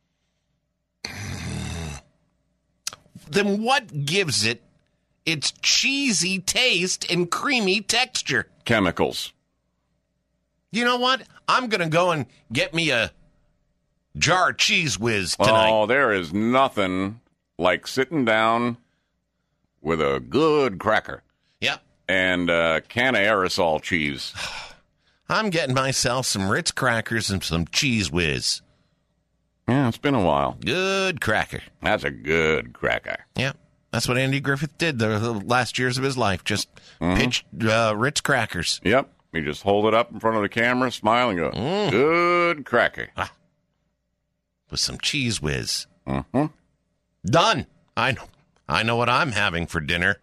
Then what gives it its cheesy taste and creamy texture? Chemicals. You know what? I'm going to go and get me a jar of Cheese Whiz tonight. Oh, there is nothing like sitting down with a good cracker. Yep. And a can of aerosol cheese. I'm getting myself some Ritz crackers and some Cheese Whiz. Yeah, it's been a while. Good cracker. That's a good cracker. Yeah. That's what Andy Griffith did the last years of his life. Just pitched Ritz crackers. Yep. You just hold it up in front of the camera, smile, and go, good cracker. With some Cheese Whiz. Mm-hmm. Done. I know what I'm having for dinner.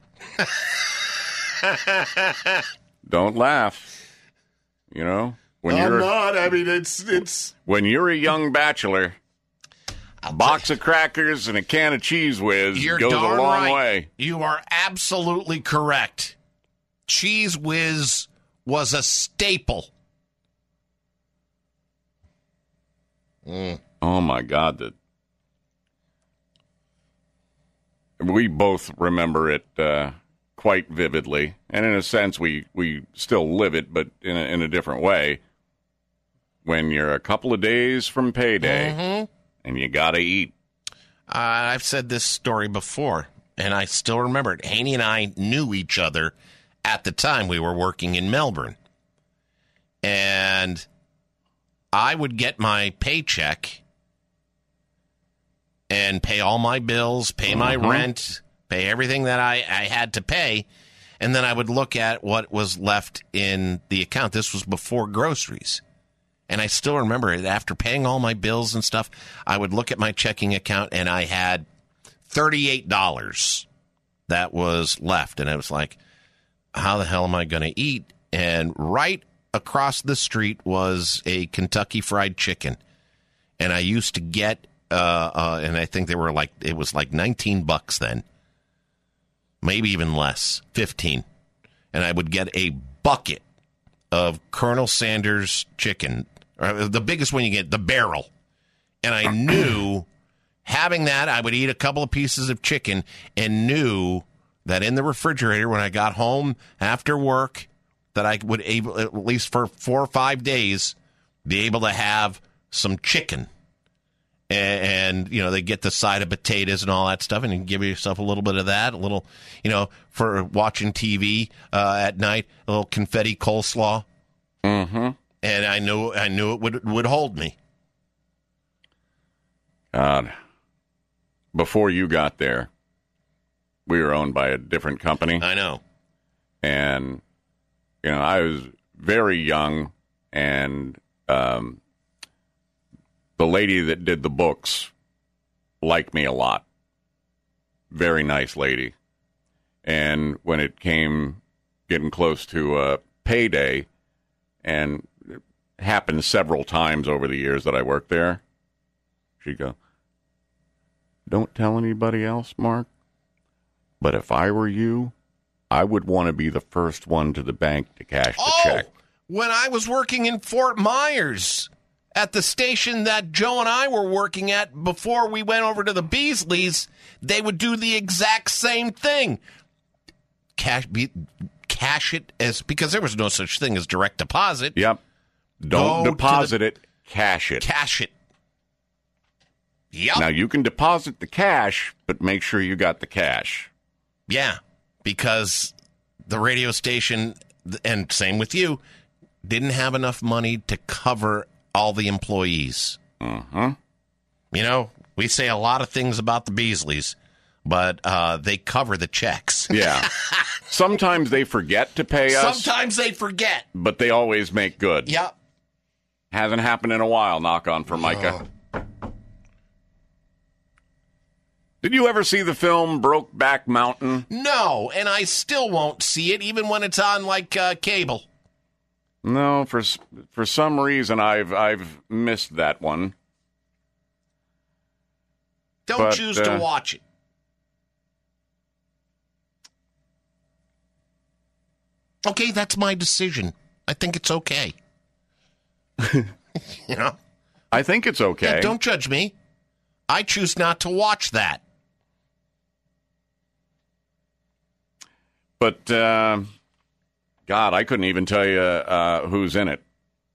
Don't laugh. You know? I'm not. I mean, it's... When you're a young bachelor, a box of crackers and a can of Cheese Whiz goes a long way. You are absolutely correct. Cheese Whiz was a staple. Oh, my God. We both remember it quite vividly. And in a sense, we still live it, but in a different way. When you're a couple of days from payday and you got to eat. I've said this story before, and I still remember it. Haney and I knew each other at the time we were working in Melbourne. And I would get my paycheck and pay all my bills, pay my rent, pay everything that I had to pay, and then I would look at what was left in the account. This was before groceries. And I still remember it. After paying all my bills and stuff, I would look at my checking account, and I had $38 that was left. And I was like, how the hell am I going to eat? And right across the street was a Kentucky Fried Chicken. And I used to get and I think it was like $19 then, maybe even less, 15, and I would get a bucket of Colonel Sanders chicken, or the biggest one you get, the barrel, and I knew having that I would eat a couple of pieces of chicken, and knew that in the refrigerator when I got home after work that I would able, at least for 4 or 5 days, be able to have some chicken. And you know, they get the side of potatoes and all that stuff, and you can give yourself a little bit of that, a little, you know, for watching TV at night, a little confetti coleslaw. Mm-hmm. And I knew it would hold me. God. Before you got there, we were owned by a different company. I know. And, you know, I was very young, and the lady that did the books liked me a lot. Very nice lady. And when it came getting close to payday, and it happened several times over the years that I worked there, she'd go, "Don't tell anybody else, Mark, but if I were you, I would want to be the first one to the bank to cash the check." When I was working in Fort Myers at the station that Joe and I were working at before we went over to the Beasleys, they would do the exact same thing. Cash it as, because there was no such thing as direct deposit. Yep. Don't deposit it, cash it. Cash it. Yep. Now, you can deposit the cash, but make sure you got the cash. Yeah, because the radio station, and same with you, didn't have enough money to cover all the employees. Mm-hmm. You know, we say a lot of things about the Beasleys, but they cover the checks. Yeah. Sometimes they forget to pay us. Sometimes they forget. But they always make good. Yep. Hasn't happened in a while, knock on Formica. Did you ever see the film Brokeback Mountain? No, and I still won't see it, even when it's on, like, cable. No, for some reason I've missed that one. Don't choose to watch it. Okay, that's my decision. I think it's okay. You know? I think it's okay. Yeah, don't judge me. I choose not to watch that. But, God, I couldn't even tell you who's in it.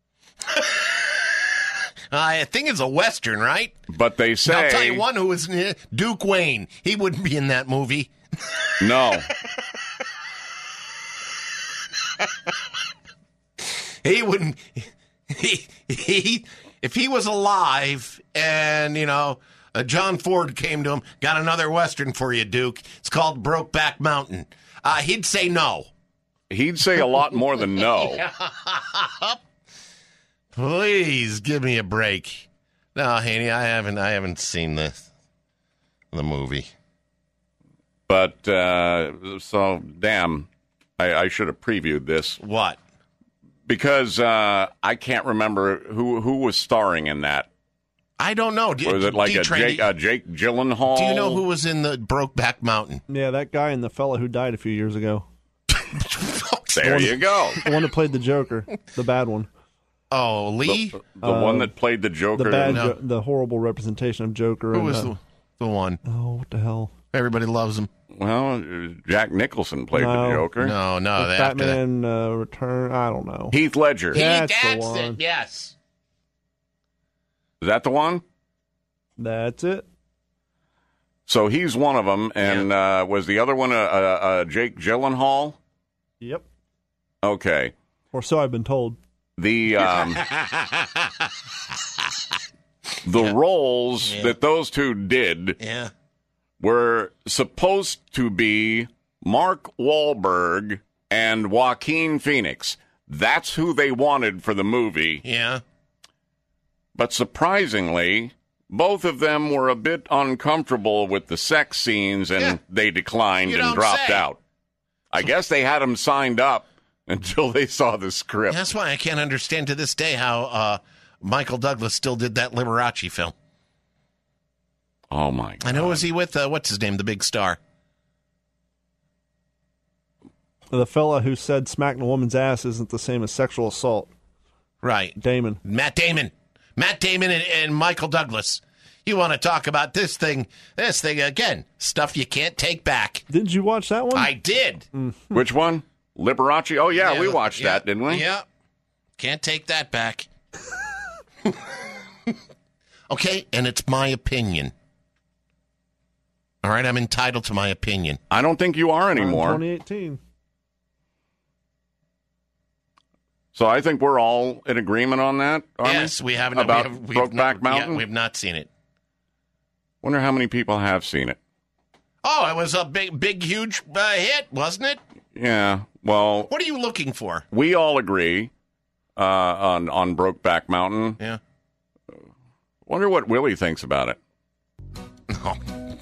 I think it's a Western, right? But they say... I'll tell you one who was Duke Wayne. He wouldn't be in that movie. No. He wouldn't... He if he was alive and, you know, John Ford came to him, "Got another Western for you, Duke. It's called Brokeback Mountain." He'd say no. He'd say a lot more than no. Please give me a break. No, Haney, I haven't seen the movie. But so damn, I should have previewed this. What? Because I can't remember who was starring in that. I don't know. Was it like Jake Gyllenhaal? Do you know who was in the Brokeback Mountain? Yeah, that guy and the fella who died a few years ago. There you go. The one that played the Joker, the bad one. Oh, Lee? The one that played the Joker. The horrible representation of Joker. Who was the one? Oh, what the hell? Everybody loves him. Well, Jack Nicholson played the Joker. No. Batman Return. I don't know. Heath Ledger. That's the one. Yes. Is that the one? That's it. So he's one of them, and was the other one Jake Gyllenhaal? Yep. Okay. Or so I've been told. The roles that those two did were supposed to be Mark Wahlberg and Joaquin Phoenix. That's who they wanted for the movie. Yeah. But surprisingly, both of them were a bit uncomfortable with the sex scenes, and they declined and dropped out. I guess they had them signed up until they saw the script. That's why I can't understand to this day how Michael Douglas still did that Liberace film. Oh, my God. And who was he with? What's his name? The big star. The fella who said smacking a woman's ass isn't the same as sexual assault. Right. Damon. Matt Damon and Michael Douglas. You want to talk about this thing again, stuff you can't take back. Didn't you watch that one? I did. Mm-hmm. Which one? Liberace? Oh, yeah, we watched that, didn't we? Yeah. Can't take that back. Okay, and it's my opinion. All right, I'm entitled to my opinion. I don't think you are anymore. 2018. So I think we're all in agreement on that, aren't yes, we haven't. About Brokeback Mountain? Yeah, we've not seen it. Wonder how many people have seen it. Oh, it was a big, huge hit, wasn't it? Yeah, well... What are you looking for? We all agree on Brokeback Mountain. Yeah. Wonder what Willie thinks about it. Oh.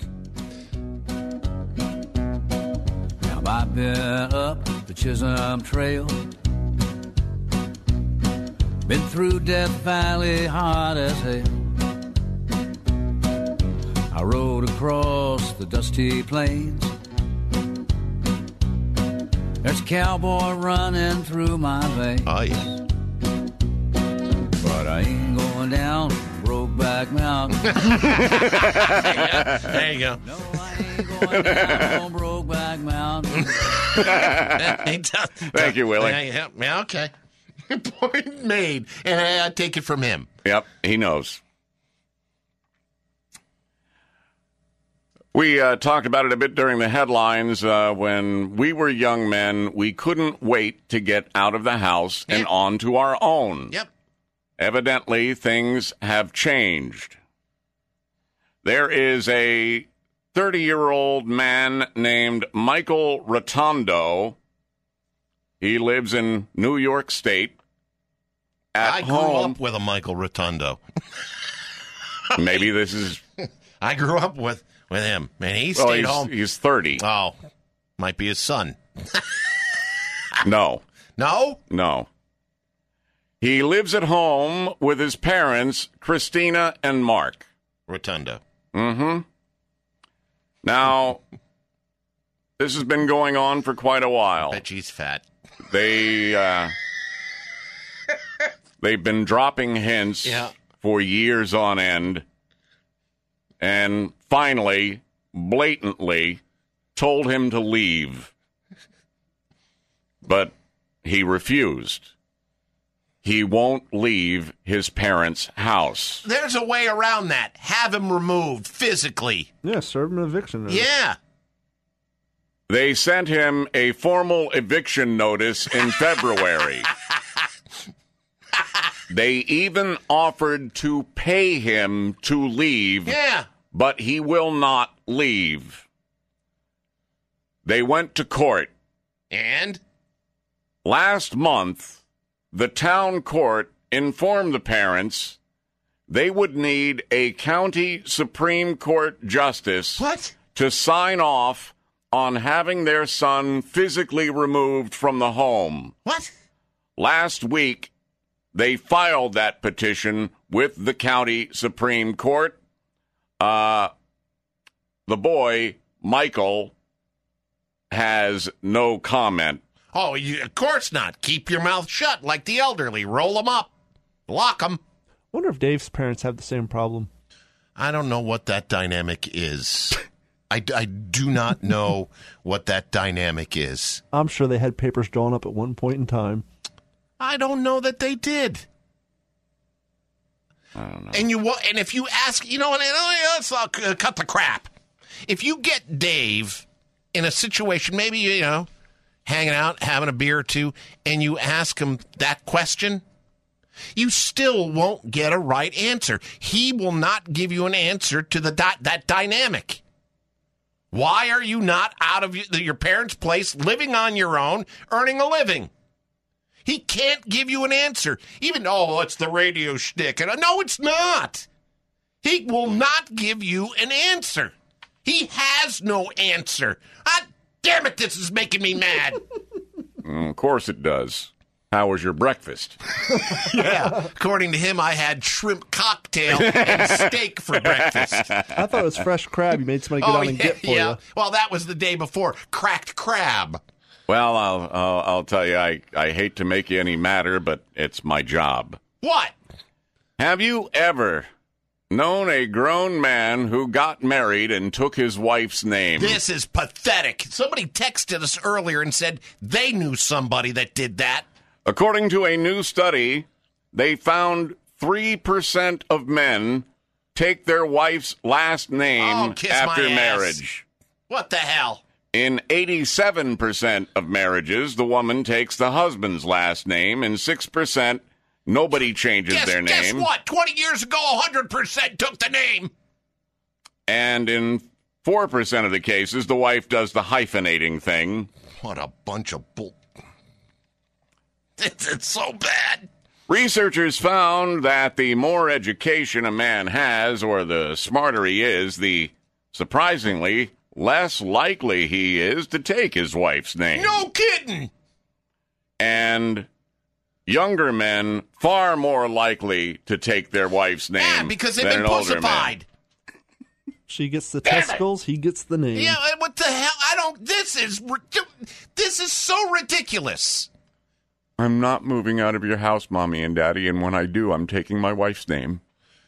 Now I've been up the Chisholm Trail, been through Death Valley hot as hell. I rode across the dusty plains. There's a cowboy running through my veins. Oh, yeah. But I ain't going down Brokeback Mountain. Yeah, there you go. No, I ain't going down on Brokeback Mountain. Thank you, Willie. Yeah, okay. Point made. And I take it from him. Yep, he knows. We talked about it a bit during the headlines. When we were young men, we couldn't wait to get out of the house and onto our own. Yep. Evidently, things have changed. There is a 30-year-old man named Michael Rotundo. He lives in New York State. I grew up with a Michael Rotundo. Maybe this is... I grew up with him. Man, he stayed home. He's 30. Oh, might be his son. No. No? No. He lives at home with his parents, Christina and Mark. Rotundo. Mm-hmm. Now, this has been going on for quite a while. I bet she's fat. They've been dropping hints for years on end, and finally, blatantly, told him to leave. But he refused. He won't leave his parents' house. There's a way around that. Have him removed physically. Yeah, serve him an eviction notice. Yeah. They sent him a formal eviction notice in February. They even offered to pay him to leave. Yeah. But he will not leave. They went to court. And? Last month, the town court informed the parents they would need a county Supreme Court justice to sign off on having their son physically removed from the home. What? Last week, they filed that petition with the county Supreme Court. The boy, Michael, has no comment. Oh, of course not. Keep your mouth shut like the elderly. Roll them up. Lock them. Wonder if Dave's parents have the same problem. I don't know what that dynamic is. I do not know what that dynamic is. I'm sure they had papers drawn up at one point in time. I don't know that they did. I don't know. And if you ask, let's cut the crap. If you get Dave in a situation, maybe, hanging out, having a beer or two, and you ask him that question, you still won't get a right answer. He will not give you an answer to that dynamic. Why are you not out of your parents' place, living on your own, earning a living? He can't give you an answer. Even, it's the radio shtick. No, it's not. He will not give you an answer. He has no answer. Damn it, this is making me mad. Of course it does. How was your breakfast? Yeah. According to him, I had shrimp cocktail and steak for breakfast. I thought it was fresh crab you made somebody go down and get for you. Well, that was the day before. Cracked crab. Well, I'll tell you, I hate to make you any madder, but it's my job. What? Have you ever known a grown man who got married and took his wife's name? This is pathetic. Somebody texted us earlier and said they knew somebody that did that. According to a new study, they found 3% of men take their wife's last name after marriage. What the hell? In 87% of marriages, the woman takes the husband's last name. In 6%, nobody changes their name. Guess what? 20 years ago, 100% took the name. And in 4% of the cases, the wife does the hyphenating thing. What a bunch of bull. It's so bad. Researchers found that the more education a man has, or the smarter he is, the surprisingly less likely he is to take his wife's name. No kidding. And younger men far more likely to take their wife's name. Yeah, because they've been pussified. She gets the testicles, he gets the name. Yeah, what the hell? This is so ridiculous. I'm not moving out of your house, Mommy and Daddy, and when I do, I'm taking my wife's name.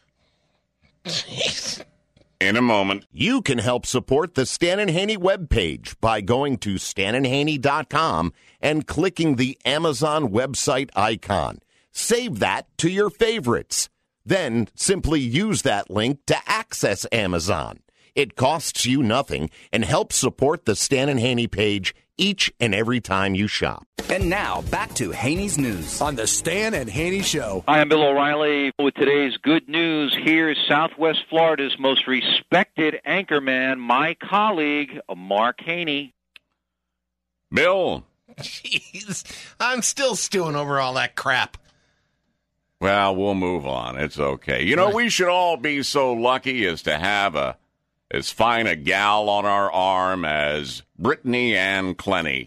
In a moment. You can help support the Stan and Haney webpage by going to stanandhaney.com and clicking the Amazon website icon. Save that to your favorites. Then simply use that link to access Amazon. It costs you nothing and helps support the Stan and Haney page each and every time you shop. And now, back to Haney's News on the Stan and Haney Show. Hi, I'm Bill O'Reilly with today's good news. Here's Southwest Florida's most respected anchorman, my colleague, Mark Haney. Bill. Jeez, I'm still stewing over all that crap. Well, we'll move on. It's okay. You know, we should all be so lucky as to have as fine a gal on our arm as Brittany Ann Clenny.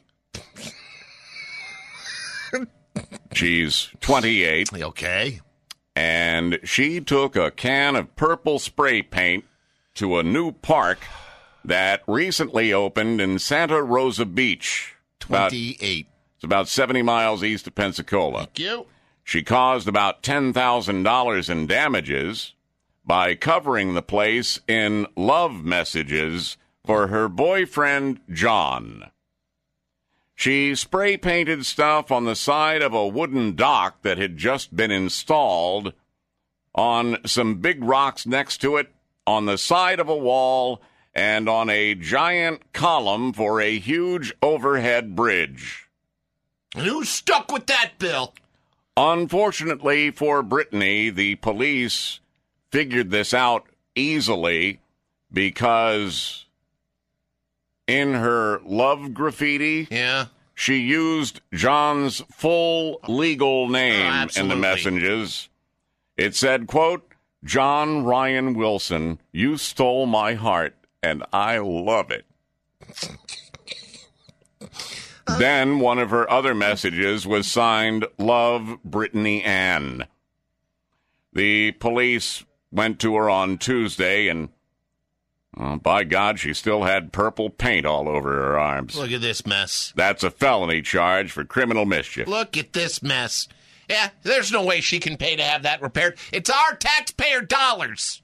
She's 28. Okay. And she took a can of purple spray paint to a new park that recently opened in Santa Rosa Beach. 28. It's about 70 miles east of Pensacola. Thank you. She caused about $10,000 in damages by covering the place in love messages for her boyfriend, John. She spray-painted stuff on the side of a wooden dock that had just been installed, on some big rocks next to it, on the side of a wall, and on a giant column for a huge overhead bridge. And who's stuck with that, Bill? Unfortunately for Brittany, the police figured this out easily because in her love graffiti, she used John's full legal name in the messages. It said, quote, "John Ryan Wilson, you stole my heart, and I love it." Then one of her other messages was signed, "Love, Brittany Ann." The police went to her on Tuesday, and by God, she still had purple paint all over her arms. Look at this mess. That's a felony charge for criminal mischief. Look at this mess. Yeah, there's no way she can pay to have that repaired. It's our taxpayer dollars.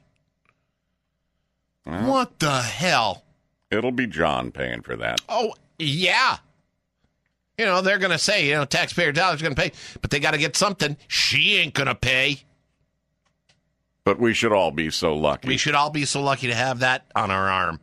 Well, what the hell? It'll be John paying for that. Oh, yeah. You know, they're going to say, taxpayer dollars are going to pay, but they got to get something. She ain't going to pay. But we should all be so lucky. We should all be so lucky to have that on our arm.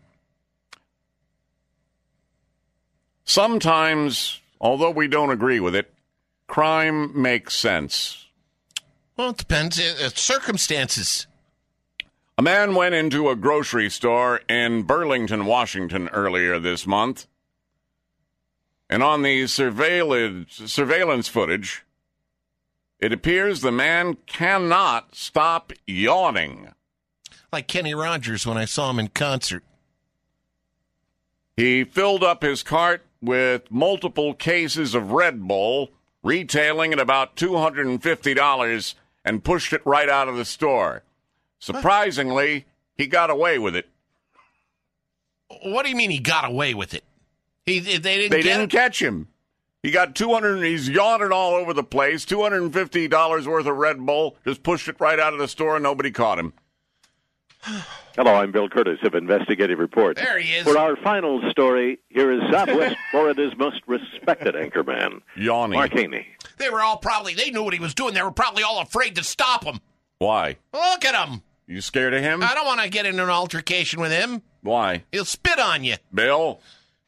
Sometimes, although we don't agree with it, crime makes sense. Well, it depends. Circumstances. A man went into a grocery store in Burlington, Washington earlier this month. And on the surveillance footage, it appears the man cannot stop yawning. Like Kenny Rogers when I saw him in concert. He filled up his cart with multiple cases of Red Bull, retailing at about $250, and pushed it right out of the store. Surprisingly, he got away with it. What do you mean he got away with it? They didn't catch him. He got he's yawning all over the place, $250 worth of Red Bull, just pushed it right out of the store and nobody caught him. Hello, I'm Bill Curtis of Investigative Report. There he is. For our final story, here is Southwest Florida's most respected anchorman, Yawning. Mark Haney. They knew what he was doing. They were probably all afraid to stop him. Why? Look at him. You scared of him? I don't want to get into an altercation with him. Why? He'll spit on you. Bill?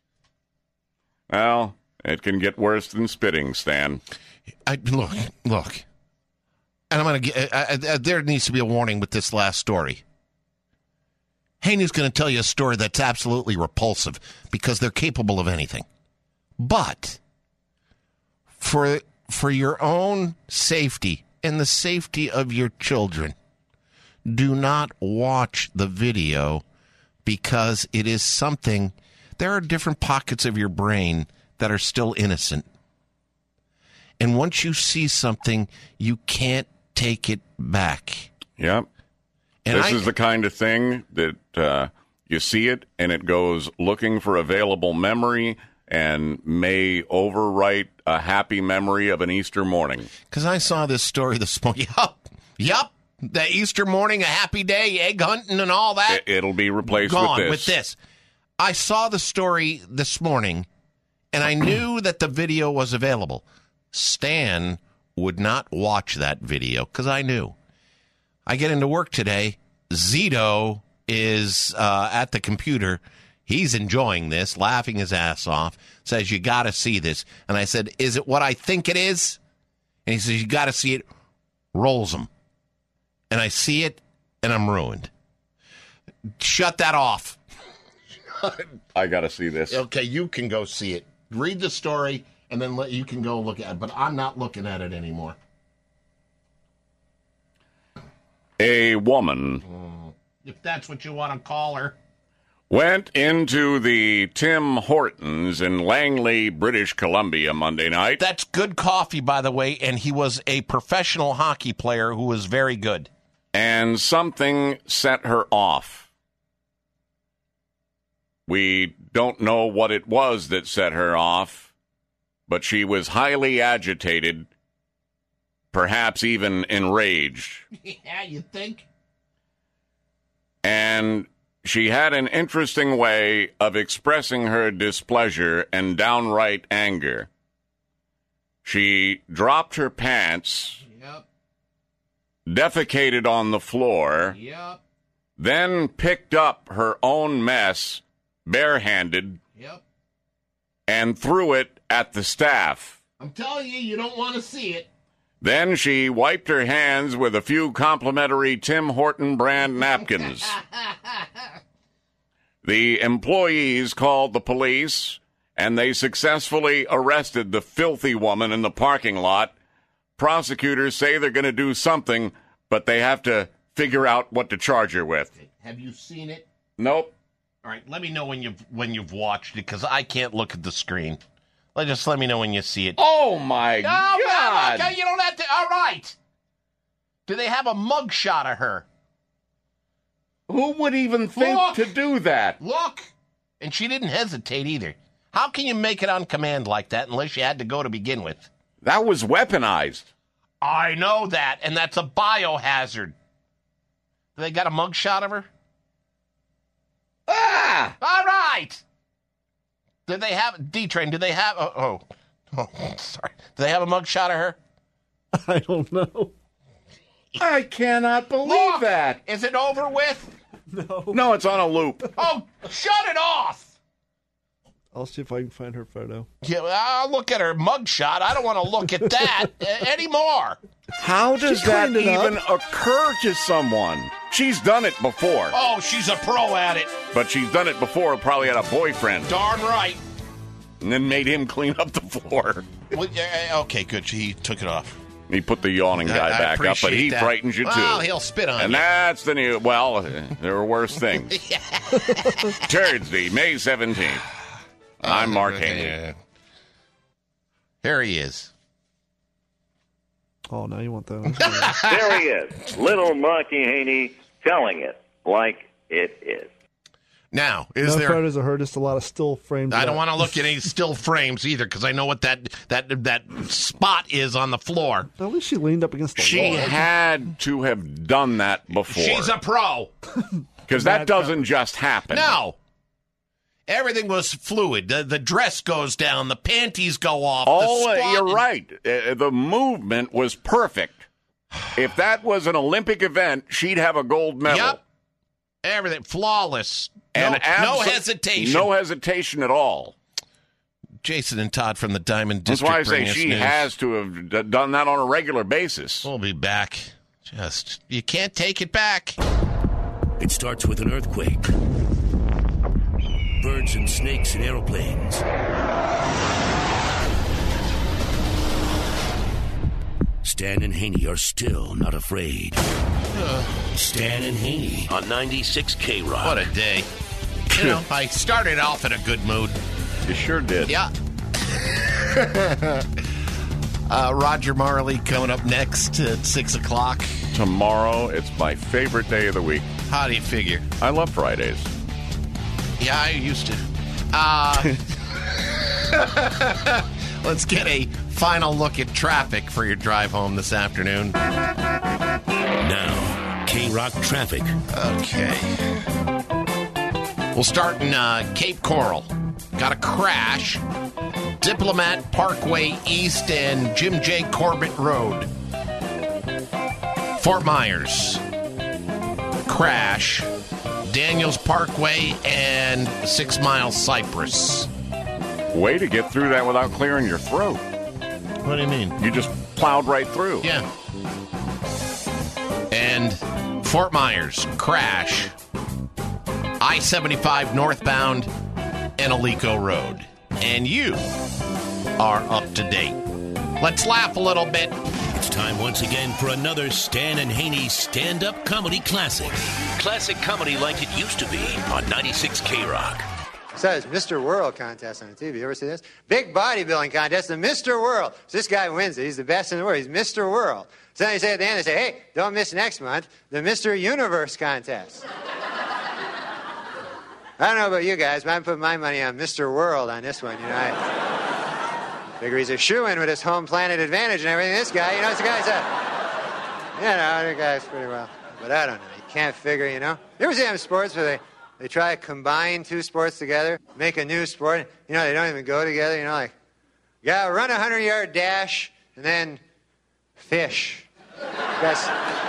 Well, it can get worse than spitting, Stan. Look. And I'm going to get... there needs to be a warning with this last story. Haney's going to tell you a story that's absolutely repulsive because they're capable of anything. But for your own safety and the safety of your children, do not watch the video because it is something... There are different pockets of your brain that are still innocent. And once you see something, you can't take it back. Yep. And this is the kind of thing that you see it, and it goes looking for available memory and may overwrite a happy memory of an Easter morning. Because I saw this story this morning. Yup. The Easter morning, a happy day, egg hunting and all that. It'll be replaced with this. I saw the story this morning, and I knew that the video was available. Stan would not watch that video because I knew. I get into work today. Zito is at the computer. He's enjoying this, laughing his ass off, says, you got to see this. And I said, is it what I think it is? And he says, you got to see it. Rolls them. And I see it, and I'm ruined. Shut that off. I got to see this. Okay, you can go see it. Read the story, and then you can go look at it. But I'm not looking at it anymore. A woman, if that's what you want to call her, went into the Tim Hortons in Langley, British Columbia Monday night. That's good coffee, by the way, and he was a professional hockey player who was very good. And something set her off. We don't know what it was that set her off, but she was highly agitated, perhaps even enraged. Yeah, you think? And she had an interesting way of expressing her displeasure and downright anger. She dropped her pants, defecated on the floor, then picked up her own mess barehanded and threw it at the staff. I'm telling you, you don't want to see it. Then she wiped her hands with a few complimentary Tim Horton brand napkins. The employees called the police, and they successfully arrested the filthy woman in the parking lot. Prosecutors say they're going to do something, but they have to figure out what to charge her with. Have you seen it? Nope. All right, let me know when you've watched it, because I can't look at the screen. Just let me know when you see it. Oh, my God. Okay, you don't have to. All right. Do they have a mugshot of her? Who would even think to do that? Look. And she didn't hesitate either. How can you make it on command like that unless you had to go to begin with? That was weaponized. I know that, and that's a biohazard. Do they got a mugshot of her? Ah! All right. Do they have D-Train? Do they have? Sorry. Do they have a mugshot of her? I don't know. I cannot believe that. Is it over with? No, it's on a loop. Oh, shut it off. I'll see if I can find her photo. Yeah, I'll look at her mugshot. I don't want to look at that anymore. How does that even occur to someone? She's done it before. Oh, she's a pro at it. But she's done it before, probably had a boyfriend. Darn right. And then made him clean up the floor. Well, okay, good. He took it off. He put the yawning guy back up, but he frightens you too. Well, he'll spit on you. And that's the new, well, there are worse things. Thursday, May 17th. I'm Mark Haney. Here he is. Oh, now you want those. There he is, little Marky Haney, telling it like it is. Now, is no there photos of her? Just a lot of still frames. I don't want to look at any still frames either because I know what that spot is on the floor. At least she leaned up against the She wall. had to have done that before. She's a pro. Because that doesn't just happen. No. Everything was fluid. The dress goes down. The panties go off. You're right. The movement was perfect. If that was an Olympic event, she'd have a gold medal. Yep. Everything flawless. And no hesitation. No hesitation at all. Jason and Todd from the Diamond That's District. why I say she has to have done that on a regular basis. We'll be back. You can't take it back. It starts with an earthquake. Birds and snakes and aeroplanes. Stan and Haney are still not afraid. Stan and Haney on 96 K-Rock. What a day. You know, I started off in a good mood. You sure did. Yeah. Roger Marley coming up next at 6 o'clock. Tomorrow, it's my favorite day of the week. How do you figure? I love Fridays. Yeah, I used to. Let's get a final look at traffic for your drive home this afternoon. Now, K-Rock traffic. Okay. We'll start in Cape Coral. Got a crash. Diplomat Parkway East and Jim J. Corbett Road. Fort Myers. Crash. Daniels Parkway and 6 Mile Cypress. Way to get through that without clearing your throat. What do you mean? You just plowed right through. Yeah. And Fort Myers, crash. I-75 northbound and Alico Road. And you are up to date. Let's laugh a little bit. It's time once again for another Stan and Haney stand-up comedy classic. Classic comedy like it used to be on 96 K-Rock. So it's Mr. World contest on TV. You ever see this? Big bodybuilding contest, the Mr. World. So this guy wins it. He's the best in the world. He's Mr. World. So then they say at the end, they say, hey, don't miss next month, the Mr. Universe contest. I don't know about you guys, but I'm putting my money on Mr. World on this one. You know, I figure he's a shoo-in with his home planet advantage and everything. This guy, you know, this guy's the guy's pretty well. But I don't know. You can't figure, you know. You ever see them sports where they try to combine two sports together, make a new sport? You know, they don't even go together. You know, like, you gotta run a 100-yard dash and then fish. Guys,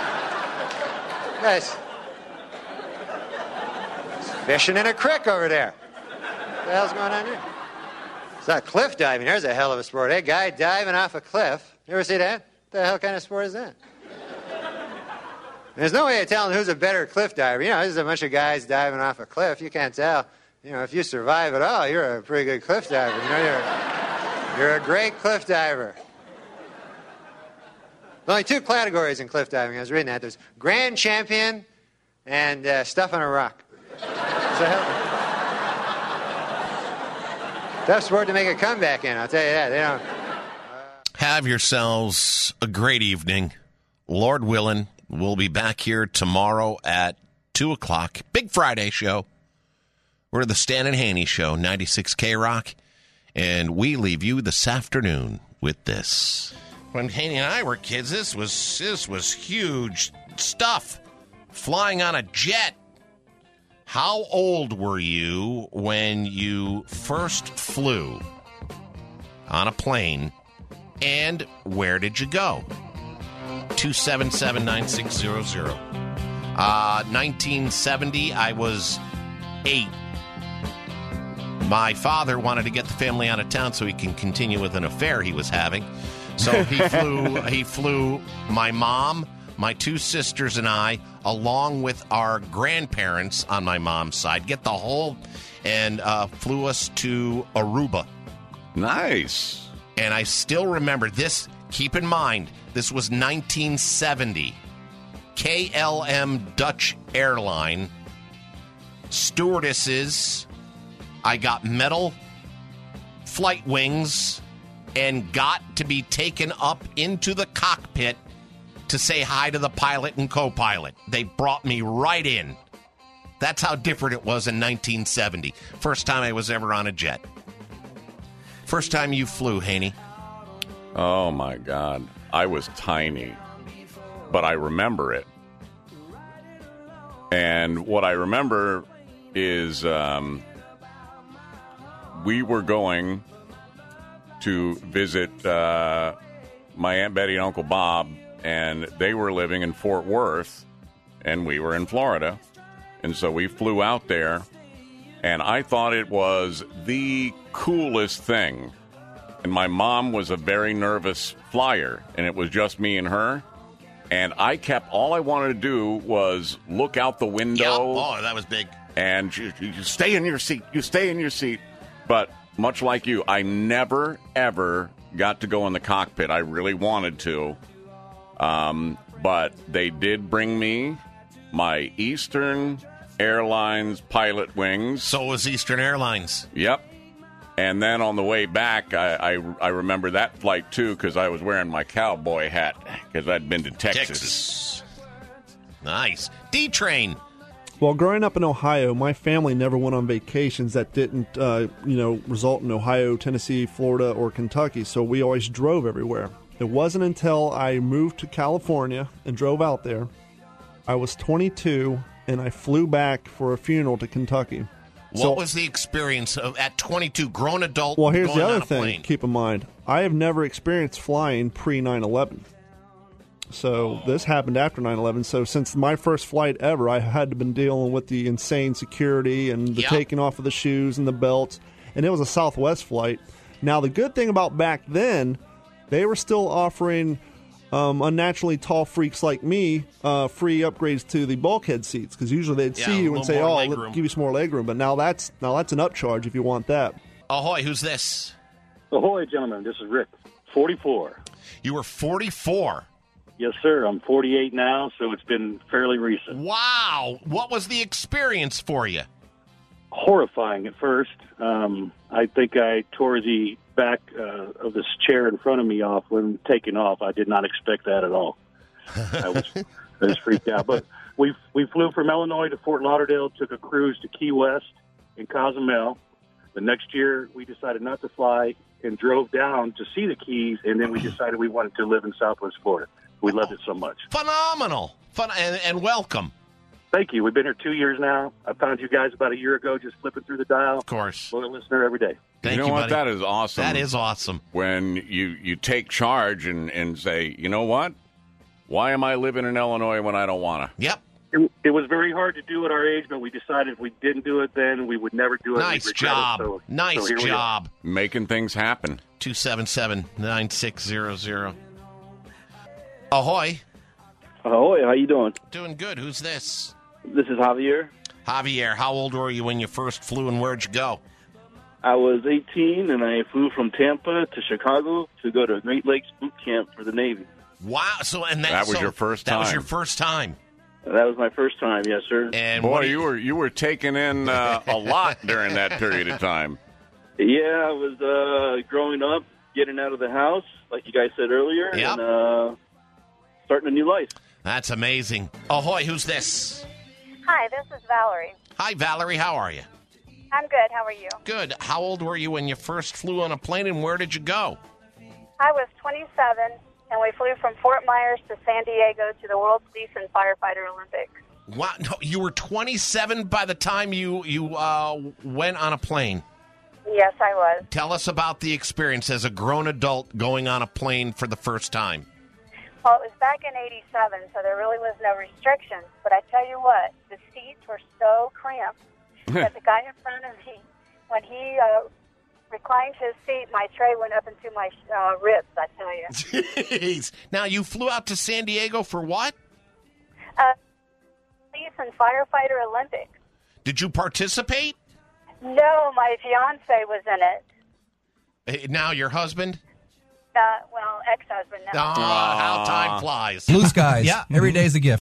fishing in a creek over there. What the hell's going on here? It's not cliff diving. There's a hell of a sport. Hey, guy diving off a cliff. You ever see that? What the hell kind of sport is that? There's no way of telling who's a better cliff diver. You know, there's a bunch of guys diving off a cliff. You can't tell. You know, if you survive it all, you're a pretty good cliff diver. You know, you're a great cliff diver. There's only two categories in cliff diving. I was reading that. There's grand champion and stuff on a rock. Tough sport to make a comeback in, I'll tell you that. They don't. Have yourselves a great evening. Lord willing, we'll be back here tomorrow at 2 o'clock. Big Friday show. We're the Stan and Haney Show, 96 K-Rock. And we leave you this afternoon with this. When Haney and I were kids, this was huge stuff. Flying on a jet. How old were you when you first flew on a plane, and where did you go? 277-9600. 1970, I was 8. My father wanted to get the family out of town so he can continue with an affair he was having. So he flew my mom, my 2 sisters, and I, along with our grandparents on my mom's side, get the whole, and flew us to Aruba. Nice. And I still remember this. Keep in mind, this was 1970. KLM Dutch Airline. Stewardesses. I got metal flight wings and got to be taken up into the cockpit to say hi to the pilot and co-pilot. They brought me right in. That's how different it was in 1970. First time I was ever on a jet. First time you flew, Haney. Oh, my God. I was tiny, but I remember it. And what I remember is we were going to visit my Aunt Betty and Uncle Bob, and they were living in Fort Worth, and we were in Florida. And so we flew out there, and I thought it was the coolest thing. And my mom was a very nervous flyer, and it was just me and her. And all I wanted to do was look out the window. Yep. Oh, that was big. And you stay in your seat. You stay in your seat. But much like you, I never, ever got to go in the cockpit. I really wanted to. But they did bring me my Eastern Airlines pilot wings. So was Eastern Airlines. Yep. And then on the way back, I remember that flight, too, because I was wearing my cowboy hat because I'd been to Texas. Nice. D-Train. Well, growing up in Ohio, my family never went on vacations that didn't, result in Ohio, Tennessee, Florida, or Kentucky, so we always drove everywhere. It wasn't until I moved to California and drove out there, I was 22, and I flew back for a funeral to Kentucky. What was the experience at 22, grown adult? Well, here's going the on other a thing. plane? Keep in mind, I have never experienced flying pre-9/11. So this happened after 9/11. So since my first flight ever, I had to been dealing with the insane security and the taking off of the shoes and the belts. And it was a Southwest flight. Now, the good thing about back then, they were still offering unnaturally tall freaks like me free upgrades to the bulkhead seats, because usually they'd see you and say, "Oh, let's give you some more leg room." But now that's an upcharge if you want that. Ahoy! Who's this? Ahoy, gentlemen. This is Rick. 44. You were 44. Yes, sir. I'm 48 now, so it's been fairly recent. Wow! What was the experience for you? Horrifying at first. I think I tore the back of this chair in front of me off when taking off. I did not expect that at all. I was freaked out. But we flew from Illinois to Fort Lauderdale, took a cruise to Key West and Cozumel. The next year, we decided not to fly and drove down to see the Keys, and then we decided we wanted to live in Southwest Florida. We loved it so much. Phenomenal. And welcome. Thank you. We've been here 2 years now. I found you guys about a year ago just flipping through the dial. Of course. Loyal listener every day. Thank you, know what? buddy. That is awesome. That is awesome. When you take charge and say, you know what? Why am I living in Illinois when I don't want to? Yep. It was very hard to do at our age, but we decided if we didn't do it then, we would never do it. Nice job. Nice job. Making things happen. 277-9600. Ahoy. Ahoy, how you doing? Doing good. Who's this? This is Javier. Javier, how old were you when you first flew, and where'd you go? I was 18, and I flew from Tampa to Chicago to go to Great Lakes Boot Camp for the Navy. Wow! That was your first time. That was your first time. That was my first time, yes, sir. And boy, you were taking in a lot during that period of time. Yeah, I was growing up, getting out of the house, like you guys said earlier, and starting a new life. That's amazing. Ahoy! Who's this? Hi, this is Valerie. Hi, Valerie. How are you? I'm good. How are you? Good. How old were you when you first flew on a plane, and where did you go? I was 27, and we flew from Fort Myers to San Diego to the World Police and Firefighter Olympics. Wow! No, you were 27 by the time you went on a plane. Yes, I was. Tell us about the experience as a grown adult going on a plane for the first time. Well, it was back in '87, so there really was no restrictions. But I tell you what, the seats were so cramped that the guy in front of me, when he reclined his seat, my tray went up into my ribs, I tell you. Jeez. Now, you flew out to San Diego for what? Police and Firefighter Olympics. Did you participate? No, my fiancé was in it. Now, your husband? Well, ex-husband now. How time flies. Blue skies. Yeah. Every day's a gift.